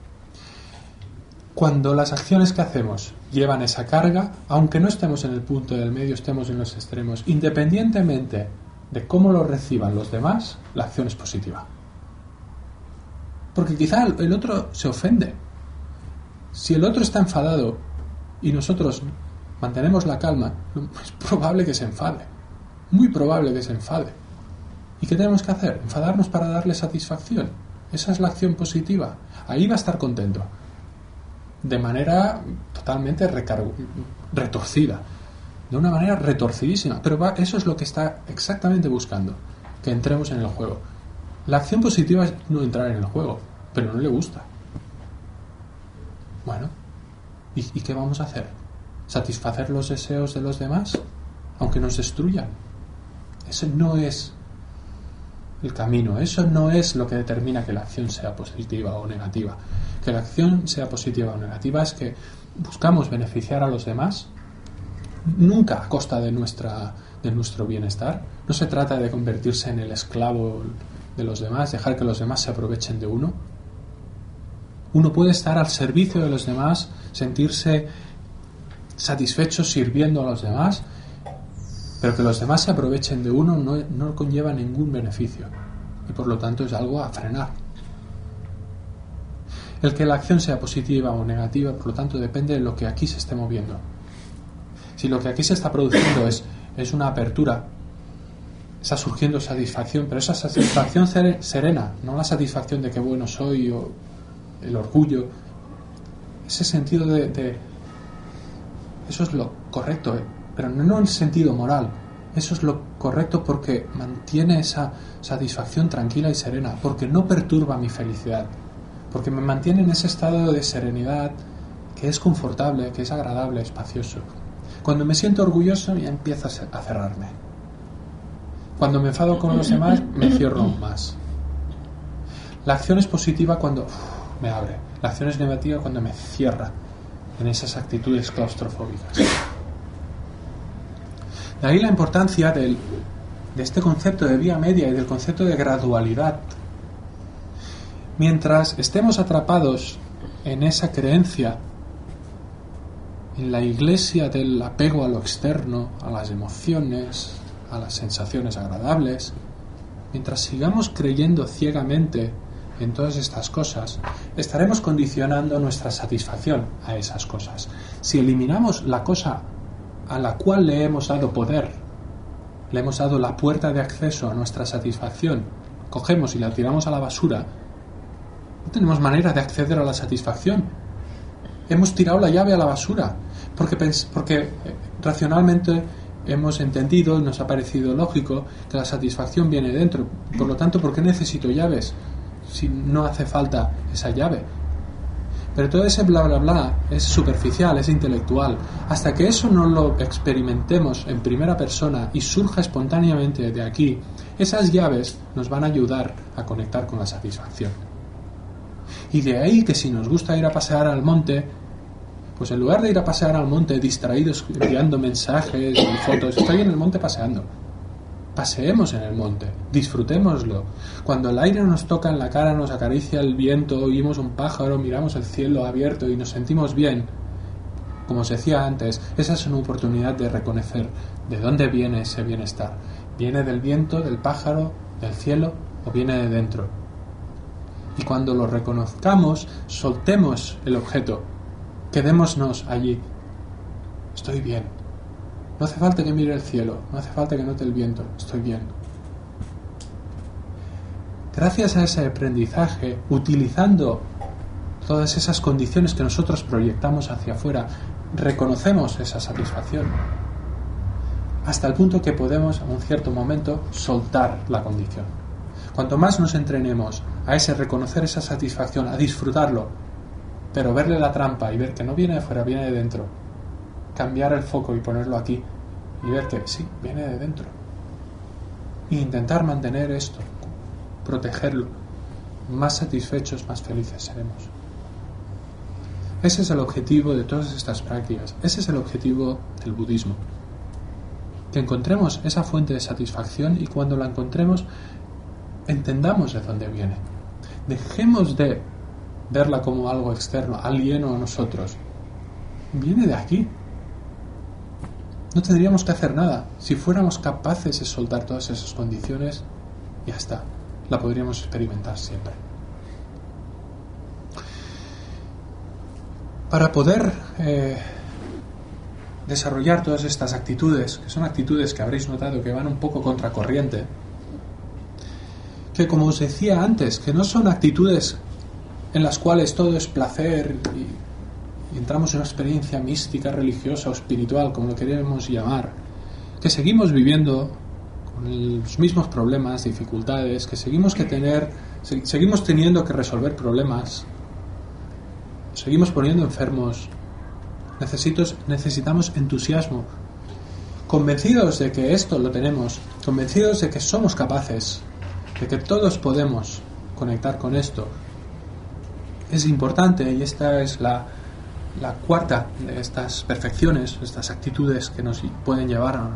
Cuando las acciones que hacemos llevan esa carga, aunque no estemos en el punto del medio, estemos en los extremos, independientemente de cómo lo reciban los demás, la acción es positiva. Porque quizá el otro se ofende. Si el otro está enfadado y nosotros mantenemos la calma, es probable que se enfade. Muy probable que se enfade. ¿Y qué tenemos que hacer? ¿Enfadarnos para darle satisfacción? Esa es la acción positiva. Ahí va a estar contento. De manera totalmente retorcida. De una manera retorcidísima, pero eso es lo que está exactamente buscando, que entremos en el juego. La acción positiva es no entrar en el juego, pero no le gusta. Bueno, ¿y qué vamos a hacer? ¿Satisfacer los deseos de los demás, aunque nos destruyan? Ese no es el camino, eso no es lo que determina que la acción sea positiva o negativa. Que la acción sea positiva o negativa es que buscamos beneficiar a los demás, nunca a costa de nuestra de nuestro bienestar. No se trata de convertirse en el esclavo de los demás, dejar que los demás se aprovechen de uno. Uno puede estar al servicio de los demás, sentirse satisfecho sirviendo a los demás, pero que los demás se aprovechen de uno no conlleva ningún beneficio y por lo tanto es algo a frenar. El que la acción sea positiva o negativa, por lo tanto, depende de lo que aquí se esté moviendo. Si lo que aquí se está produciendo es una apertura, está surgiendo satisfacción, pero esa satisfacción serena, no la satisfacción de qué bueno soy o el orgullo, ese sentido de eso es lo correcto, pero no en sentido moral. Eso es lo correcto porque mantiene esa satisfacción tranquila y serena, porque no perturba mi felicidad, porque me mantiene en ese estado de serenidad que es confortable, que es agradable, espacioso. Cuando me siento orgulloso ya empiezo a cerrarme. Cuando me enfado con los demás me cierro aún más. La acción es positiva cuando me abre. La acción es negativa cuando me cierra en esas actitudes claustrofóbicas. De ahí la importancia de este concepto de vía media y del concepto de gradualidad. Mientras estemos atrapados en esa creencia, en la iglesia del apego a lo externo, a las emociones, a las sensaciones agradables, mientras sigamos creyendo ciegamente en todas estas cosas, estaremos condicionando nuestra satisfacción a esas cosas. Si eliminamos la cosa a la cual le hemos dado poder, le hemos dado la puerta de acceso a nuestra satisfacción, cogemos y la tiramos a la basura, no tenemos manera de acceder a la satisfacción. Hemos tirado la llave a la basura porque racionalmente hemos entendido, nos ha parecido lógico que la satisfacción viene dentro. Por lo tanto, ¿por qué necesito llaves si no hace falta esa llave? Pero todo ese bla bla bla es superficial, es intelectual. Hasta que eso no lo experimentemos en primera persona y surja espontáneamente de aquí, esas llaves nos van a ayudar a conectar con la satisfacción. Y de ahí que si nos gusta ir a pasear al monte, pues en lugar de ir a pasear al monte distraídos enviando mensajes y fotos, estoy en el monte paseando. Paseemos en el monte, disfrutémoslo. Cuando el aire nos toca en la cara, nos acaricia el viento, oímos un pájaro, miramos el cielo abierto y nos sentimos bien, como os decía antes, esa es una oportunidad de reconocer de dónde viene ese bienestar. ¿Viene del viento, del pájaro, del cielo o viene de dentro? Y cuando lo reconozcamos, soltemos el objeto, quedémonos allí. Estoy bien. No hace falta que mire el cielo, no hace falta que note el viento, estoy bien. Gracias a ese aprendizaje, utilizando todas esas condiciones que nosotros proyectamos hacia afuera, reconocemos esa satisfacción, hasta el punto que podemos, en un cierto momento, soltar la condición. Cuanto más nos entrenemos a ese reconocer esa satisfacción, a disfrutarlo, pero verle la trampa y ver que no viene de fuera, viene de dentro, cambiar el foco y ponerlo aquí y ver que sí, viene de dentro, e intentar mantener esto, protegerlo, más satisfechos, más felices seremos. Ese es el objetivo de todas estas prácticas, ese es el objetivo del budismo, que encontremos esa fuente de satisfacción y cuando la encontremos entendamos de dónde viene. Dejemos de verla como algo externo, alieno a nosotros. Viene de aquí. No tendríamos que hacer nada. Si fuéramos capaces de soltar todas esas condiciones, ya está. La podríamos experimentar siempre. Para poder desarrollar todas estas actitudes, que son actitudes que habréis notado que van un poco contracorriente, que como os decía antes, que no son actitudes en las cuales todo es placer y entramos en una experiencia mística, religiosa o espiritual, como lo queremos llamar, que seguimos viviendo con los mismos problemas, dificultades, que seguimos teniendo que resolver problemas, seguimos poniendo enfermos, necesitamos entusiasmo, convencidos de que esto lo tenemos, convencidos de que somos capaces, de que todos podemos conectar con esto. Es importante, y esta es la cuarta de estas perfecciones, estas actitudes que nos pueden llevar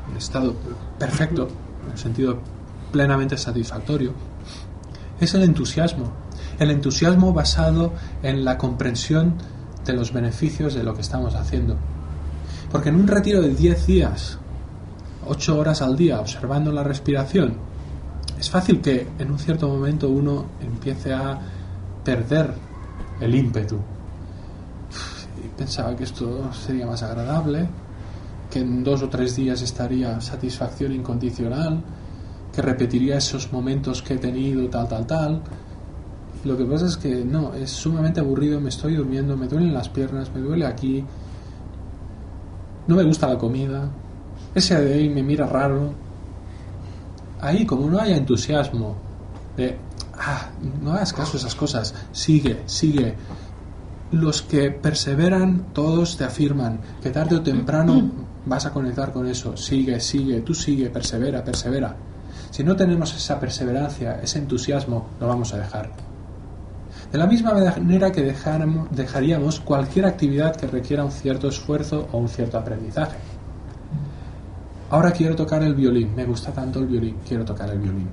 un estado perfecto, en el sentido plenamente satisfactorio, es el entusiasmo basado en la comprensión de los beneficios de lo que estamos haciendo. Porque en un retiro de 10 días, 8 horas al día, observando la respiración, es fácil que en un cierto momento uno empiece a perder el ímpetu. Y pensaba que esto sería más agradable, que en 2 o 3 días estaría satisfacción incondicional, que repetiría esos momentos que he tenido, tal. Lo que pasa es que no, es sumamente aburrido, me estoy durmiendo, me duelen las piernas, me duele aquí, no me gusta la comida, ese de ahí me mira raro. Ahí, como no haya entusiasmo de, no hagas caso a esas cosas, sigue. Los que perseveran, todos te afirman que tarde o temprano vas a conectar con eso. Sigue, tú sigue, persevera. Si no tenemos esa perseverancia, ese entusiasmo, lo vamos a dejar. De la misma manera que dejaríamos cualquier actividad que requiera un cierto esfuerzo o un cierto aprendizaje. Ahora quiero tocar el violín, me gusta tanto el violín, quiero tocar el violín.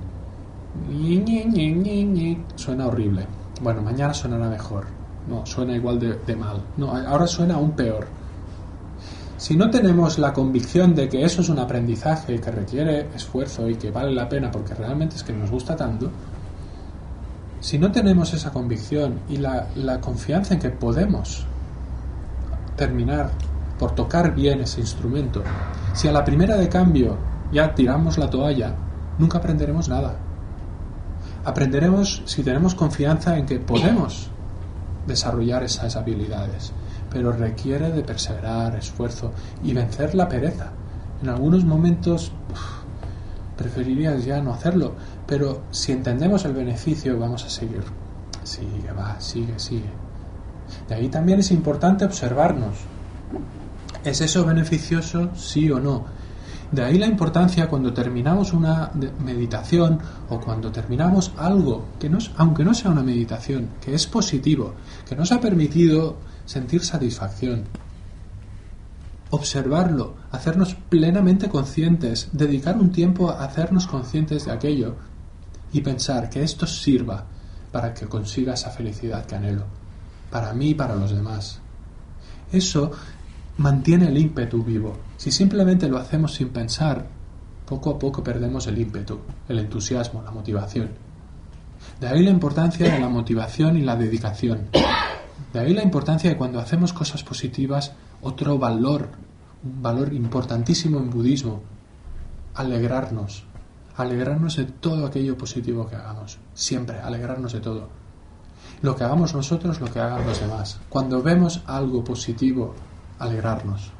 Suena horrible. Bueno, mañana sonará mejor. No, suena igual de mal. No, ahora suena aún peor. Si no tenemos la convicción de que eso es un aprendizaje que requiere esfuerzo y que vale la pena porque realmente es que nos gusta tanto, si no tenemos esa convicción y la confianza en que podemos terminar por tocar bien ese instrumento, si a la primera de cambio ya tiramos la toalla, nunca aprenderemos nada. Aprenderemos si tenemos confianza en que podemos desarrollar esas habilidades, pero requiere de perseverar, esfuerzo y vencer la pereza. En algunos momentos preferirías ya no hacerlo, pero si entendemos el beneficio vamos a seguir. Sigue. De ahí también es importante observarnos. ¿Es eso beneficioso, sí o no? De ahí la importancia cuando terminamos una meditación o cuando terminamos algo que aunque no sea una meditación, que es positivo, que nos ha permitido sentir satisfacción. Observarlo, hacernos plenamente conscientes, dedicar un tiempo a hacernos conscientes de aquello y pensar que esto sirva para que consiga esa felicidad que anhelo, para mí y para los demás. Eso mantiene el ímpetu vivo. Si simplemente lo hacemos sin pensar, poco a poco perdemos el ímpetu, el entusiasmo, la motivación. De ahí la importancia de la motivación y la dedicación. De ahí la importancia de cuando hacemos cosas positivas, otro valor, un valor importantísimo en budismo, alegrarnos de todo aquello positivo que hagamos, siempre, alegrarnos de todo. Lo que hagamos nosotros, lo que hagan los demás. Cuando vemos algo positivo, alegrarnos.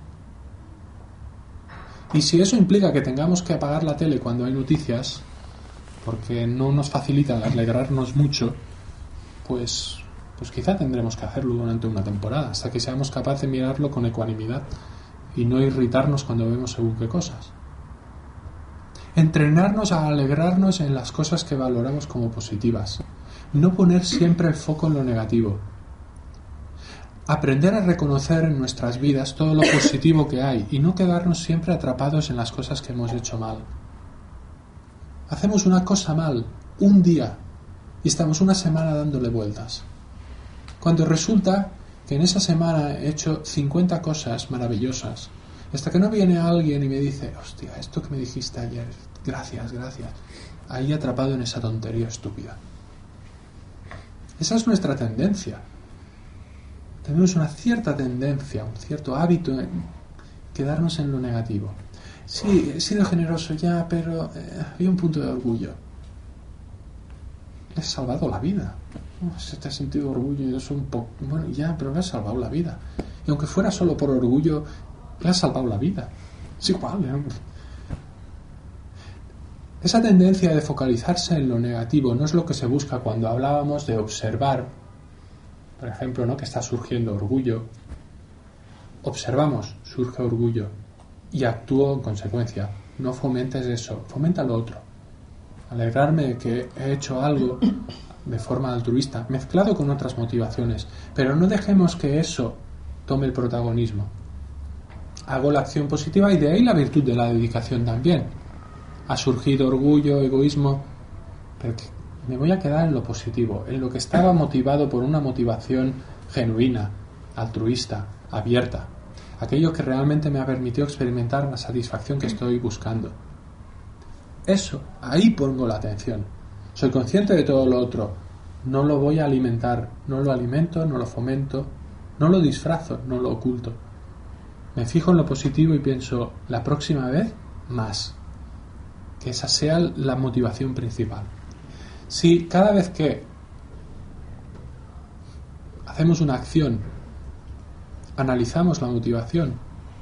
Y si eso implica que tengamos que apagar la tele cuando hay noticias, porque no nos facilita alegrarnos mucho, pues quizá tendremos que hacerlo durante una temporada, hasta que seamos capaces de mirarlo con ecuanimidad y no irritarnos cuando vemos según qué cosas. Entrenarnos a alegrarnos en las cosas que valoramos como positivas, no poner siempre el foco en lo negativo. Aprender a reconocer en nuestras vidas todo lo positivo que hay y no quedarnos siempre atrapados en las cosas que hemos hecho mal. Hacemos una cosa mal un día y estamos una semana dándole vueltas, cuando resulta que en esa semana he hecho 50 cosas maravillosas, hasta que no viene alguien y me dice: hostia, esto que me dijiste ayer, gracias, ahí atrapado en esa tontería estúpida. Esa es nuestra tendencia. Tenemos una cierta tendencia, un cierto hábito en quedarnos en lo negativo. Sí, he sido generoso ya, pero había un punto de orgullo. Le has salvado la vida. Se te ha sentido orgullo y eso un poco... Bueno, ya, pero le has salvado la vida. Y aunque fuera solo por orgullo, le has salvado la vida. Es igual. Esa tendencia de focalizarse en lo negativo no es lo que se busca cuando hablábamos de observar, por ejemplo, ¿no?, que está surgiendo orgullo. Observamos, surge orgullo y actúo en consecuencia. No fomentes eso, fomenta lo otro. Alegrarme de que he hecho algo de forma altruista, mezclado con otras motivaciones, pero no dejemos que eso tome el protagonismo. hago la acción positiva y de ahí la virtud de la dedicación también. Ha surgido orgullo, egoísmo, pero me voy a quedar en lo positivo, en lo que estaba motivado por una motivación genuina, altruista, abierta, aquello que realmente me ha permitido experimentar la satisfacción que estoy buscando. Eso, ahí pongo la atención. Soy consciente de todo lo otro, no lo voy a alimentar, no lo alimento, no lo fomento, no lo disfrazo, no lo oculto. Me fijo en lo positivo y pienso, la próxima vez, más. Que esa sea la motivación principal. Si cada vez que hacemos una acción analizamos la motivación,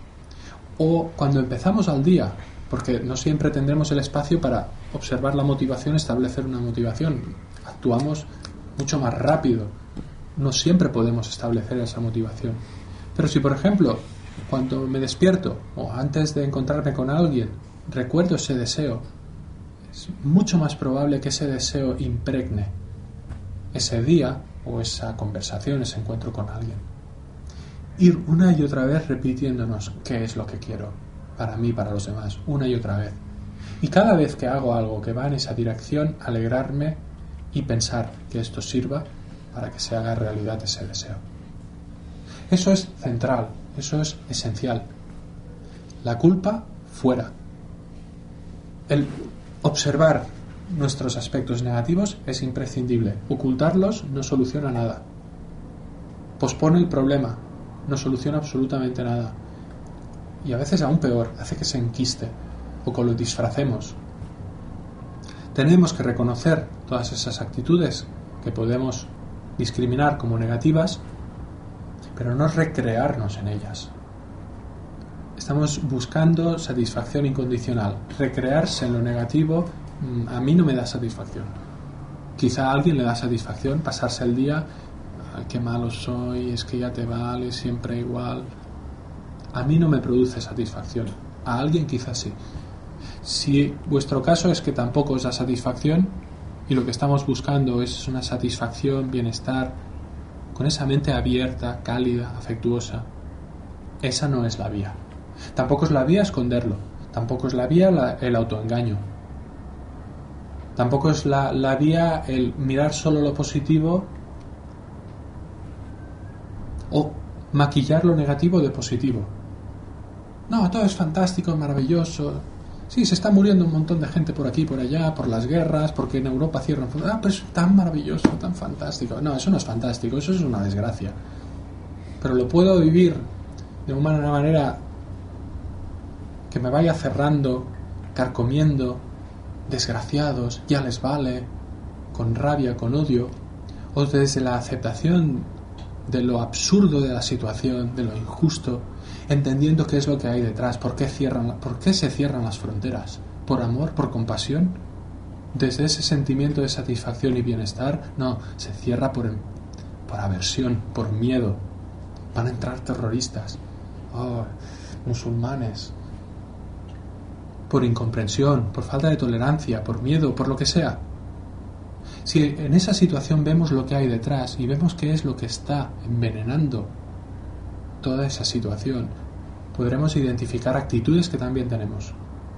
o cuando empezamos al día, porque no siempre tendremos el espacio para observar la motivación, establecer una motivación, actuamos mucho más rápido, no siempre podemos establecer esa motivación. Pero si, por ejemplo, cuando me despierto o antes de encontrarme con alguien recuerdo ese deseo, es mucho más probable que ese deseo impregne ese día o esa conversación, ese encuentro con alguien. Ir una y otra vez repitiéndonos qué es lo que quiero para mí, para los demás, una y otra vez. Y cada vez que hago algo que va en esa dirección, alegrarme y pensar que esto sirva para que se haga realidad ese deseo. Eso es central, eso es esencial. La culpa, fuera. El observar nuestros aspectos negativos es imprescindible. Ocultarlos no soluciona nada. Pospone el problema, no soluciona absolutamente nada. Y a veces aún peor, hace que se enquiste o que lo disfracemos. Tenemos que reconocer todas esas actitudes que podemos discriminar como negativas, pero no recrearnos en ellas. Estamos buscando satisfacción incondicional. Recrearse en lo negativo a mí no me da satisfacción. Quizá a alguien le da satisfacción pasarse el día, ay, qué malo soy, es que ya te vale, siempre igual. A mí no me produce satisfacción. A alguien quizás sí. Si vuestro caso es que tampoco os da satisfacción y lo que estamos buscando es una satisfacción, bienestar, con esa mente abierta, cálida, afectuosa, esa no es la vía. Tampoco es la vía esconderlo, tampoco es la vía el autoengaño, tampoco es la vía el mirar solo lo positivo o maquillar lo negativo de positivo. No, todo es fantástico, maravilloso. Sí, se está muriendo un montón de gente por aquí, por allá, por las guerras, porque en Europa cierran. Pero es tan maravilloso, tan fantástico. No, eso no es fantástico, eso es una desgracia. Pero lo puedo vivir de una manera que me vaya cerrando, carcomiendo, desgraciados, ya les vale, con rabia, con odio, o desde la aceptación de lo absurdo de la situación, de lo injusto, entendiendo qué es lo que hay detrás, por qué se cierran las fronteras, por amor, por compasión, desde ese sentimiento de satisfacción y bienestar. No, se cierra por aversión, por miedo. Van a entrar terroristas, musulmanes, por incomprensión, por falta de tolerancia, por miedo, por lo que sea. Si en esa situación vemos lo que hay detrás y vemos qué es lo que está envenenando toda esa situación, podremos identificar actitudes que también tenemos.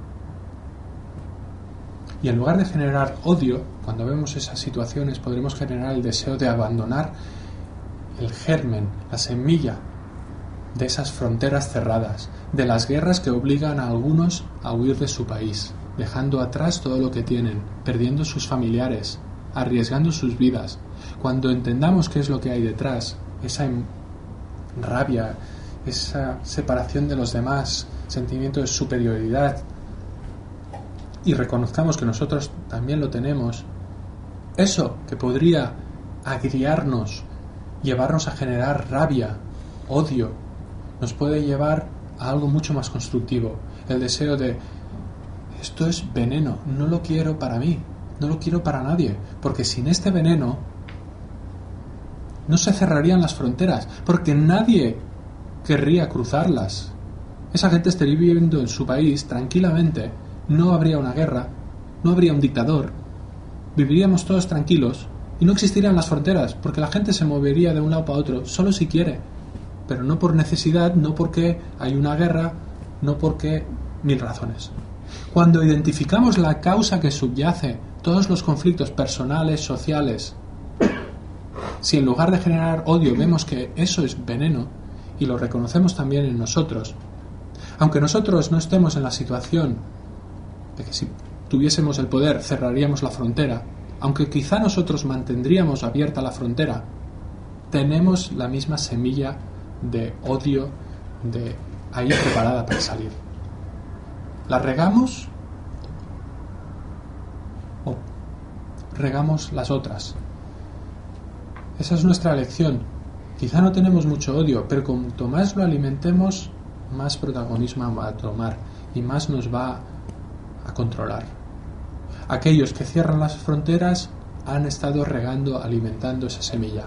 Y en lugar de generar odio, cuando vemos esas situaciones, podremos generar el deseo de abandonar el germen, la semilla de esas fronteras cerradas, de las guerras que obligan a algunos a huir de su país, dejando atrás todo lo que tienen, perdiendo sus familiares, arriesgando sus vidas. Cuando entendamos qué es lo que hay detrás, esa rabia, esa separación de los demás, sentimiento de superioridad, y reconozcamos que nosotros también lo tenemos, eso que podría agriarnos, llevarnos a generar rabia, odio, nos puede llevar a algo mucho más constructivo, el deseo de esto es veneno, no lo quiero para mí, no lo quiero para nadie, porque sin este veneno no se cerrarían las fronteras, porque nadie querría cruzarlas. Esa gente estaría viviendo en su país tranquilamente, no habría una guerra, no habría un dictador, viviríamos todos tranquilos y no existirían las fronteras, porque la gente se movería de un lado para otro solo si quiere. pero no por necesidad, no porque hay una guerra, no porque 1000 razones. Cuando identificamos la causa que subyace todos los conflictos personales, sociales, si en lugar de generar odio vemos que eso es veneno y lo reconocemos también en nosotros, aunque nosotros no estemos en la situación de que si tuviésemos el poder cerraríamos la frontera, aunque quizá nosotros mantendríamos abierta la frontera, tenemos la misma semilla de odio de ahí preparada para salir. ¿La regamos o regamos las otras? Esa es nuestra elección. Quizá no tenemos mucho odio, pero cuanto más lo alimentemos, más protagonismo va a tomar y más nos va a controlar. Aquellos que cierran las fronteras han estado regando, alimentando esa semilla.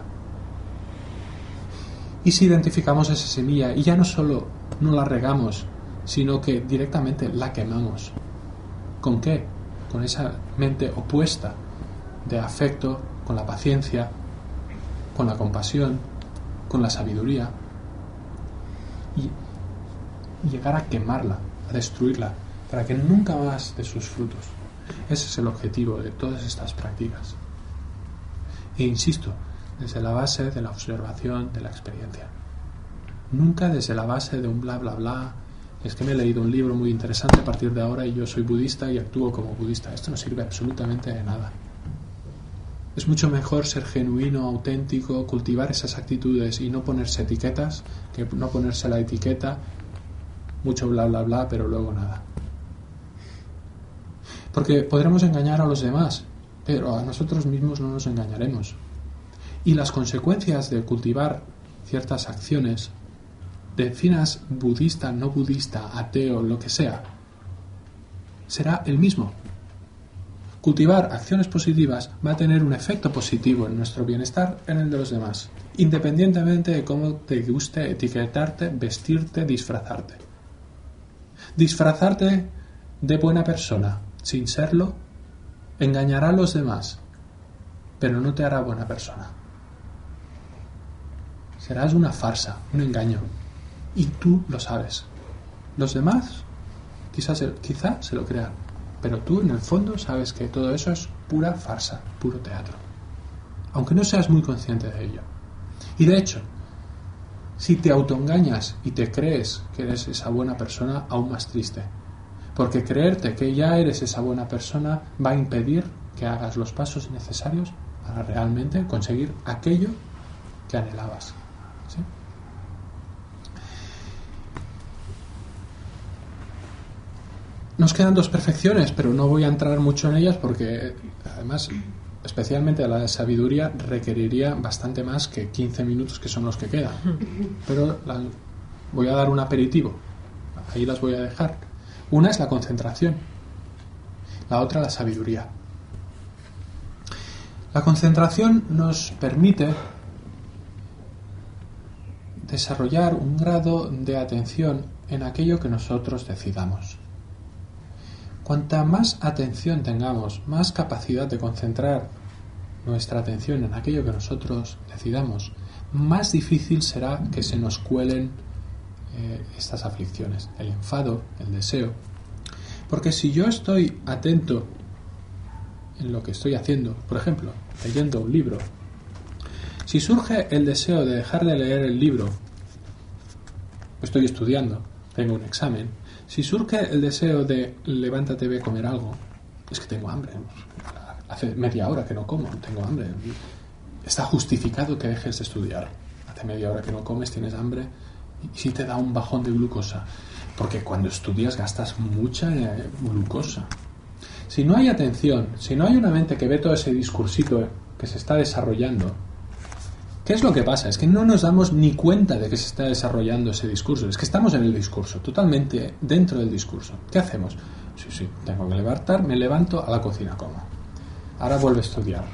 Y si identificamos esa semilla y ya no solo no la regamos, sino que directamente la quemamos. ¿Con qué? Con esa mente opuesta de afecto, con la paciencia, con la compasión, con la sabiduría, y llegar a quemarla, a destruirla, para que nunca más dé sus frutos. Ese es el objetivo de todas estas prácticas. E insisto, desde la base de la observación, de la experiencia. Nunca desde la base de un bla bla bla. Es que me he leído un libro muy interesante a partir de ahora y yo soy budista y actúo como budista. Esto no sirve absolutamente de nada. Es mucho mejor ser genuino, auténtico, cultivar esas actitudes y no ponerse etiquetas, que no ponerse la etiqueta, mucho bla bla bla, pero luego nada. Porque podremos engañar a los demás, pero a nosotros mismos no nos engañaremos. Y las consecuencias de cultivar ciertas acciones, definas budista, no budista, ateo, lo que sea, será el mismo. Cultivar acciones positivas va a tener un efecto positivo en nuestro bienestar, en el de los demás, independientemente de cómo te guste etiquetarte, vestirte, disfrazarte. Disfrazarte de buena persona, sin serlo, engañará a los demás, pero no te hará buena persona. Serás una farsa, un engaño, y tú lo sabes. Los demás quizá se lo crean, pero tú en el fondo sabes que todo eso es pura farsa, puro teatro, aunque no seas muy consciente de ello. Y de hecho, si te autoengañas y te crees que eres esa buena persona, aún más triste, porque creerte que ya eres esa buena persona va a impedir que hagas los pasos necesarios para realmente conseguir aquello que anhelabas. ¿Sí? Nos quedan 2 perfecciones, pero no voy a entrar mucho en ellas porque, además, especialmente la sabiduría requeriría bastante más que 15 minutos, que son los que quedan. Pero voy a dar un aperitivo. Ahí las voy a dejar. Una es la concentración, la otra la sabiduría. La concentración nos permite desarrollar un grado de atención en aquello que nosotros decidamos. Cuanta más atención tengamos, más capacidad de concentrar nuestra atención en aquello que nosotros decidamos, más difícil será que se nos cuelen estas aflicciones, el enfado, el deseo. Porque si yo estoy atento en lo que estoy haciendo, por ejemplo, leyendo un libro, si surge el deseo de dejar de leer el libro, estoy estudiando, tengo un examen, si surge el deseo de levántate, ve a comer algo, es que tengo hambre, hace media hora que no como, tengo hambre, está justificado que dejes de estudiar, hace media hora que no comes, tienes hambre, y si te da un bajón de glucosa, porque cuando estudias gastas mucha glucosa. Si no hay atención, si no hay una mente que ve todo ese discursito que se está desarrollando, ¿qué es lo que pasa? Es que no nos damos ni cuenta de que se está desarrollando ese discurso. Es que estamos en el discurso, totalmente dentro del discurso. ¿Qué hacemos? Sí, tengo que levantar, me levanto, a la cocina como. Ahora vuelvo a estudiar.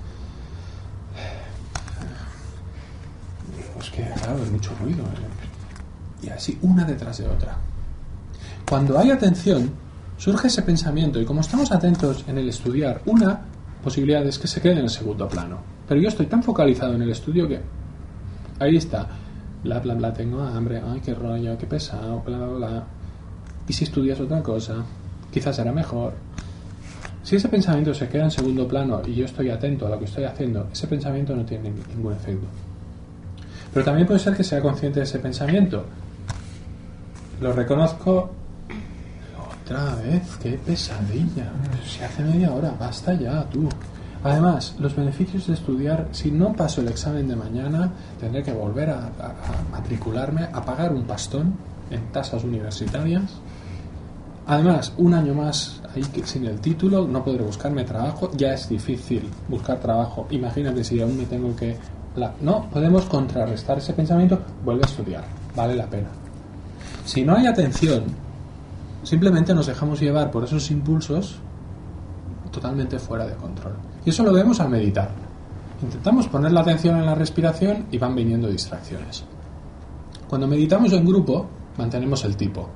Pues que, claro, hay mucho ruido. Y así, una detrás de otra. Cuando hay atención, surge ese pensamiento. Y como estamos atentos en el estudiar, una posibilidad es que se quede en el segundo plano. Pero yo estoy tan focalizado en el estudio que ahí está. bla bla bla, tengo hambre, ay qué rollo, qué pesado, bla bla bla. ¿Y si estudias otra cosa? Quizás será mejor. Si ese pensamiento se queda en segundo plano y yo estoy atento a lo que estoy haciendo, ese pensamiento no tiene ningún efecto. Pero también puede ser que sea consciente de ese pensamiento. Lo reconozco. Otra vez, qué pesadilla. Si hace media hora, basta ya, tú. Además, los beneficios de estudiar, si no paso el examen de mañana, tendré que volver a matricularme, a pagar un pastón en tasas universitarias. Además, un año más ahí sin el título, no podré buscarme trabajo, ya es difícil buscar trabajo. Imagínate si aún me tengo que... No, podemos contrarrestar ese pensamiento, vuelve a estudiar, vale la pena. Si no hay atención, simplemente nos dejamos llevar por esos impulsos totalmente fuera de control. Y eso lo vemos al meditar. Intentamos poner la atención en la respiración y van viniendo distracciones. Cuando meditamos en grupo, mantenemos el tipo.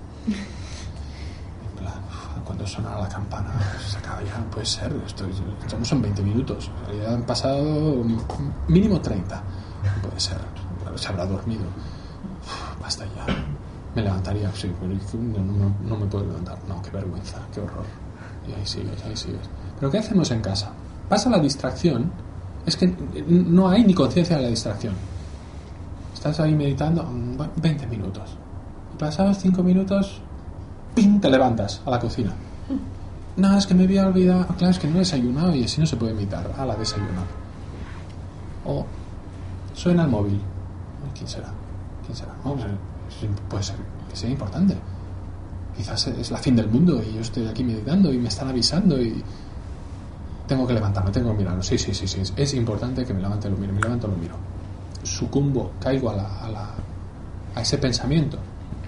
En plan, cuando suena la campana, se acaba ya, puede ser, estamos en 20 minutos. En realidad han pasado mínimo 30. Puede ser, se habrá dormido. Basta ya. Me levantaría, sí, pero no me puedo levantar. No, qué vergüenza, qué horror. Y ahí sigues. Pero ¿qué hacemos en casa? Pasa la distracción, es que no hay ni conciencia de la distracción. Estás ahí meditando 20 minutos. Y pasados 5 minutos, ¡ping!, te levantas a la cocina. No, es que me había olvidado. Claro, es que no he desayunado y así no se puede meditar. A la desayunar. O suena el móvil. ¿Quién será? Vamos a ver. Puede ser que sea importante. Quizás es la fin del mundo y yo estoy aquí meditando y me están avisando y tengo que levantarme, tengo que mirarlo. Sí, es importante que me levante, lo miro. Sucumbo, caigo a ese pensamiento.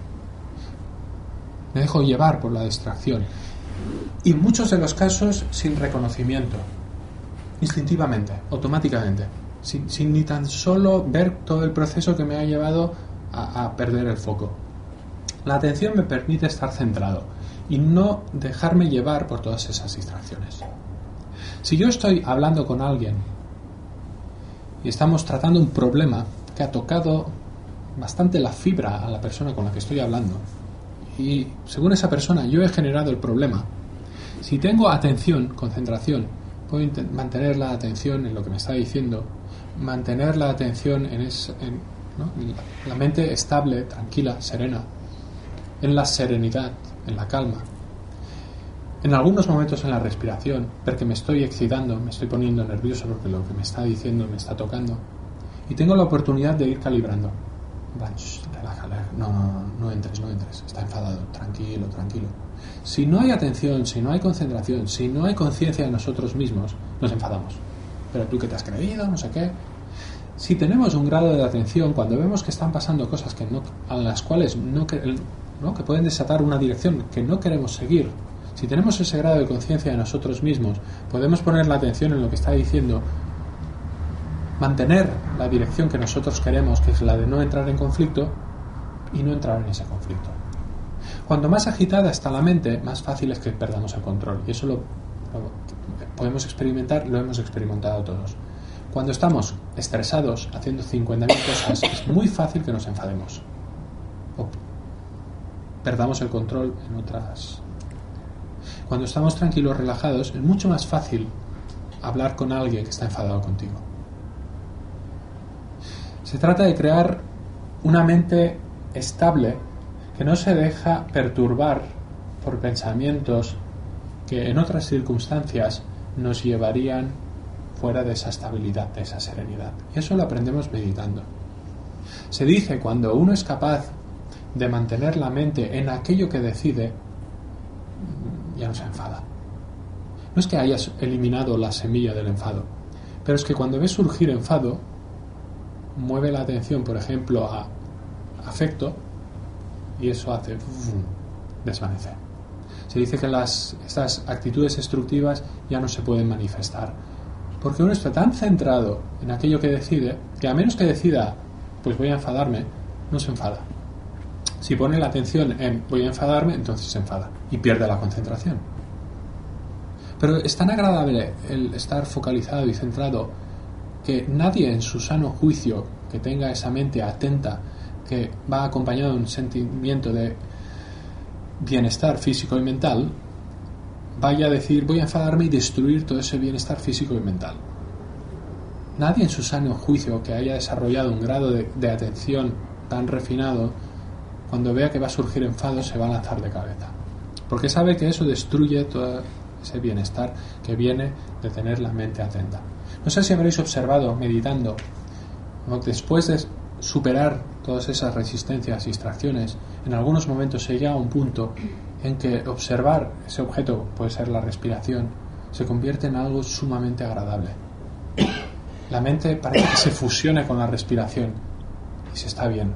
Me dejo llevar por la distracción. Y en muchos de los casos sin reconocimiento, instintivamente, automáticamente, sin ni tan solo ver todo el proceso que me ha llevado a perder el foco. La atención me permite estar centrado y no dejarme llevar por todas esas distracciones. Si yo estoy hablando con alguien y estamos tratando un problema que ha tocado bastante la fibra a la persona con la que estoy hablando y según esa persona yo he generado el problema, si tengo atención, concentración, puedo mantener la atención en lo que me está diciendo, mantener la atención ¿no? La mente estable, tranquila, serena, en la serenidad, en la calma. En algunos momentos en la respiración, porque me estoy excitando, me estoy poniendo nervioso porque lo que me está diciendo me está tocando. Y tengo la oportunidad de ir calibrando. Relaja, no entres, está enfadado, tranquilo. Si no hay atención, si no hay concentración, si no hay conciencia de nosotros mismos, nos enfadamos. Pero tú que te has creído, no sé qué. Si tenemos un grado de atención, cuando vemos que están pasando cosas a las cuales que pueden desatar una dirección que no queremos seguir, si tenemos ese grado de conciencia de nosotros mismos, podemos poner la atención en lo que está diciendo, mantener la dirección que nosotros queremos, que es la de no entrar en conflicto, y no entrar en ese conflicto. Cuanto más agitada está la mente, más fácil es que perdamos el control. Y eso lo podemos experimentar, lo hemos experimentado todos. Cuando estamos estresados, haciendo 50.000 cosas, es muy fácil que nos enfademos. O perdamos el control en otras. Cuando estamos tranquilos, relajados, es mucho más fácil hablar con alguien que está enfadado contigo. Se trata de crear una mente estable que no se deja perturbar por pensamientos que en otras circunstancias nos llevarían fuera de esa estabilidad, de esa serenidad. Y eso lo aprendemos meditando. Se dice cuando uno es capaz de mantener la mente en aquello que decide, ya no se enfada. No es que hayas eliminado la semilla del enfado, pero es que cuando ves surgir enfado, mueve la atención, por ejemplo, a afecto, y eso hace desvanecer. Se dice que estas actitudes destructivas ya no se pueden manifestar, porque uno está tan centrado en aquello que decide, que a menos que decida, pues voy a enfadarme, no se enfada. Si pone la atención en voy a enfadarme, entonces se enfada y pierde la concentración. Pero es tan agradable el estar focalizado y centrado que nadie en su sano juicio que tenga esa mente atenta, que va acompañado de un sentimiento de bienestar físico y mental, vaya a decir voy a enfadarme y destruir todo ese bienestar físico y mental. Nadie en su sano juicio que haya desarrollado un grado de atención tan refinado, cuando vea que va a surgir enfado, se va a lanzar de cabeza, porque sabe que eso destruye todo ese bienestar que viene de tener la mente atenta. No sé si habréis observado meditando, después de superar todas esas resistencias y distracciones, en algunos momentos se llega a un punto en que observar ese objeto, puede ser la respiración, se convierte en algo sumamente agradable. La mente parece que se fusiona con la respiración y se está bien.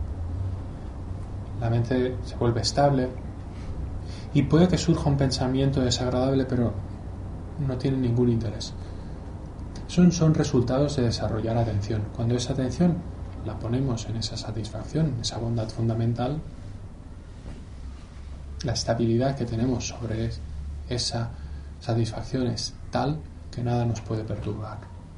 La mente se vuelve estable y puede que surja un pensamiento desagradable, pero no tiene ningún interés. Son resultados de desarrollar atención. Cuando esa atención la ponemos en esa satisfacción, esa bondad fundamental, la estabilidad que tenemos sobre esa satisfacción es tal que nada nos puede perturbar.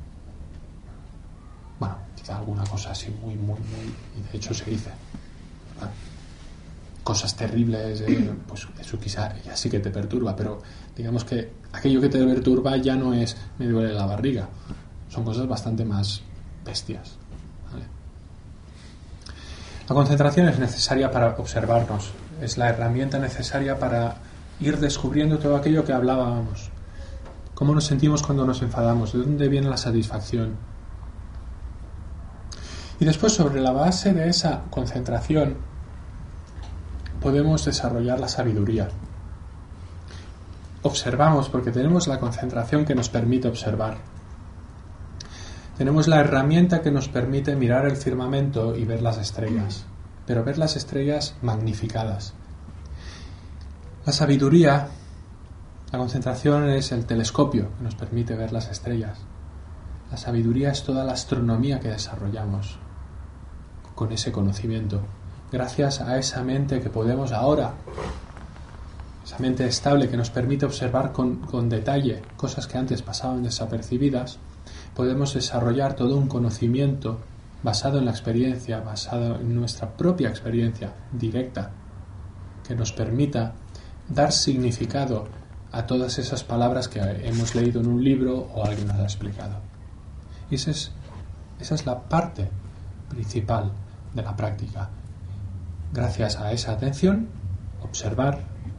Bueno, quizá alguna cosa así muy, y de hecho se dice, ¿verdad? Cosas terribles, pues eso quizá ya sí que te perturba, pero digamos que aquello que te perturba ya no es me duele la barriga, son cosas bastante más bestias, ¿vale? La concentración es necesaria para observarnos, es la herramienta necesaria para ir descubriendo todo aquello que hablábamos, cómo nos sentimos cuando nos enfadamos, de dónde viene la satisfacción. Y después, sobre la base de esa concentración, podemos desarrollar la sabiduría. Observamos porque tenemos la concentración que nos permite observar. Tenemos la herramienta que nos permite mirar el firmamento y ver las estrellas, pero ver las estrellas magnificadas. La sabiduría, la concentración es el telescopio que nos permite ver las estrellas. La sabiduría es toda la astronomía que desarrollamos con ese conocimiento. Gracias a esa mente que podemos ahora, esa mente estable que nos permite observar con detalle cosas que antes pasaban desapercibidas, podemos desarrollar todo un conocimiento basado en la experiencia, basado en nuestra propia experiencia directa, que nos permita dar significado a todas esas palabras que hemos leído en un libro o alguien nos ha explicado. Y esa es la parte principal de la práctica. Gracias a esa atención, observar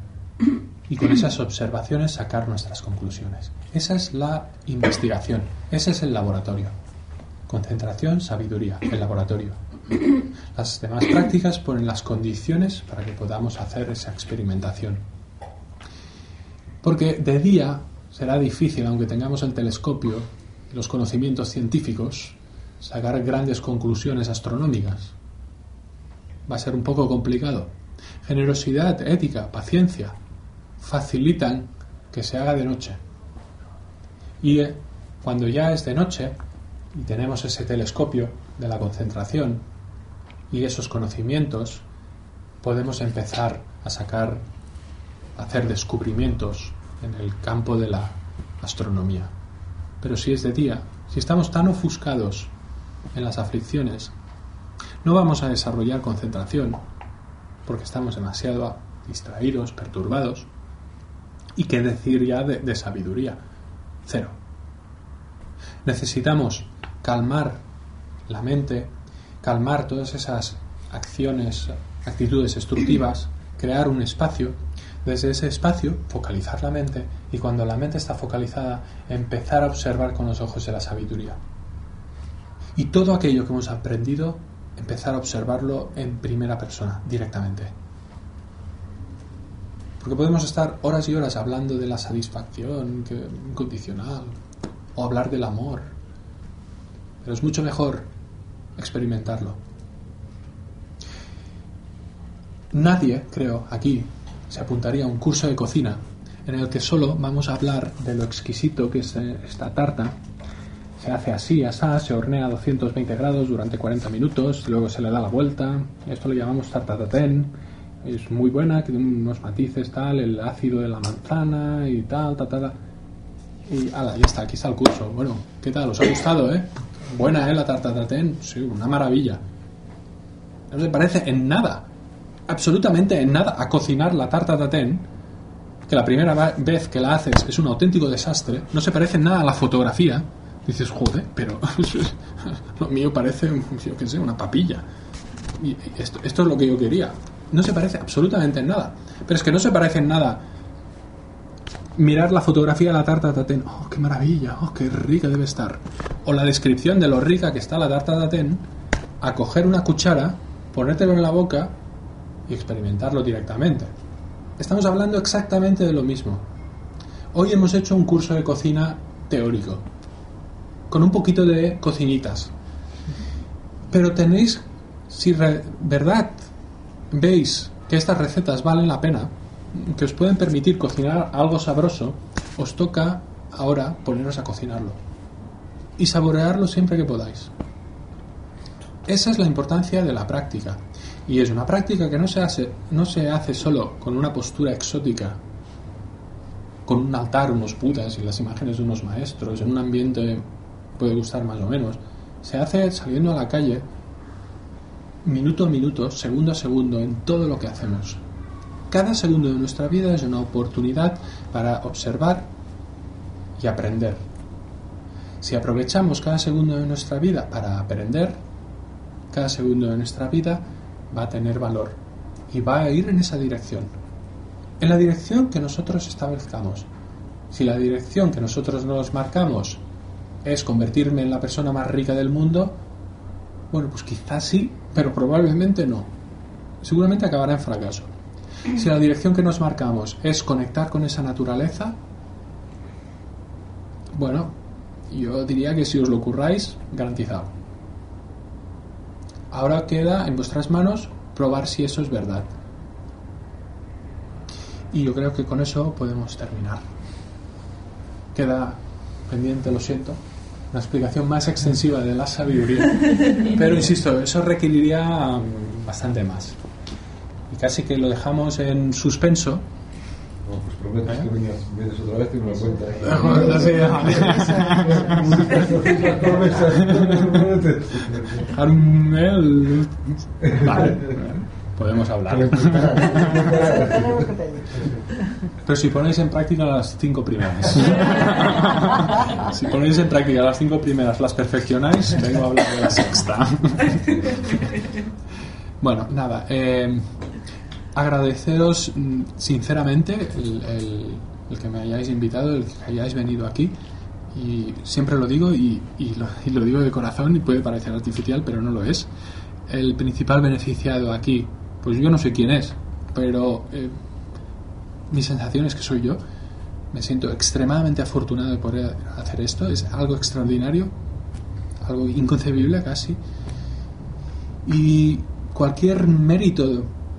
y con esas observaciones sacar nuestras conclusiones. Esa es la investigación, ese es el laboratorio. Concentración, sabiduría, el laboratorio. Las demás prácticas ponen las condiciones para que podamos hacer esa experimentación. Porque de día será difícil, aunque tengamos el telescopio y los conocimientos científicos, sacar grandes conclusiones astronómicas. Va a ser un poco complicado. Generosidad, ética, paciencia facilitan que se haga de noche. Y cuando ya es de noche y tenemos ese telescopio de la concentración y esos conocimientos, podemos empezar a hacer descubrimientos en el campo de la astronomía. Pero si es de día, si estamos tan ofuscados en las aflicciones, no vamos a desarrollar concentración porque estamos demasiado distraídos, perturbados. ¿Y qué decir ya de sabiduría? Cero. Necesitamos calmar la mente, calmar todas esas actitudes destructivas, crear un espacio, desde ese espacio focalizar la mente y cuando la mente está focalizada empezar a observar con los ojos de la sabiduría. Y todo aquello que hemos aprendido, empezar a observarlo en primera persona, directamente. Porque podemos estar horas y horas hablando de la satisfacción incondicional o hablar del amor, pero es mucho mejor experimentarlo. Nadie, creo, aquí se apuntaría a un curso de cocina en el que solo vamos a hablar de lo exquisito que es esta tarta. Se hace así, asá, se hornea a 220 grados durante 40 minutos, luego se le da la vuelta. Esto lo llamamos tarta tatén. Es muy buena, tiene unos matices, tal, el ácido de la manzana y tal. Y ala, ya está, aquí está el curso. Bueno, ¿qué tal? ¿Os ha gustado, buena, la tarta tatin, sí, una maravilla. No se parece en nada, absolutamente en nada, a cocinar la tarta tatin, que la primera vez que la haces es un auténtico desastre. No se parece en nada a la fotografía. Dices, joder, pero lo mío parece, yo qué sé, una papilla. Y esto es lo que yo quería. No se parece absolutamente en nada. Pero es que no se parece en nada mirar la fotografía de la tarta tatin. Oh, qué maravilla, oh, qué rica debe estar. O la descripción de lo rica que está la tarta tatin, a coger una cuchara, ponértelo en la boca y experimentarlo directamente. Estamos hablando exactamente de lo mismo. Hoy hemos hecho un curso de cocina teórico, con un poquito de cocinitas. Pero tenéis, si verdad veis que estas recetas valen la pena, que os pueden permitir cocinar algo sabroso, os toca ahora poneros a cocinarlo y saborearlo siempre que podáis. Esa es la importancia de la práctica, y es una práctica que no se hace solo con una postura exótica, con un altar, unos budas y las imágenes de unos maestros, en un ambiente puede gustar más o menos. Se hace saliendo a la calle, minuto a minuto, segundo a segundo, en todo lo que hacemos. Cada segundo de nuestra vida es una oportunidad para observar y aprender. Si aprovechamos cada segundo de nuestra vida para aprender, cada segundo de nuestra vida va a tener valor y va a ir en esa dirección, en la dirección que nosotros establezcamos. Si la dirección que nosotros nos marcamos es convertirme en la persona más rica del mundo, bueno, pues quizás sí, pero probablemente no. Seguramente acabará en fracaso. Si la dirección que nos marcamos es conectar con esa naturaleza, bueno, yo diría que si os lo curráis, garantizado. Ahora queda en vuestras manos probar si eso es verdad. Y yo creo que con eso podemos terminar. Queda pendiente, lo siento, una explicación más extensiva de la sabiduría. Pero insisto, eso requeriría bastante más. Y casi que lo dejamos en suspenso.
No, pues prometes que vienes otra vez y me lo cuentas.
Vale, podemos hablar. Pero si ponéis en práctica las 5 primeras. Si ponéis en práctica las 5 primeras, las perfeccionáis, vengo a hablar de la sexta. Bueno, nada. Agradeceros sinceramente el que me hayáis invitado, el que hayáis venido aquí, y siempre lo digo y lo digo de corazón, y puede parecer artificial pero no lo es. El principal beneficiado aquí, pues yo no sé quién es, pero mi sensación es que soy yo. Me siento extremadamente afortunado de poder hacer esto. Es algo extraordinario, algo inconcebible casi, y cualquier mérito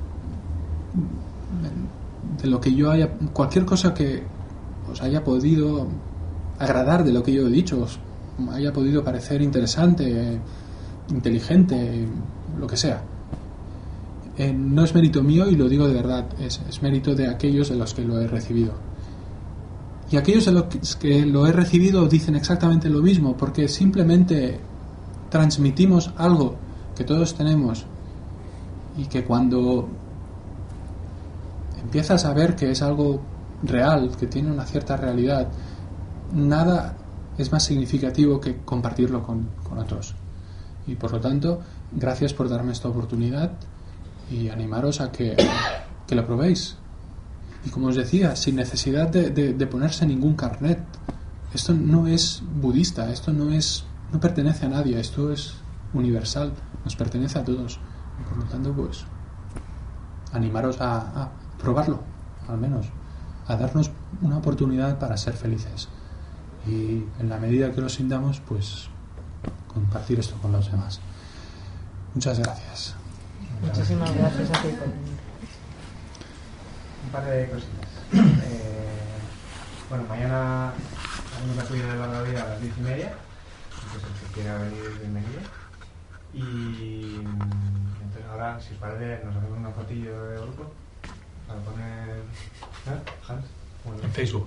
de lo que yo haya, cualquier cosa que os haya podido agradar de lo que yo he dicho, os haya podido parecer interesante, inteligente, lo que sea, no es mérito mío, y lo digo de verdad, es mérito de aquellos de los que lo he recibido. Y aquellos de los que lo he recibido dicen exactamente lo mismo, porque simplemente transmitimos algo que todos tenemos, y que cuando empiezas a ver que es algo real, que tiene una cierta realidad, nada es más significativo que compartirlo con otros. Y por lo tanto, gracias por darme esta oportunidad, y animaros a que lo probéis. Y como os decía, sin necesidad de ponerse ningún carnet. Esto no es budista, esto no pertenece a nadie, esto es universal, nos pertenece a todos. Y por lo tanto, pues animaros a probarlo, al menos, a darnos una oportunidad para ser felices, y en la medida que lo sintamos, pues compartir esto con los demás. Muchas gracias.
Muchísimas gracias a ti por venir.
Un par de cositas. Bueno, mañana hacemos la subida de la vida a las 10:30, entonces el que quiera venir es bienvenido. Y entonces ahora, si os parece, nos hacemos una fotillo de grupo para poner... ¿Hans? Bueno,
En Facebook.